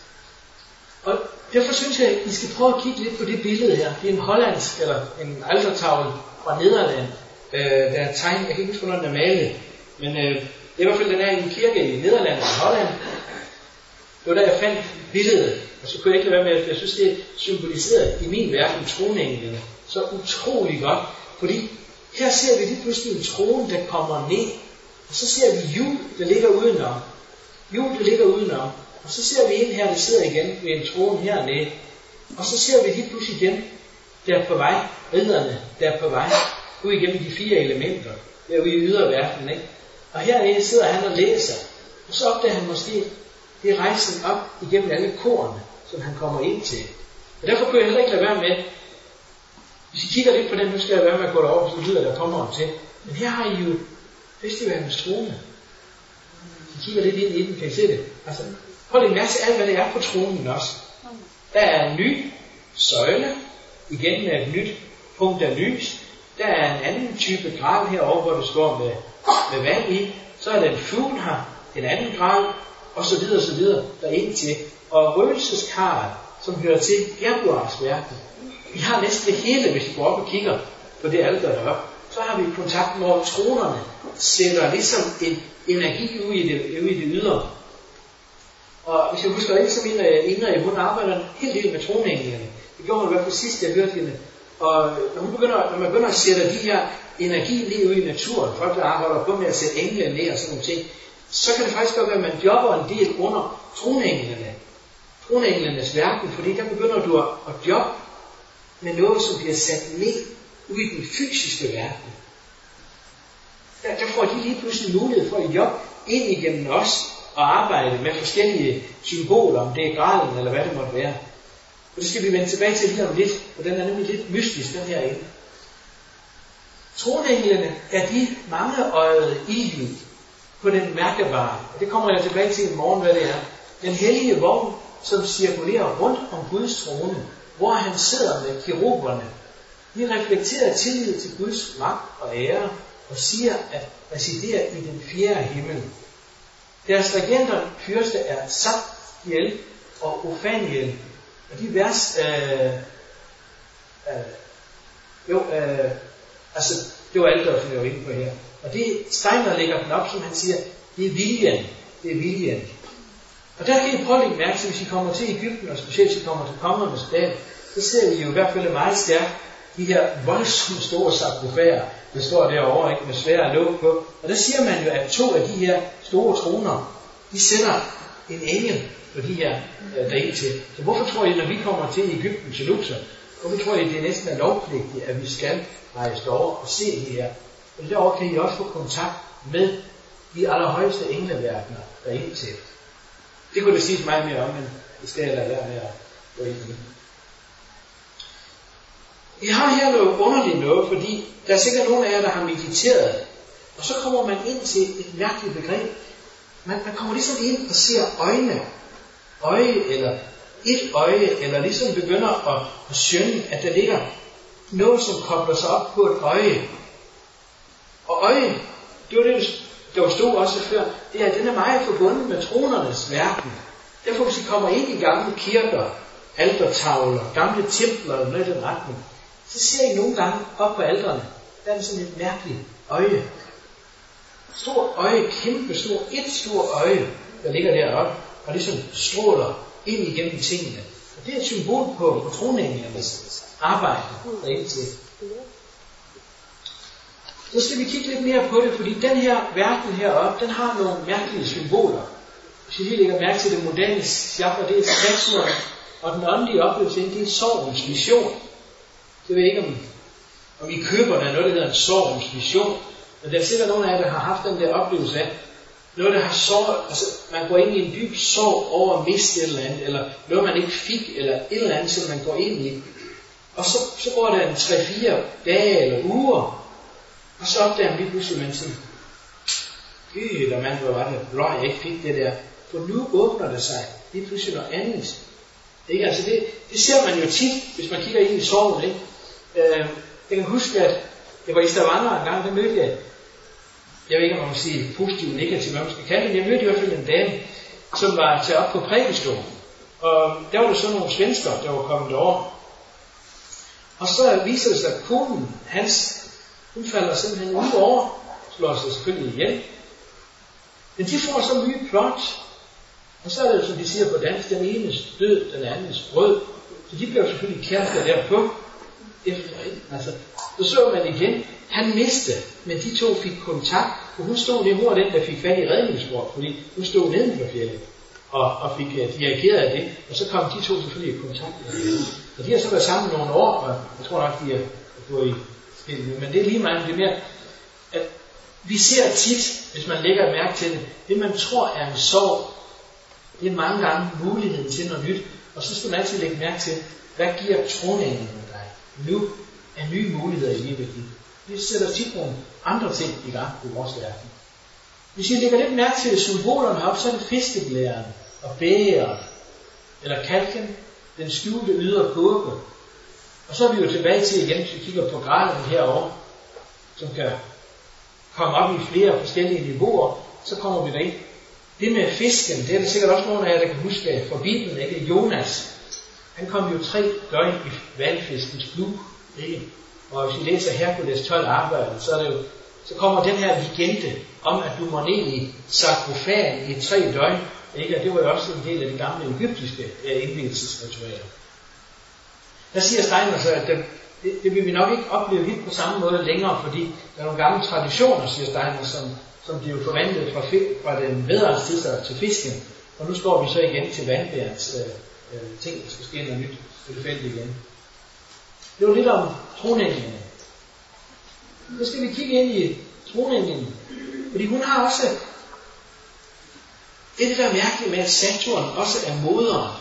Og derfor synes jeg, at I skal prøve at kigge lidt på det billede her. Det er en hollandsk, eller en altertavle fra Nederland, øh, der er tegnet. Jeg kan ikke huske, hvornår den er malet. Men øh, det er i hvert fald, den er i en kirke i Nederland og Holland. Det var da jeg fandt billedet. Og så kunne jeg ikke lade være med, at jeg synes, det er symboliseret i min verden, tronenglene, så utrolig godt. Fordi her ser vi lige pludselig en trone, der kommer ned. Og så ser vi hjul, der ligger udenom. Hjul, der ligger udenom. Og så ser vi en her, der sidder igen ved en trone hernede. Og så ser vi lige pludselig igen, der er på vej, ridderne, der er på vej, ud igennem de fire elementer, derude i yderverdenen, ikke? Og hernede sidder han og læser. Og så opdager han måske, det er rejsen op igennem alle korene, som han kommer ind til. Og derfor kunne jeg heller ikke lade være med, hvis I kigger lidt på den, nu skal jeg være med at gå derover, så lyder der kommer om til. Men her har I jo festivalens trone. I kigger lidt ind i den, kan I se det? Altså, prøv lige mærke til alt, hvad det er på tronen også. Der er en ny søjle, igen med et nyt punkt af lys. Der er en anden type grav herovre, hvor det står med, med vand i. Så er der en fugl her, en anden grav, og så videre, og så videre, der er ind til. Og røgelseskarret, som hører til Jaguars verden. Vi har næsten det hele, hvis vi går op og kigger på det alter deroppe. Så har vi kontakt med, hvor tronerne sætter ligesom en energi ud i det, ud i det ydre. Og hvis jeg husker ikke, så mener jeg, Ingrid, hun arbejder helt helt med tronenglene. Det gjorde hun i hvert fald sidst, jeg hørte hende. Og når, hun begynder, når man begynder at sætte de her energi ned ud i naturen, folk der arbejder på med at sætte engle ned og sådan nogle ting, så kan det faktisk godt være, at man jobber en del under tronenglene. Tronenglenes verden, fordi der begynder du at, at jobbe med noget, som bliver sat ned ud i den fysiske verden. Der, der får de lige pludselig mulighed for at jobbe ind igennem os og arbejde med forskellige symboler, om det er gralen eller hvad det måtte være. Og det skal vi vende tilbage til lige om lidt, for den er nemlig lidt mystisk, den her inde. Tronenglene er de mangeøjede ildlyd på den mærkebare, og det kommer jeg tilbage til i morgen, hvad det er. Den hellige vogn, som cirkulerer rundt om Guds trone, hvor han sidder med keruberne. De reflekterer tillid til Guds magt og ære, og siger at residere i den fjerde himmel. Deres regenter fyrste er Zadkiel og Ophaniel. Og de vers, øh, øh, jo, øh, altså, det var alt, der var inde på her. Og det Steiner lægger den op, som han siger, det er viljen, det er viljen. Og der kan I prøve at lægge mærke til, hvis I kommer til Egypten, og specielt hvis I kommer til kongernes dal, så ser I jo i hvert fald meget stærkt de her voldsomt store sarkofager, der står derovre, ikke, med svære låg på. Og der siger man jo, at to af de her store troner, de sætter en engel på de her øh, derind til. Så hvorfor tror I, når vi kommer til Egypten, til Luxor, hvorfor tror I, det er næsten er lovpligtigt, at vi skal rejse derover og se de her? Og derovre kan I også få kontakt med de allerhøjeste engleverdener derind til. Det kunne det siges meget mere om, men det skal jeg lade være med at gå ind i. Vi har her noget underligt noget, fordi der er sikkert nogen af jer, der har mediteret, og så kommer man ind til et mærkeligt begreb. Man, man kommer ligesom ind og ser øjne, øje eller et øje, eller ligesom begynder at, at synge, at der ligger noget, som kobler sig op på et øje. Og øje, det var det, der stod også før, det er, at den er meget forbundet med tronernes verden. Derfor hvis I kommer ind i gamle kirker, altertavler, gamle templer eller noget i den retning, så ser I nogle gange op på alterne, der er sådan et mærkeligt øje. Stort øje, kæmpe stor, et stort øje, der ligger deroppe, og ligesom stråler ind igennem tingene. Og det er et symbol på, på tronængernes arbejde derinde til. Så skal vi kigge lidt mere på det, fordi den her verden heroppe, den har nogle mærkelige symboler. Hvis I lige lægger mærke til det moderne chakra, det er skabsmålet, og den åndelige oplevelse, det er sorgens vision. Det ved jeg ikke, om, om I køber der noget, der hedder en sorgens vision. Men der er sikkert nogen af jer, der har haft den der oplevelse af, noget, der har sorg, altså man går ind i en dyb sorg over at miste et eller andet, eller noget, man ikke fik, eller et eller andet, som man går ind i. Og så, så går der en tre fire dage eller uger, og så opdager man lige pludselig, man siger, gud, der mand, hvor var det blå, jeg ikke fik det der. For nu åbner det sig lige pludselig noget andet. Ikke? Altså det, det ser man jo tit, hvis man kigger ind i sorgen. Ikke? Øh, jeg kan huske, at jeg var i Stavanger en gang, der mødte jeg, jeg ved ikke, om man må sige positivt, negativt, hvad man skal kalde det, jeg mødte i hvert fald en dame, som var taget op på prædikestolen. Og der var der så nogle svensker, der var kommet derover. Og så viser det sig, at konen, hans, hun falder simpelthen ud over, slår sig selvfølgelig ihjel. Men de får så mye plot. Og så er det jo, som de siger på dansk, den enes død, den andens brød. Så de bliver selvfølgelig kærester derpå. Efter, altså, så så man igen, han mistede, men de to fik kontakt, og hun stod lige, hun var den, der fik fat i redningsbord, fordi hun stod neden for fjellet, og, og fik uh, dirigeret af det, og så kom de to selvfølgelig i kontakt med det. Og de har så været sammen nogle år, og jeg tror nok, de er gået i skillet, men det er lige meget, det er mere, at vi ser tit, hvis man lægger mærke til det, det man tror er en sorg, det er mange gange muligheden til noget nyt, og så skal man altid lægge mærke til, hvad giver tronænglen dig nu af nye muligheder i livet? Vi sætter tit nogle andre ting i gang i vores verden. Hvis I lægger lidt mærke til symbolerne op, så er det fiskeblæren og bægeret, eller kalken, den skjulte ydre gurke. Og så er vi jo tilbage til igen, hvis vi kigger på graden herovre, som kan komme op i flere forskellige niveauer, så kommer vi derind. Det med fisken, det er der sikkert også nogen af jer, der kan huske fra Bibelen, ikke? Jonas, han kom jo tre døgn i hvalfiskens blod, ikke? Og hvis I læser Herkules tolv arbejder, så, er det jo, så kommer den her legende om, at du må ned i sarkofagen i tre døgn, ikke? Og det var jo også en del af de gamle egyptiske indvielsesritualer. Der siger Steiner så, at det, det, det vil vi nok ikke opleve helt på samme måde længere, fordi der er nogle gamle traditioner, siger Steiner, som, som de jo forvandlede fra, fra den vedrørelses til fisken. Og nu står vi så igen til vandbærens øh, øh, ting, der skal ske noget nyt på det felt igen. Det var lidt om tronænglingen. Nu skal vi kigge ind i tronænglingen, fordi hun har også, det er det der mærkeligt med, at Saturn også er moderen.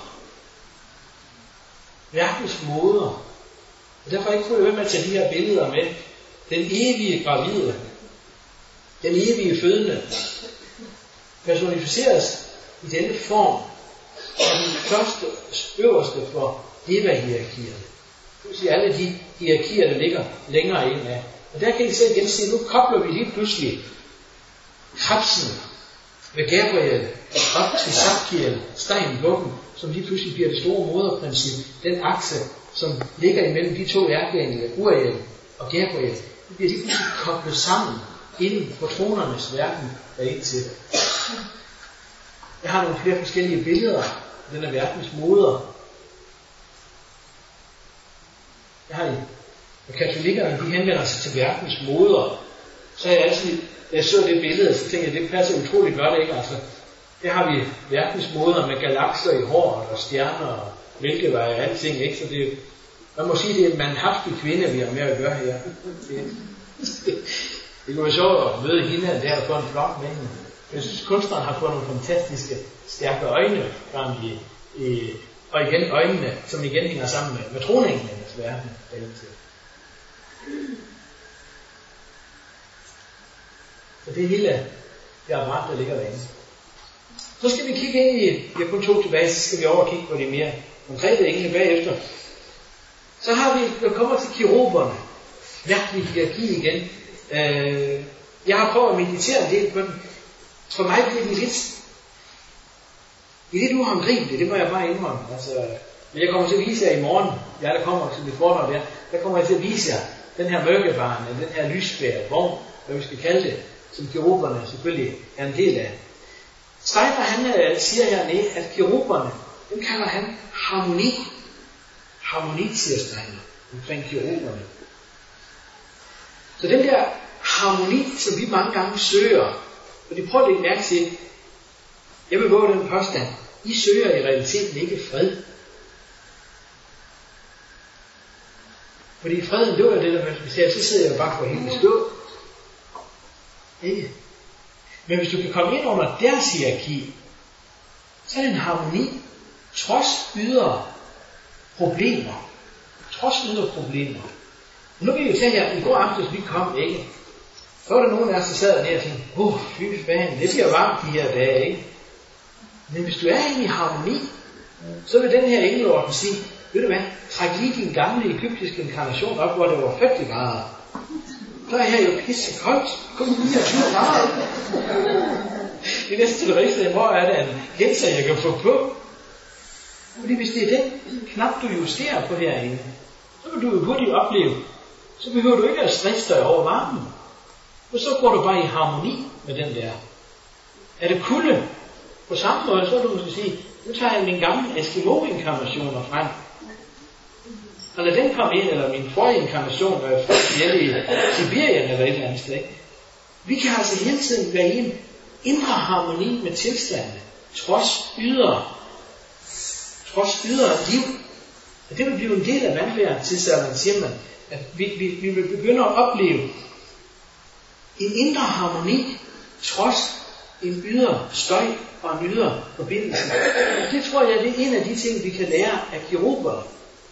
Verdens moder. Og derfor har jeg ikke fået øje med at tage de her billeder med. Den evige gravide, den evige fødende, personificeres i denne form af den første øverste for Eva-hierarkierne. Det vil sige alle de hierarkier, der ligger længere ind af. Og der kan I så igen se, nu kobler vi lige pludselig Krebsen med Gabriel op til Zadkiel, Steinbukken, som lige pludselig bliver det store moderprincip, den akse, som ligger imellem de to ærkeengler, Uriel og Gabriel, det bliver lige pludselig koblet sammen inden på tronernes verden derind til. Jeg har nogle flere forskellige billeder af den her verdens moder. Jeg har og katolikkerne, de henvender sig til verdens moder. Så jeg altid, da jeg så det billede, så tænkte jeg, det passer utroligt godt, ikke? Altså, der har vi verdens moder med galakser i håret og stjerner og mælkeveje og alting, ikke? Så det, man må sige, det er en mandhaftig kvinde, vi har med at gøre her. Det, det, det kunne være sjovt at møde hende der og få en flot med hende. Jeg synes, kunstneren har fået nogle fantastiske, stærke øjne frem i, i og igen øjnene, som igen hænger sammen med, med tronænglenes verden. Så det er hele det apparat, der ligger derinde. Så skal vi kigge ind i, vi har kun to tilbage, så skal vi over og kigge på de mere konkrete engle bagefter. Så har vi, vi kommer til keruberne. Mærkelig hierarki igen. Øh, jeg har prøvet at meditere en del på den. For mig bliver det lidt, det er lidt uhåndgribeligt, det må jeg bare indrømme. Altså, men jeg kommer til at vise jer i morgen, jeg der kommer til mit foredrag der, der kommer jeg til at vise jer den her mørkebarn, den her lysbære vogn, hvad vi skal kalde det, som keruberne selvfølgelig er en del af. Steiner, han uh, siger hernede, at keruberne, dem kalder han harmoni. Harmoni, siger Steiner, omkring keruberne. Så den der harmoni, som vi mange gange søger, og de prøver at lægge mærke til, jeg vil våge den påstand, I søger i realiteten ikke fred. Fordi freden, det var det der, man skal sige, så sidder jeg bare for helt i stå. Ikke? Men hvis du kan komme ind under deres hierarki, så er det en harmoni, trods ydre problemer. Trods ydre problemer. Og nu kan vi jo tage her, i går aftes vi kom, ikke? Så var der nogen af os, der sad der og tænkte, åh, oh, fy fanden, det bliver varmt de her dage, ikke? Men hvis du er inde i harmoni, så vil den her engelorden sige, ved du hvad, træk lige din gamle egyptiske inkarnation op, hvor det var fyrre grader. Så er her jo pisse koldt. Kun niogtyve grader. Det er næsten det rigtige, hvor er der en genser, jeg kan få på. Fordi hvis det er den knap, du justerer på herinde, så vil du jo hurtigt opleve, så behøver du ikke at stresse dig over varmen. Og så går du bare i harmoni med den der. Er det kulde? På samme måde, så vil du måske sige, nu tager jeg min gamle Eskimo-inkarnationer frem. Og lad den komme ind, eller min forrige inkarnation, når jeg først hjælpe i Sibirien eller et eller andet sted. Vi kan altså hele tiden være i en indre harmoni med tilstanden, trods ydre, trods ydre liv. Og det vil blive en del af vandværen, tidsalderen, siger man, at vi, vi, vi vil begynde at opleve en indre harmoni, trods en ydre støj og en ydre forbindelse. Og det tror jeg, det er en af de ting, vi kan lære af keruberne.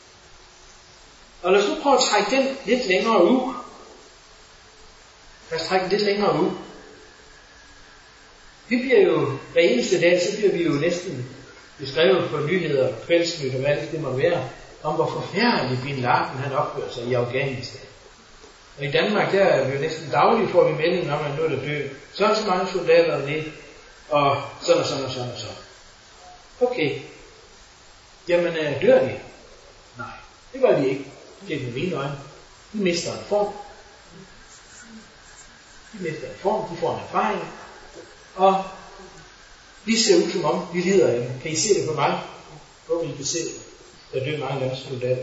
Og lad os nu prøve at trække den lidt længere ud. Lad os trække den lidt længere ud. Vi bliver jo, hver eneste dag, så bliver vi jo næsten beskrevet på nyheder, kveldsnyt og hvad det må være, om hvor forfærdelig Bin Laden han opfører sig i Afghanistan. Og i Danmark, der er vi jo næsten dagligt, får vi meldingen om, at nu er der død. Så er der så mange soldater dernede, og sådan og sådan og sådan og sådan. Okay. Jamen, dør de? Nej, det gør de ikke. Det er med mine øjne. De mister en form. De mister en form, de får en erfaring. Og vi ser ud som om, vi lider af dem. Kan I se det på mig? Hvor I kan se det? Der dør mange af dem soldater.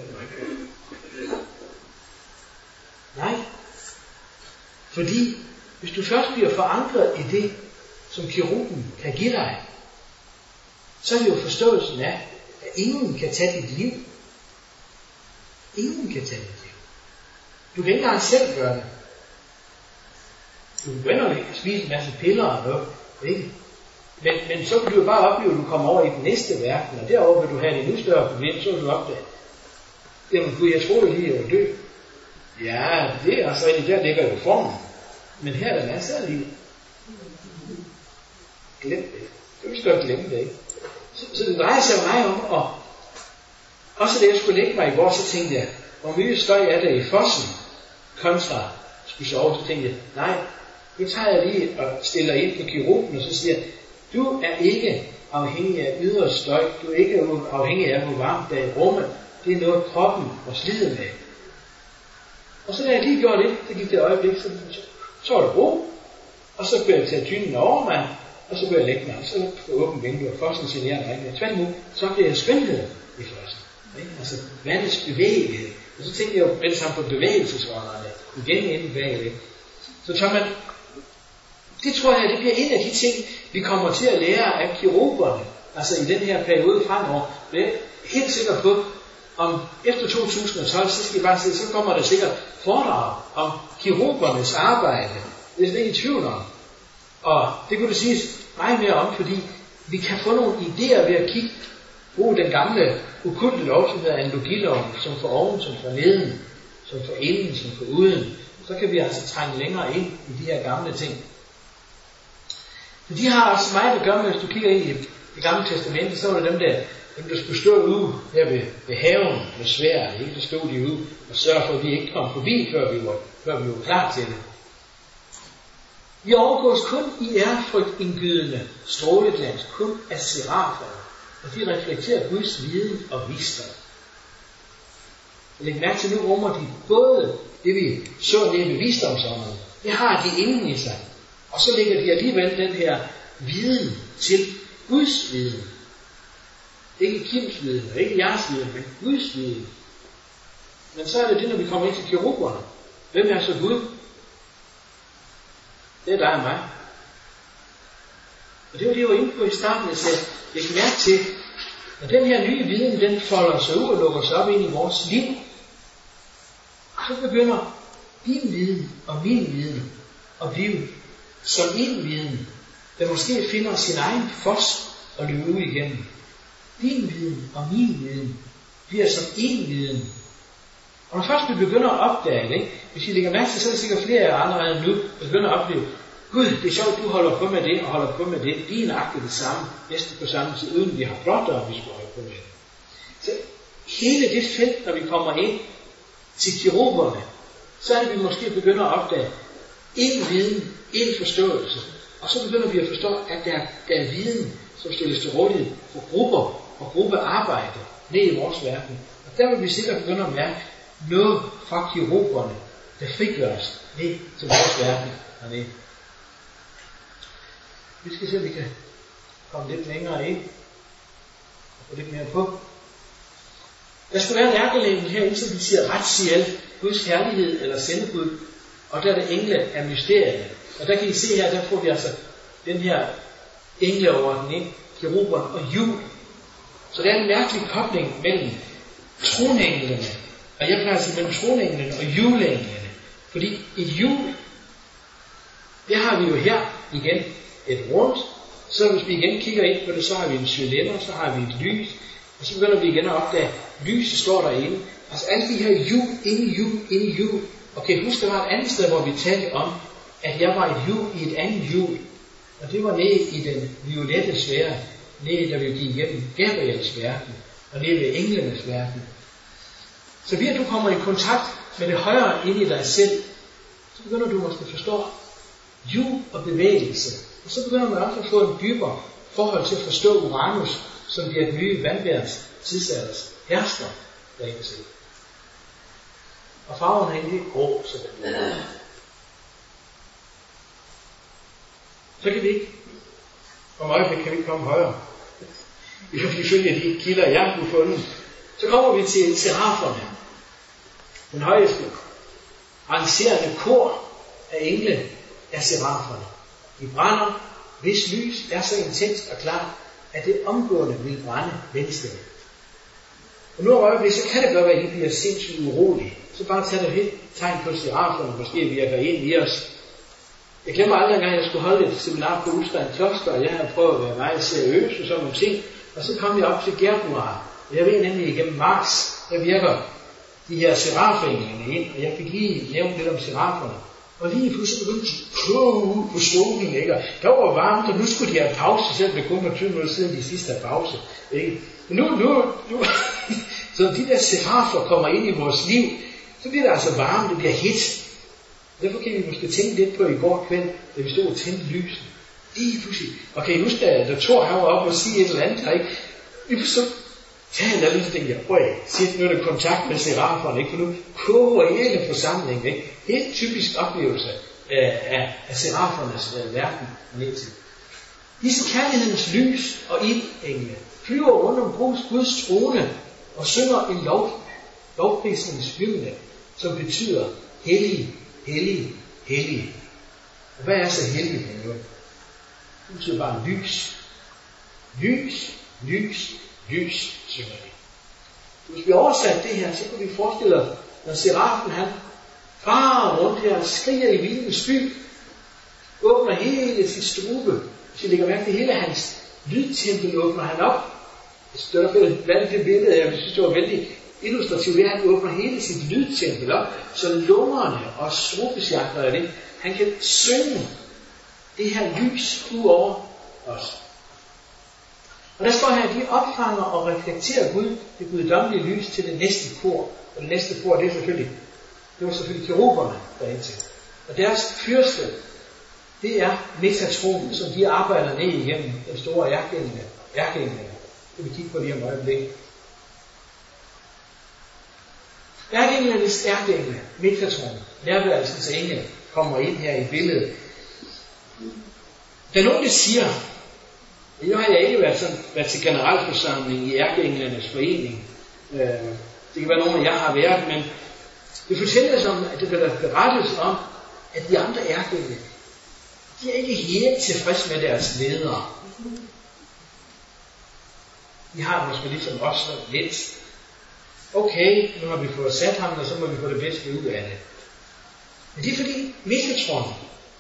Nej. Fordi, hvis du først bliver forankret i det, som keruben kan give dig, så er det jo forståelsen af, at ingen kan tage dit liv. Ingen kan tage dit liv. Du kan ikke engang selv gøre det. Du kan begynde at spise en masse piller og noget, ikke? Men, men så kan du jo bare opleve, at du kommer over i den næste verden, og derovre vil du have et endnu større problem, så vil du opdage, jamen gud, jeg troede lige, at jeg dø. Ja, det er altså egentlig, der ligger jo formen. Men her er der masser af liv. Glem det. Du kan godt glemme det, ikke? Så, så det drejer sig mig om, og også da jeg skulle lægge mig i går, så tænkte jeg, hvor mye støj er der i fossen, kontra skulle sove, så tænkte jeg, nej, nu tager jeg lige og stiller ind på keruben, og så siger jeg, du er ikke afhængig af ydre støj, du er ikke afhængig af, hvor varmt der er i rummet, det er noget kroppen og slide med. Og så da jeg lige gjorde det, så gik det øjeblik, så, så var der ro, og så kunne jeg tage dynen over mig, og så kunne jeg lægge mig, og så på åbent vindue, og fossen signerer mig ikke. Tværtimod, så bliver jeg skønhed i fossen. Altså vandets bevægelighed. Og så tænkte jeg jo med det samme på bevægelsesånderne, igen inde bag det. Så tager man, det tror jeg, det bliver en af de ting, vi kommer til at lære af keruberne, altså i den her periode fremover. Det er helt sikker på, om efter to tusind og tolv, så skal I bare se, så kommer der sikkert foredrag om kerubernes arbejde. Det er slet ikke i tvivl om. Og det kunne du sige meget mere om, fordi vi kan få nogle idéer ved at kigge, bruge den gamle okulte lov, som hedder analogiloven, som for oven, som for neden, som for inden, som for uden. Så kan vi altså trænge længere ind i de her gamle ting. Så de har også meget at gøre med, hvis du kigger ind i det gamle testamente, så var det dem der, dem der skulle stå ude her ved, ved haven med sværd, ikke? Der stod de ude og sørge for, at vi ikke kom forbi, før vi var, før vi var klar til det. Vi overgås kun i ærefrygtindgydende stråleglans, kun af seraferne, og de reflekterer Guds viden og visdom. Læg mærke til, nu rummer de både det, vi så nede ved visdomsånden, det har de inden i sig, og så lægger de alligevel den her viden til Guds viden. Ikke Kims viden, og ikke jeres viden, men Guds viden. Men så er det det, når vi kommer ind til keruberne. Hvem er så Gud? Det er dig og mig. Og det var det, jeg var inde på i starten, jeg sagde, læg mærke til, når den her nye viden, den folder sig ud og lukker sig op ind i vores liv, så begynder din viden og min viden at blive som en viden, der måske finder sin egen fos og løber ud igennem. Din viden og min viden bliver som en viden. Og når først vi begynder at opdage det, hvis I lægger mærke til, så er der sikkert flere af andre end nu, der begynder at opleve, Gud, det er sjovt, du holder på med det og holder på med det. De er nøjagtigt det samme, næsten på samme tid, uden vi har blot om, vi skulle holde på med det. Så hele det felt, når vi kommer ind til keruberne, så er det, vi måske begynder at opdage en viden, en forståelse. Og så begynder vi at forstå, at der, der er viden, som stilles til rådighed for grupper og gruppearbejde ned i vores verden. Og der vil vi sikkert begynde at mærke noget fra keruberne, der frigør os ned til vores verden hernede. Vi skal se, om vi kan komme lidt længere ind og få lidt mere på. Der skulle være en ærkelægen herinde, som vi siger retshjælp, Guds herlighed eller sendebud, og der er det engle af mysterierne. Og der kan I se her, der får vi altså den her engleorden ind, keruberne og jul. Så der er en mærkelig kobling mellem tronenglene, og jeg plejer at sige mellem tronenglene og juleenglene. Fordi et jul, det har vi jo her igen et rundt, så hvis vi igen kigger ind på det, så har vi en cylinder, så har vi et lys, og så begynder vi igen at opdage, lyset står derinde. Altså alle de her jul, inde i jul, inde i jul. Og kan I huske, der var et andet sted, hvor vi talte om, at jeg var et jul i et andet jul. Og det var nede i den violette sfære, nede der vi gik igennem Gabriels verden, og nede ved englenes verden. Så ved at du kommer i kontakt med det højere inde i dig selv, så begynder du måske at forstå jul og bevægelse. Og så begynder man også at få en dybere forhold til at forstå Uranus, som bliver den nye vandværs tidsalders hersker derinde til. Og farven herinde er grå, så det er. Så kan vi ikke. Om øjeblik kan vi ikke komme højere. Vi kan ifølge de kilder, jeg kunne fundet. Så kommer vi til seraferne. Den højeste rangerende kor af engle er seraferne. De brænder, hvis lys er så intenst og klart, at det omgående vil brænde venstre. Og nu om øjeblik, så kan det godt være, at I bliver sindssygt urolige. Så bare tag det helt tegn på seraferne, måske virker ind i os. Jeg glemmer aldrig engang, at jeg skulle holde et seminar på Ulstein Kloster, og jeg havde prøvet at være meget seriøs og sådan nogle ting. Og så kom jeg op til Gerbuar. Og jeg ved nemlig igennem Mars, der virker de her serafenglene ind, og jeg fik lige nævnt lidt om seraferne. Og lige pludselig begyndte de at koge ud på stolen, ikke? Og der var varmt, og nu skulle de have pause, selvom det kun var tyve minutter siden de sidste havde pause. Ikke? Men nu, nu, nu, så de der serafer kommer ind i vores liv, så bliver det altså varmt, det bliver hit. Derfor kan vi måske tænke lidt på i går kvæld, da vi stod og tændte lyset. Lige pludselig. Og kan I huske, da Thor han var oppe og sige et eller andet, ikke? Lige pludselig taler lidt, og tænker jeg, øj, sit nu er der kontakt med seraferne, ikke? For nu koger hele forsamlingen, ikke? Helt typisk oplevelse af, af, af serafernes uh, verden ned til. Disse kærlighedens lys og ildengle flyver rundt om Guds, Guds trone og synger en lov, lovprisningshymne, som betyder hellig, hellig, hellig. Og hvad er så hellig for noget? Det betyder bare lys. Lys, lys, lys, synger det. Hvis vi oversat det her, så kan vi forestille os, når serafen han farer rundt her og skriger i vildens by, åbner hele sit strube. Hvis I lægger mærke til hele hans lydtempel, åbner han op. Jeg synes, det var valgt det billede, jeg synes, det var vældig illustrativt, at han åbner hele sit lydtempel op, så lungerne og strubesjakler af det, han kan synge det her lys ud over os. Og der står her, at de opfanger og reflekterer Gud, det guddommelige lys, til det næste kor. Og det næste kor, det er selvfølgelig, det var selvfølgelig keruberne derindtil. Og deres fyrste, det er Metatron, som de arbejder ned igennem den store ærkeengel. Ærkeengel. Det vil vi kigge på lige om et øjeblik. Ærkeenglenes ærkeengel, Metatron, nærværelsens engel, kommer ind her i billedet. Der er nogen, der siger, nu har jeg ikke været, sådan, været til generalforsamling i ærkeenglenes forening. Øh, det kan være nogen af jer har været, men det fortælles om, at det bliver berettet om, at de andre ærkeengle, de er ikke helt tilfredse med deres ledere. De har det måske ligesom også lidt. Okay, nu har vi fået sat ham, og så må vi få det bedste ud af det. Men det er fordi Metatron,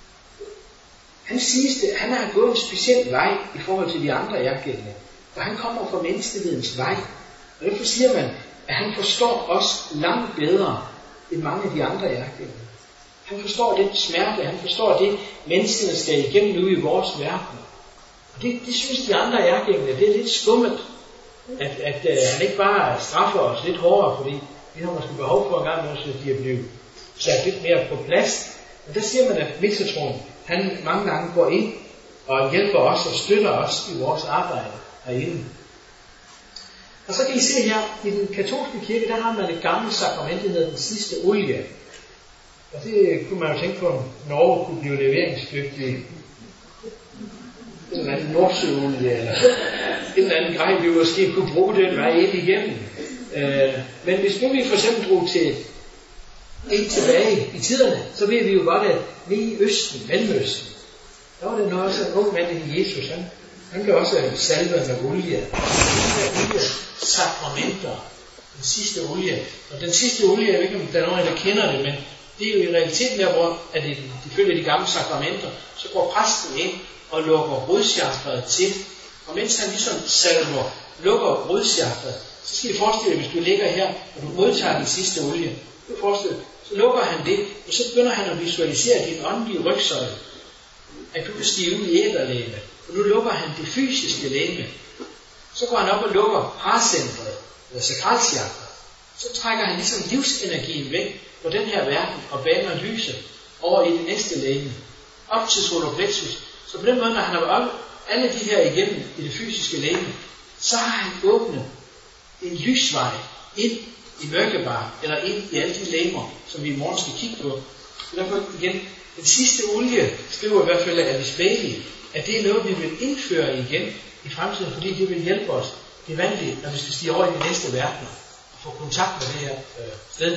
han siges det, han har gået en speciel vej i forhold til de andre ærkeengle. For han kommer fra menneskehedens vej. Og derfor siger man, at han forstår os langt bedre end mange af de andre ærkeengle. Han forstår den smerte, han forstår det, menneskene skal igennem nu i vores verden. Og det, det synes de andre ærkeengle, det er lidt skummelt, at, at uh, han ikke bare straffer os lidt hårdere, fordi vi har måske behov for en gang, når de er blevet sat lidt mere på plads. Men der siger man, at Metatron, han mange gange går ind og hjælper os og støtter os i vores arbejde herinde. Og så kan I se her, i den katolske kirke, der har man et gammelt sakrament, der hedder den sidste olie. Og det kunne man jo tænke på, at Norge kunne blive leveringsdygtig. En eller anden nordsøolie, eller en eller anden grej, vi måske kunne bruge den vej ind igennem. Øh, men hvis nu vi for eksempel drog til helt tilbage i tiderne, så ved vi jo godt, at nede i Østen, Mellemøsten, der var det nok også en ung mand i Jesus, han, han blev også salvet med olie. Den olie, sakramenter, den sidste olie. Og den sidste olie, jeg ved ikke om der er nogen, der kender det, men det er jo i realiteten der, hvor at det, de følger de gamle sakramenter, så går præsten ind og lukker rødskjaftet til. Og mens han ligesom salver, lukker rødskjaftet, så skal I forestille dig, hvis du ligger her, og du modtager den sidste olie, du forestiller, så lukker han det, og så begynder han at visualisere din åndelige rygsøjle, at du kan stige ud i æderlæme. Og nu lukker han det fysiske læme. Så går han op og lukker parcentret, eller sakralchakra. Så trækker han ligesom livsenergien væk fra den her verden og baner lyset over i det næste læme, op til solar plexus. Så på den måde, når han har op alle de her igennem i det fysiske læme, så har han åbnet en lysvej ind i mørkebar, eller ind i alle de læmer, som vi i morgen skal kigge på. Så derfor igen, den sidste olie skriver i hvert fald af Alice Bailey, at det er noget, vi vil indføre igen i fremtiden, fordi det vil hjælpe os gevaldigt, når vi skal stige over i den næste verden og få kontakt med det her øh, sted.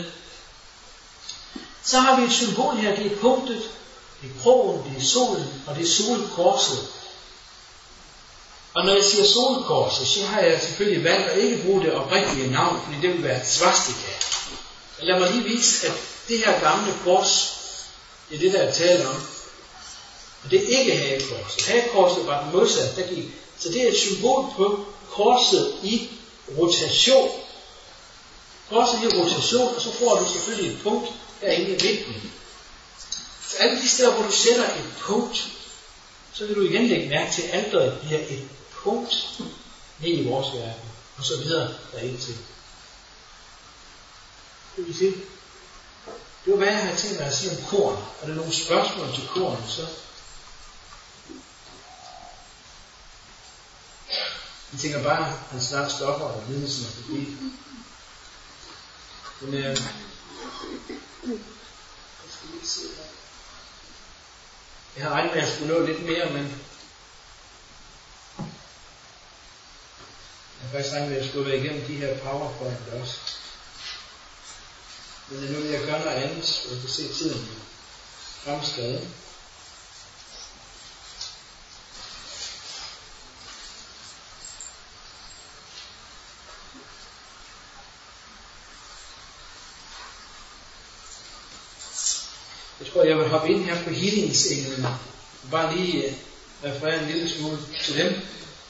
Så har vi et symbol her, det er punktet, det er krogen, det er solen, og det er solkorset. Og når jeg siger solkorset, så har jeg selvfølgelig valgt at ikke bruge det oprindelige navn, fordi det vil være svastika. Men lad mig lige vise, at det her gamle kors, det er det, der er tale om. Og det er ikke hagekorset. Hagekorset var den modsatte, der gik. Så det er et symbol på korset i rotation. Korset i rotation, og så får du selvfølgelig et punkt herinde i midten. Så alle de steder, hvor du sætter et punkt, så vil du igen lægge mærke til, at alteret bliver et punkt ned i vores verden, og så videre derind til. Det vil sige, det var hvad jeg havde tænkt mig at sige om korn. Er der nogle spørgsmål til korn, så jeg tænker bare, at han snart stopper og lidelsen er forbi. Men øh, jeg skal lige se her. Jeg har regnet med, at jeg skulle nå lidt mere, men jeg har faktisk regnet med, at jeg skulle være igennem de her powerpoint også. Men nu vil jeg gøre noget andet, og jeg kan se tiden fremskrevet. Jeg tror, jeg vil hoppe ind her på healingsenglene. Bare lige referere en lille smule til dem.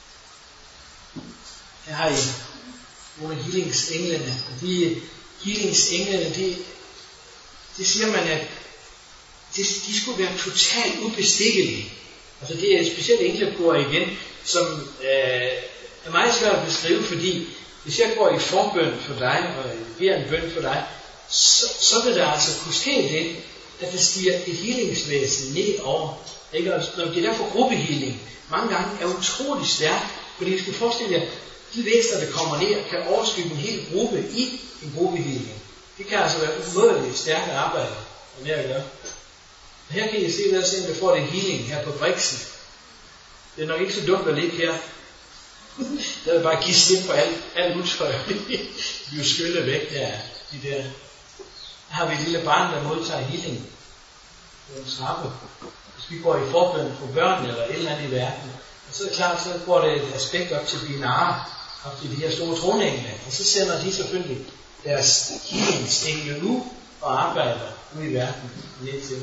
Her har I nogle af healingsenglene. De healingsenglene, det de siger man, at de, de skulle være totalt ubestikkelige. Altså det er specielt enkeltord igen, som øh, er meget svært at beskrive, fordi hvis jeg går i forbøn for dig, og beder en bøn for dig, så, så vil der altså kunne ske det, at der stiger et healingsvæsen ned over. Ikke? Og når det er derfor gruppehealing mange gange er utrolig stærkt, fordi hvis du forestiller jer, de væsener, der kommer ned, kan overskygge en hel gruppe i en gruppehealing. Det kan altså være umådeligt stærkt arbejde, med at gøre. Her kan I se, der er der får det healing her på Brixen. Det er nok ikke så dumt at ligge her. Der vil bare give slip på alt, alt utøj. De er jo skyllet væk der, de der. Her har vi et lille barn, der modtager healing. Det er en trappe. Hvis vi går i forbøn for børn eller et eller andet i verden, og så er det klart, så går det et aspekt op til Binare, op til de her store tronengle, og så sender de selvfølgelig deres healingsengle ud og arbejder ude i verden ned til.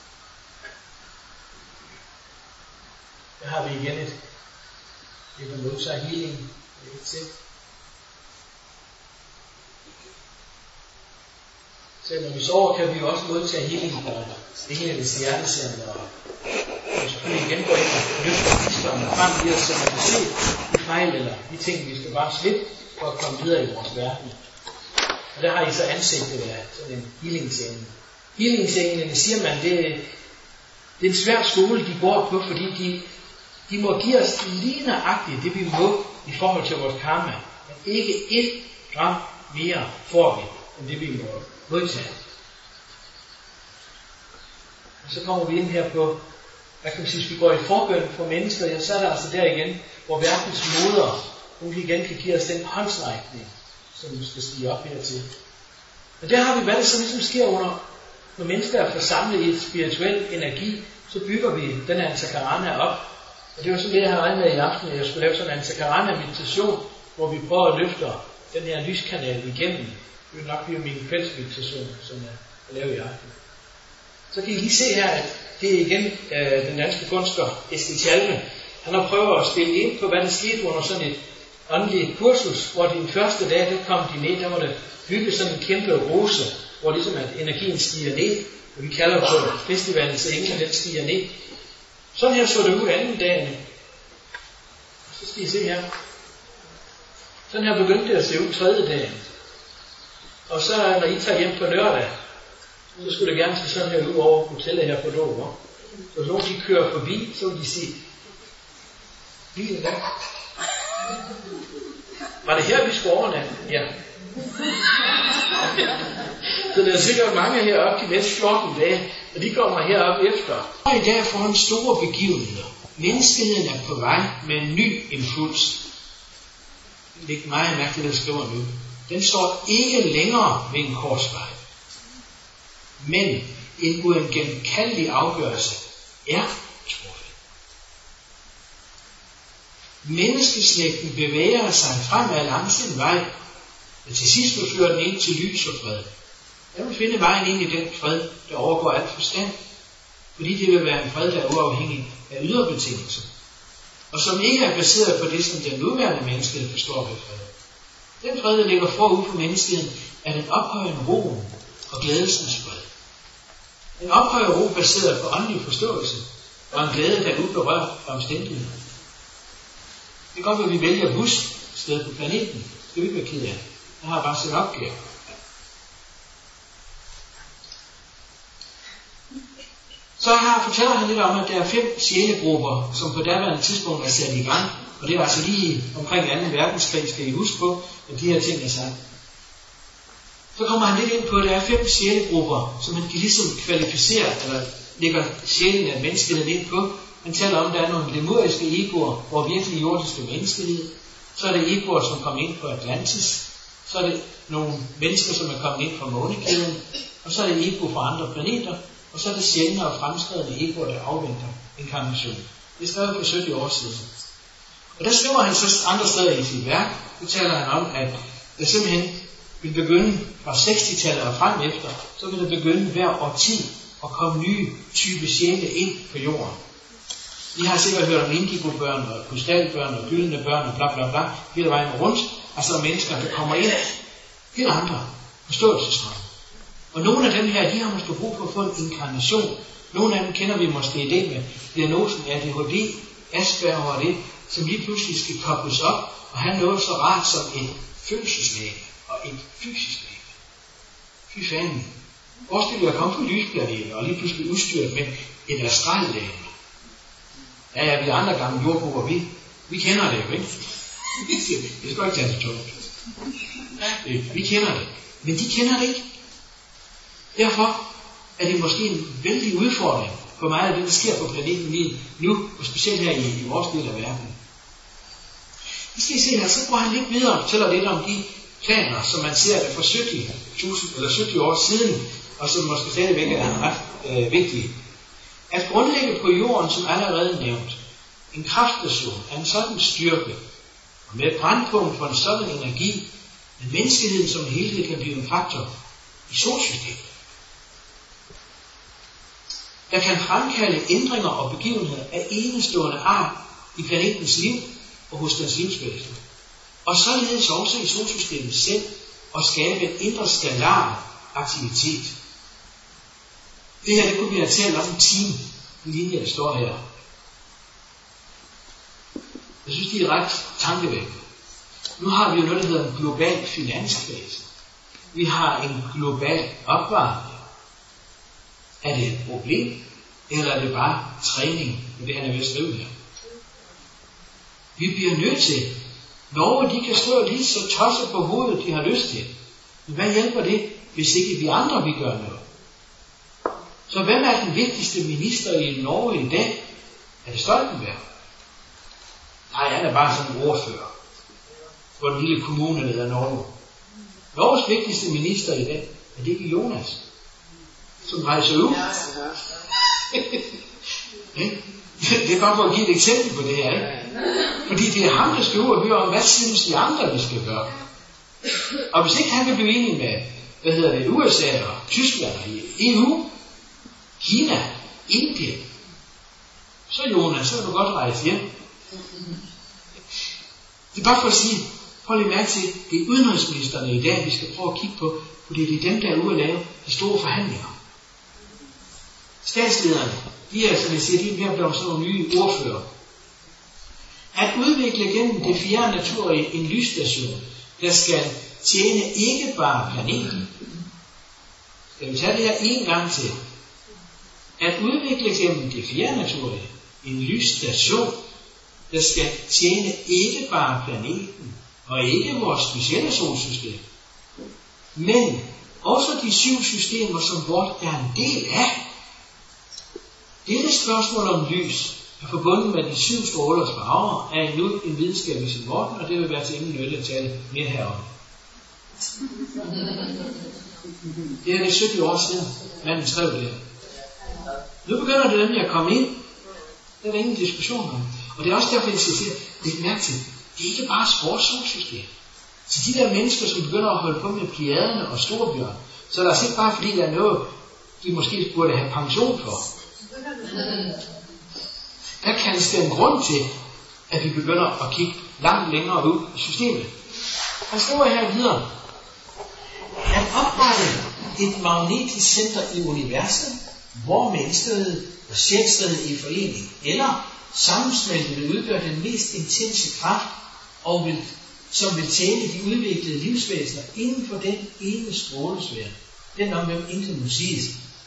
Der har vi igen et, et modtager healing ned til. Så når vi sover, kan vi jo også modtage healing fra englenes hjertecenter. Og selvfølgelig igen gå ind og løfte visdommen frem i os, så man kan se de fejl eller de ting, vi skal bare slippe for at komme videre i vores verden. Og der har I så ansigtet af sådan en healingsengle. Healingsenglene, siger man, det, det er en svær skole, de går på, fordi de, de må give os lige nøjagtigt det, vi må i forhold til vores karma. Men ikke et gram mere får vi, end det vi må modtage. Og så kommer vi ind her på, hvad kan man sige, hvis vi går i forbøn for mennesker, ja, så er der altså der igen, hvor verdens moder, hun igen kan give os den håndsrækning, som vi skal stige op hertil. Og der har vi, hvad det så ligesom sker under, når mennesker er forsamlet i et spirituel energi, så bygger vi den her Antakarana op. Og det var sådan det, jeg havde regnet med i aften, at jeg skulle lave sådan en Antakarana-meditation, hvor vi prøver at løfte den her lyskanal igennem. Det vil nok blive min kveldsmeditation, som jeg laver i aften. Så kan I lige se her, at det er igen øh, den danske kunstner Eske Chalme. Han har prøvet at spille ind på, hvad der skete under sådan et åndeligt kursus, hvor den første dag, der kom de ned, der var der bygget sådan en kæmpe rose, hvor ligesom at energien stiger ned, og vi kalder det på festivalen, så englen den stiger ned. Sådan her så det ud anden dagen. Så skal I se her. Sådan her begyndte det at se ud tredje dagen. Og så når I tager hjem på lørdag, så skulle det gerne se sådan her ud over hotellet her på Dover. Så når de kører forbi, så vil de sige, bilen der. Var det her, vi skulle overnatte? Ja. Så der er sikkert mange heroppe de næste fjorten dage, og de kommer herop efter. Og i dag får en store begivenheder. Menneskeheden er på vej med en ny impuls. Det er ikke meget mærkeligt, der skriver nu. Den står ikke længere ved en korsvej. Men en uigenkaldelig afgørelse er truffet. Menneskeslægten bevæger sig fremad langs en vej, og til sidst fører den ind til lys og fred. Jeg vil finde vejen ind i den fred, der overgår alt forstand, fordi det vil være en fred, der er uafhængig af ydre betingelser, og som ikke er baseret på det, som den nuværende menneskehed forstår ved fred. Den fred, der ligger forud for menneskeheden, er den ophøjende roen og glædelsens fred. En ophøjet ro baseret på åndelig forståelse, og en glæde, der er uberørt af omstændigheder. Det kan godt være, at vi vælger bus i stedet på planeten. Det vil ikke være ked af. Jeg har bare sin opgave. Så her fortæller han lidt om, at der er fem sjælegrupper, som på daværende tidspunkt er sat i gang. Og det er altså lige omkring anden verdenskrig, skal I huske på, at de her ting er sagt. Så kommer han lidt ind på, at der er fem sjælegrupper, som man kan ligesom kvalificere, eller lægger sjælen af menneskeheden ind på. Han taler om, at der er nogle lemuriske egoer, hvor virkelig jordiske menneskehed. Så er det egoer, som kommer ind på Atlantis. Så er det nogle mennesker, som er kommet ind fra månekæden. Og så er det ego fra andre planeter. Og så er det sjældne og fremskredne egoer, der afventer inkarnation. Det er skrevet for sytten år siden. Og der skriver han så andre steder i sit værk. Nu taler han om, at der simpelthen vil begynde fra sekstitallet og frem efter, så vil det begynde hver årti at komme nye type sjæle ind på jorden. I har sikkert hørt om indigo-børn og krystalbørn og gyldne børn og bla bla bla, hele vejen rundt, altså mennesker, der kommer ind, helt andre forståelsesstrøm. Og nogle af dem her, de har måske brug for at få en inkarnation, Nogle af dem kender vi måske i det med diagnosen A D H D, Asperger og det, som lige pludselig skal kobles op, og han nåede så rart som et følelseslæge og et fysisk læge. Fy fanden. Forestil jer at komme på lysplaneter og lige pludselig udstyret med et astrallæge. Ja, ja, vi andre gamle jordbrugere, vi, vi kender det jo, ikke? Det skal ikke tage det tungt. Vi kender det. Men de kender det ikke. Derfor er det måske en vældig udfordring for meget af det, der sker på planeten lige nu, og specielt her i, i vores del af verden. Vi skal se her, så går han lidt videre og fortæller lidt om de planer, som man ser det for sytten tusind eller sytten år siden, og som måske stadigvæk er ret øh, vigtige. At grundlægge på jorden, som allerede nævnt, en kraftstation af en sådan styrke, og med et brandpunkt for en sådan energi, at menneskeheden som helhed kan blive en faktor i solsystemet, der kan fremkalde ændringer og begivenheder af enestående art i planetens liv og hos dens livsvæsen, og således også i solsystemet selv, og skabe en interstellar aktivitet. Det her, det kunne vi have talt om en time, den linje, der står her. Jeg synes, det er ret tankevækkende. Nu har vi jo noget, der hedder en global finanskrise. Vi har en global opvarmning. Er det et problem, eller er det bare træning, med det han er ved at skrive her? Vi bliver nødt til, Norge, de kan stå lige så tosset på hovedet, de har lyst til. Men hvad hjælper det, hvis ikke vi andre vi gør noget? Så hvem er den vigtigste minister i Norge i dag? Er det Stoltenberg? Nej, han er bare sådan en ordfører for den lille kommune, der hedder Norge. Norges vigtigste minister i dag, er det ikke Jonas, som rejser ud? Det er bare for at give et eksempel på det her, ikke? Fordi det er ham, der skal ud og høre om, hvad synes de andre, vi skal gøre. Og hvis ikke han vil blive enig med, hvad hedder det, U S A og Tyskland og E U, Kina, Indien, så Jonas, så vil du godt rejse hjem. Det er bare for at sige, prøv lige mærke til, det er udenrigsministerne i dag, vi skal prøve at kigge på, fordi det er dem, der er ude at lave de store forhandlinger. Statslederne, de er, som jeg siger, de er mere blevet sådan nogle nye ordfører. At udvikle gennem det fjerde natur en lysstation, der skal tjene ikke bare planeten. Skal vi tage det her en gang til? At udvikle gennem det fjerde natur en lysstation, der skal tjene ikke bare planeten, og ikke vores specielle solsystem, men også de syv systemer, som vort er en del af. Dette spørgsmål om lys er forbundet med de syv strålers farver, er endnu en videnskab i sin vorden, og det vil være til ingen nytte at tale mere herom. Det er det sytten år siden, manden skrev det. Nu begynder det nemlig at komme ind. Det er der ingen diskussion om. Og det er også derfor, jeg skal sige, læg mærke til, det er ikke bare sportssolsystem. Så de der mennesker, som begynder at holde på med pliaderne og storbjørn, så er det altså ikke bare fordi, der er noget, de måske burde have pension for. Der kan det en grund til, at vi begynder at kigge langt længere ud i systemet. Han skriver her videre, at oprette et magnetisk center i universet, hvor menneskehed og sjælstighed i forening, eller sammensmeltet vil udgøre den mest intense kraft, og vil, som vil tjene de udviklede livsvæsener inden for den ene strålesfære. Den om hvem intet må siges.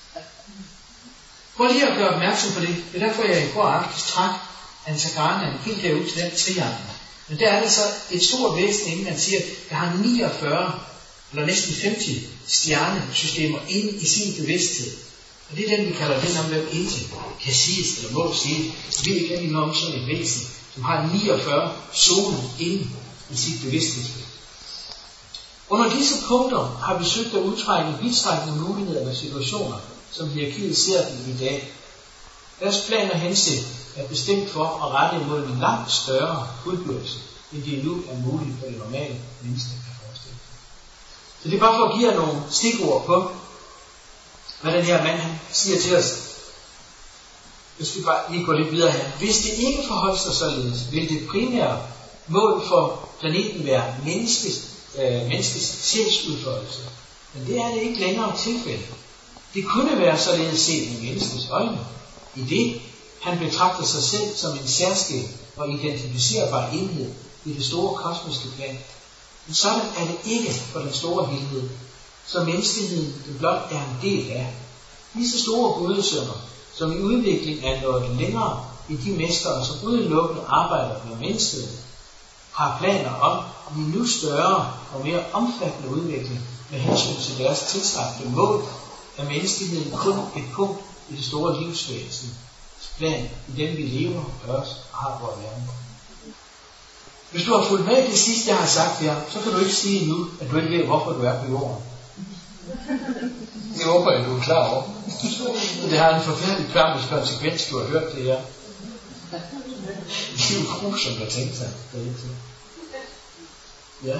Prøv lige at gøre opmærksom på det. Det er derfor, jeg i går aftes trak Antagarnaen helt derud til den triangel. Men der er der så et stort væsen, inden man siger, der har niogfyrre eller næsten halvtreds stjernesystemer inde i sin bevidsthed. Og det er den, vi kalder den om, hvem intet kan siges eller må sige. Vi ved ikke rigtig noget om sådan et væsen, som har niogfyrre zoner inde i sit bevidsthedsfelt. Under disse punkter har vi søgt at udtrække vidtrækkende muligheder eller situationer, som hierarkiet ser dem i dag. Deres plan og hensigt er bestemt for at rette imod en langt større fuldbyrdelse, end det nu er muligt for det normale menneske kan forestille sig. Så det er bare for at give jer nogle stikord på, hvad den her mand han siger til os. Hvis vi bare lige går lidt videre her. Hvis det ikke forholder sig således, vil det primære mål for planeten være menneskets, øh, menneskets sjælsudførelse. Men det er det ikke længere tilfælde. Det kunne være således set med menneskets øjne, i det han betragter sig selv som en særskilt og identificerbar enhed i det store kosmiske plan. Men sådan er det ikke for den store helhed, som menneskeheden det blot er en del af. Disse store gudesønner, som i udvikling er nået længere end de mestre, som udelukkende arbejder med mennesket, har planer om en endnu større og mere omfattende udvikling med hensyn til deres tilstræbte mål, er menneskeheden kun et punkt i det store livsvæsen plan i den vi lever, høres og har vores verden. Hvis du har fulgt med det sidste, jeg har sagt her, så kan du ikke sige nu, at du ikke ved, hvorfor du er på jorden. Det håber jeg, du er klar over. Det har en forfærdelig klarmest konsekvens, du har hørt det her. Det er jo grusomt at tænke sig. Ja.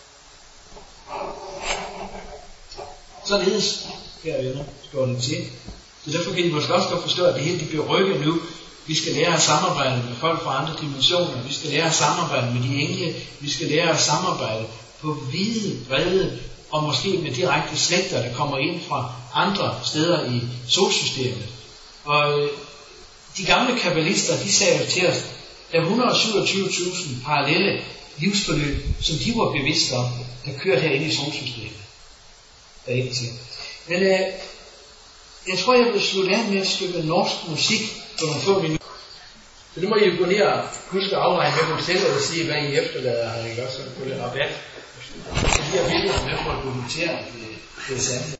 Således, kære venner, står det til. Så derfor kan I måske også godt forstå, at det hele de bliver rykket nu. Vi skal lære at samarbejde med folk fra andre dimensioner. Vi skal lære at samarbejde med de engle. Vi skal lære at samarbejde på vide, brede og måske med direkte slægter, der kommer ind fra andre steder i solsystemet. Og de gamle kabbalister, de sagde til os, der er et hundrede og syvogtyve tusind parallelle livsforløb, som de var bevidste om, der kørte herinde i solsystemet. Der er ikke til. Men øh, jeg tror, jeg vil slutte af med et stykke norsk musik på nogle få minutter. Så nu må I gå ned og huske at afregne med dem selv og sige, hvad I efterlader her, ikke også? Så på det rabat. Så de her billeder med for at dokumentere, at det, det er sandt.